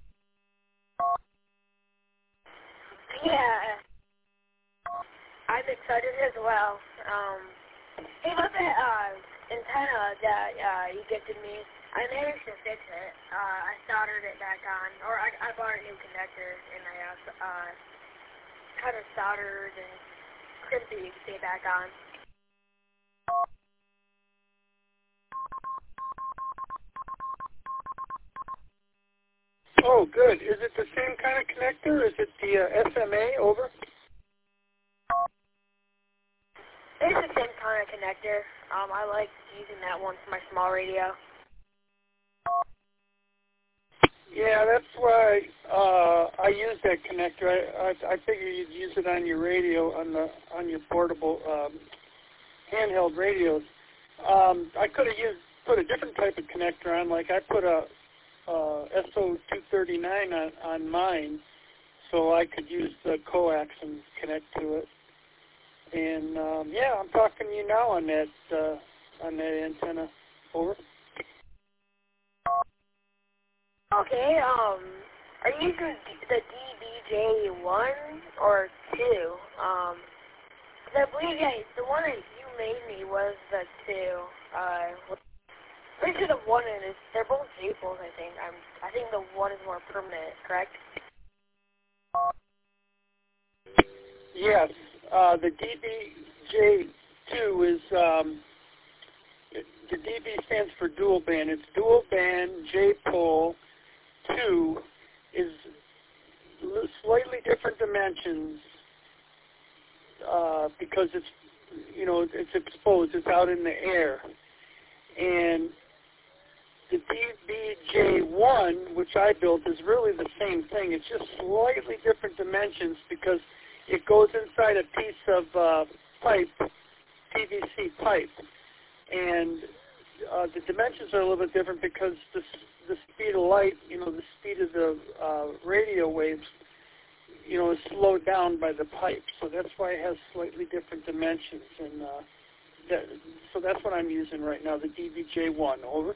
Yeah. I'm excited as well. Um, hey, about that uh, antenna that uh, you gifted me, I managed to fix it. Uh, I soldered it back on, or I, I bought a new connector, and I uh, kind of soldered and crimped it, you can see it back on. Oh, good. Is it the same kind of connector? Is it the uh, S M A? Over? It's the same kind of connector. Um, I like using that one for my small radio. Yeah, that's why uh, I use that connector. I, I I figure you'd use it on your radio, on the on your portable um, handheld radios. Um, I could have used put a different type of connector on, like I put a uh, S O two thirty-nine on, on mine, so I could use the coax and connect to it. And um, yeah, I'm talking to you now on that uh, on that antenna. Over. Okay. Um, are you using the D B J one or two? Um, 'cause I believe yeah, the one that you made me was the two. Uh, pretty sure the one is they're both staples. I think. I'm. I think the one is more permanent. Correct? Yes. Uh, the D B J two is, um, the D B stands for dual band. It's dual band J-pole two is slightly different dimensions, uh, because it's, you know, it's exposed, it's out in the air. And the D B J one, which I built, is really the same thing. It's just slightly different dimensions because it goes inside a piece of uh, pipe, P V C pipe. And uh, the dimensions are a little bit different because the, the speed of light, you know, the speed of the uh, radio waves, you know, is slowed down by the pipe. So that's why it has slightly different dimensions. And uh, that, so that's what I'm using right now, the D B J one. Over.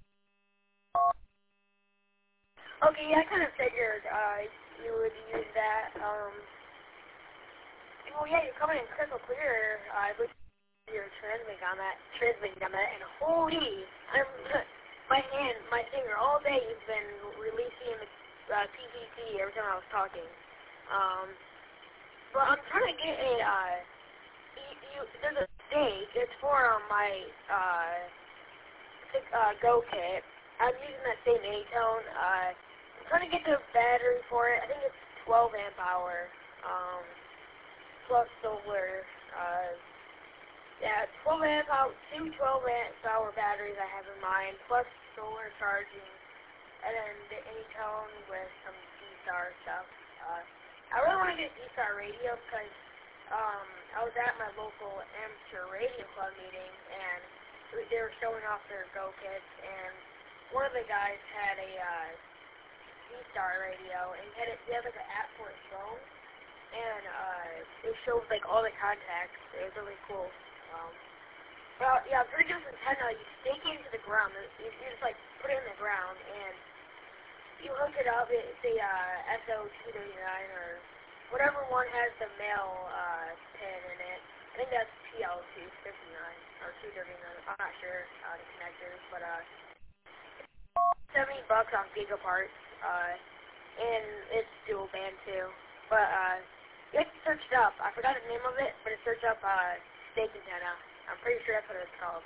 Okay, yeah, I kind of figured uh, you would use that. Um, well, yeah, you're coming in crystal clear. Uh, I believe you're transmitting on that, transmitting on that, and holy, I'm, my hand, my finger, all day has been releasing the uh, P V C every time I was talking. Um, but I'm trying to get a, uh, you, you, there's a stake, it's for um, my uh, uh, Go kit. I'm using that same A-tone. Uh, I'm trying to get the battery for it. I think it's twelve amp hour, um, plus solar. Uh, yeah, twelve amp hour, two twelve amp hour batteries I have in mind, plus solar charging, and then the A-tone with some D-Star stuff. Uh, I really want to get a D-Star radio because um, I was at my local amateur radio club meeting, and they were showing off their Go kits, and one of the guys had a uh, D-Star radio, and he had, it, he had like an app for his phone, and uh, it showed like all the contacts. It was really cool. Um, well, yeah, I'm pretty good with antenna. You stake it into the ground. You, you just like put it in the ground, and you hook it up. It's a uh, S O two thirty-nine or whatever one has the male uh, pin in it. I think that's P L two fifty-nine or two thirty-nine. I'm not sure uh, the connectors, but uh. seventy bucks on Gigaparts, uh, and it's dual band too. But uh, you have to search it up. I forgot the name of it, but it's search up uh, stake antenna. I'm pretty sure that's what it's called.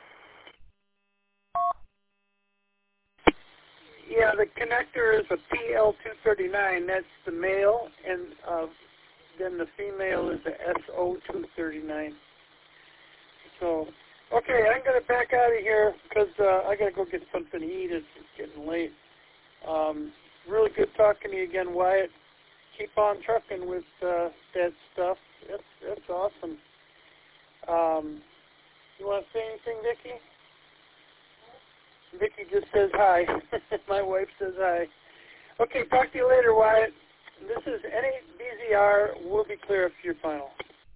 Yeah, the connector is a P L two thirty-nine. That's the male, and uh, then the female is the S O two thirty-nine. So. Okay, I'm going to back out of here because uh, I got to go get something to eat. It's getting late. Um, really good talking to you again, Wyatt. Keep on trucking with uh, that stuff. That's, that's awesome. Um, you want to say anything, Vicki? Vicki just says hi. My wife says hi. Okay, talk to you later, Wyatt. This is N eight B Z R. We'll be clear up to your final.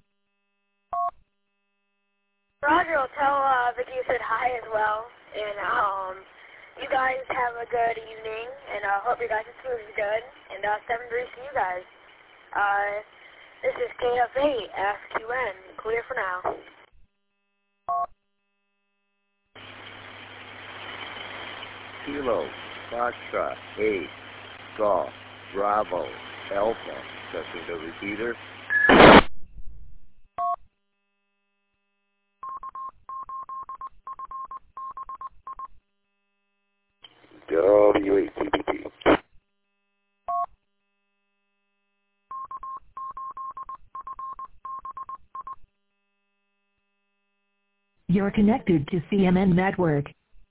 Roger will tell uh, Vicki you said hi as well, and um, you guys have a good evening, and I uh, hope your guys' food is good, and uh, seven degrees to you guys. Uh, this is K F A, S Q N, clear for now. Kilo, Foxtrot, eight, Golf, Bravo, Alpha, testing the repeater. W eight T P T. You're connected to C M N Network.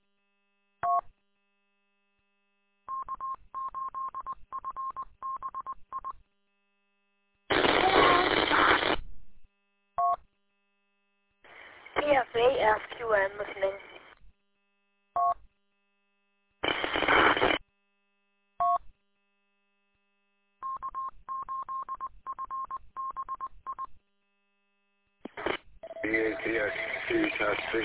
K F A, S Q N, listening. B A T X two, test three.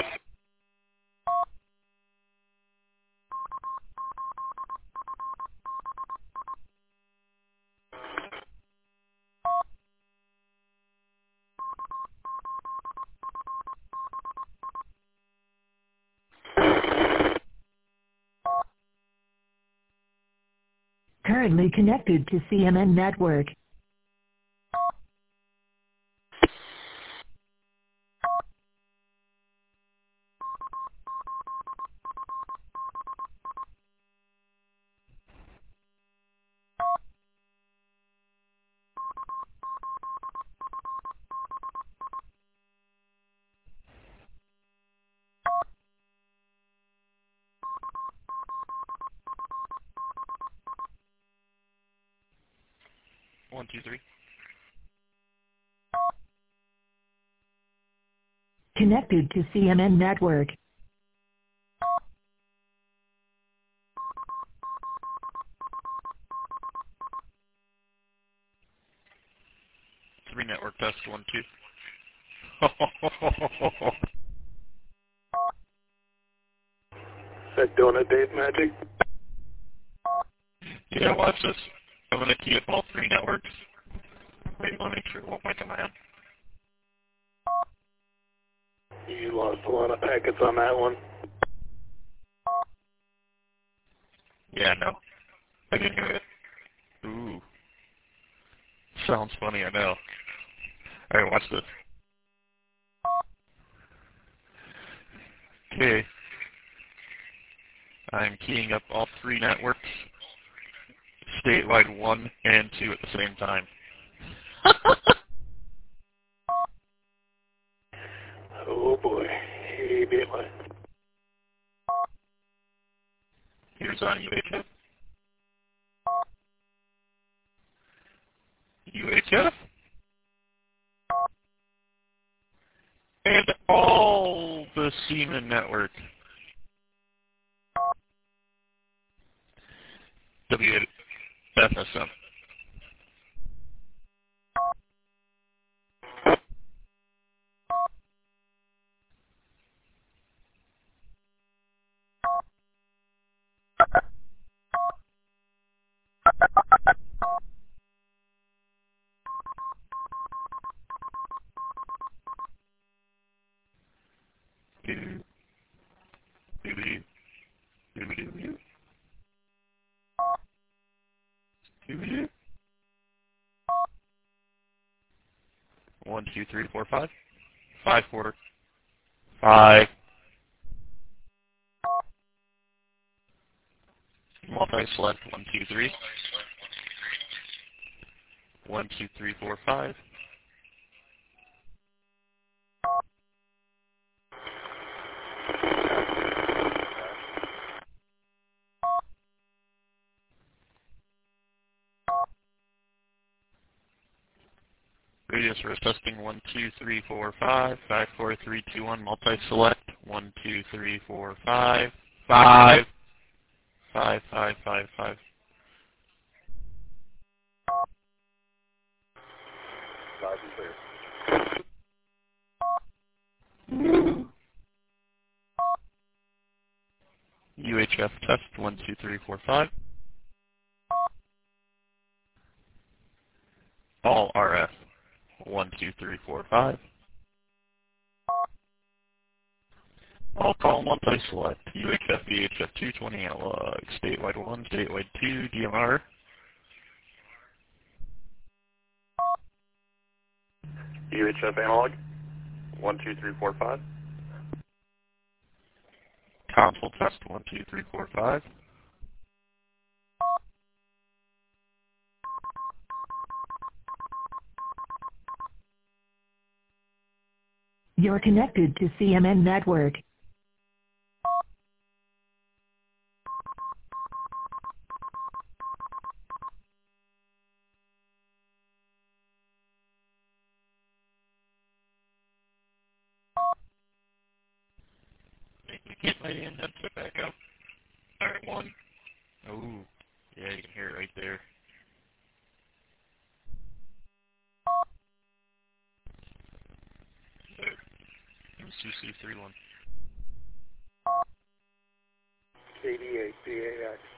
Currently connected to C M N Network. One, two, three. Connected to C M N Network. Three network test, one, two. Is that Donut Dave magic? Yeah, watch this. I'm going to key up all three networks. Wait, let me make sure it won't wake up my hand. You lost a lot of packets on that one. Yeah, no. I can hear it. Ooh. Sounds funny, I know. Alright, watch this. Okay. I'm keying up all three networks, statewide one and two at the same time. Oh boy. Hey, Dateline. Here's on U H F. U H F? And all the Seaman Network. W F S M. Do, do, do, do, do, do. Do, One, two, three, four, five. Five quarter. Five. Multi-select, one, two, three. One, two, three, four, five. Radius for testing one, two, three, four, five, five, four, three, two, one, multi-select, one, two, three, four, five, five, five, five, five, five. Loud and clear. U H F test, one, two, three, four, five. All R F, one, two, three, four, five. All call multi-select, U H F, V H F two twenty analog, statewide one, statewide two, D M R. U H F analog, one, two, three, four, five. Console test, one, two, three, four, five. You're connected to C M N Network. You can't let in, that's it back up. Alright, one. Ooh, yeah, you can hear it right there. C C three one. K D eight B A X.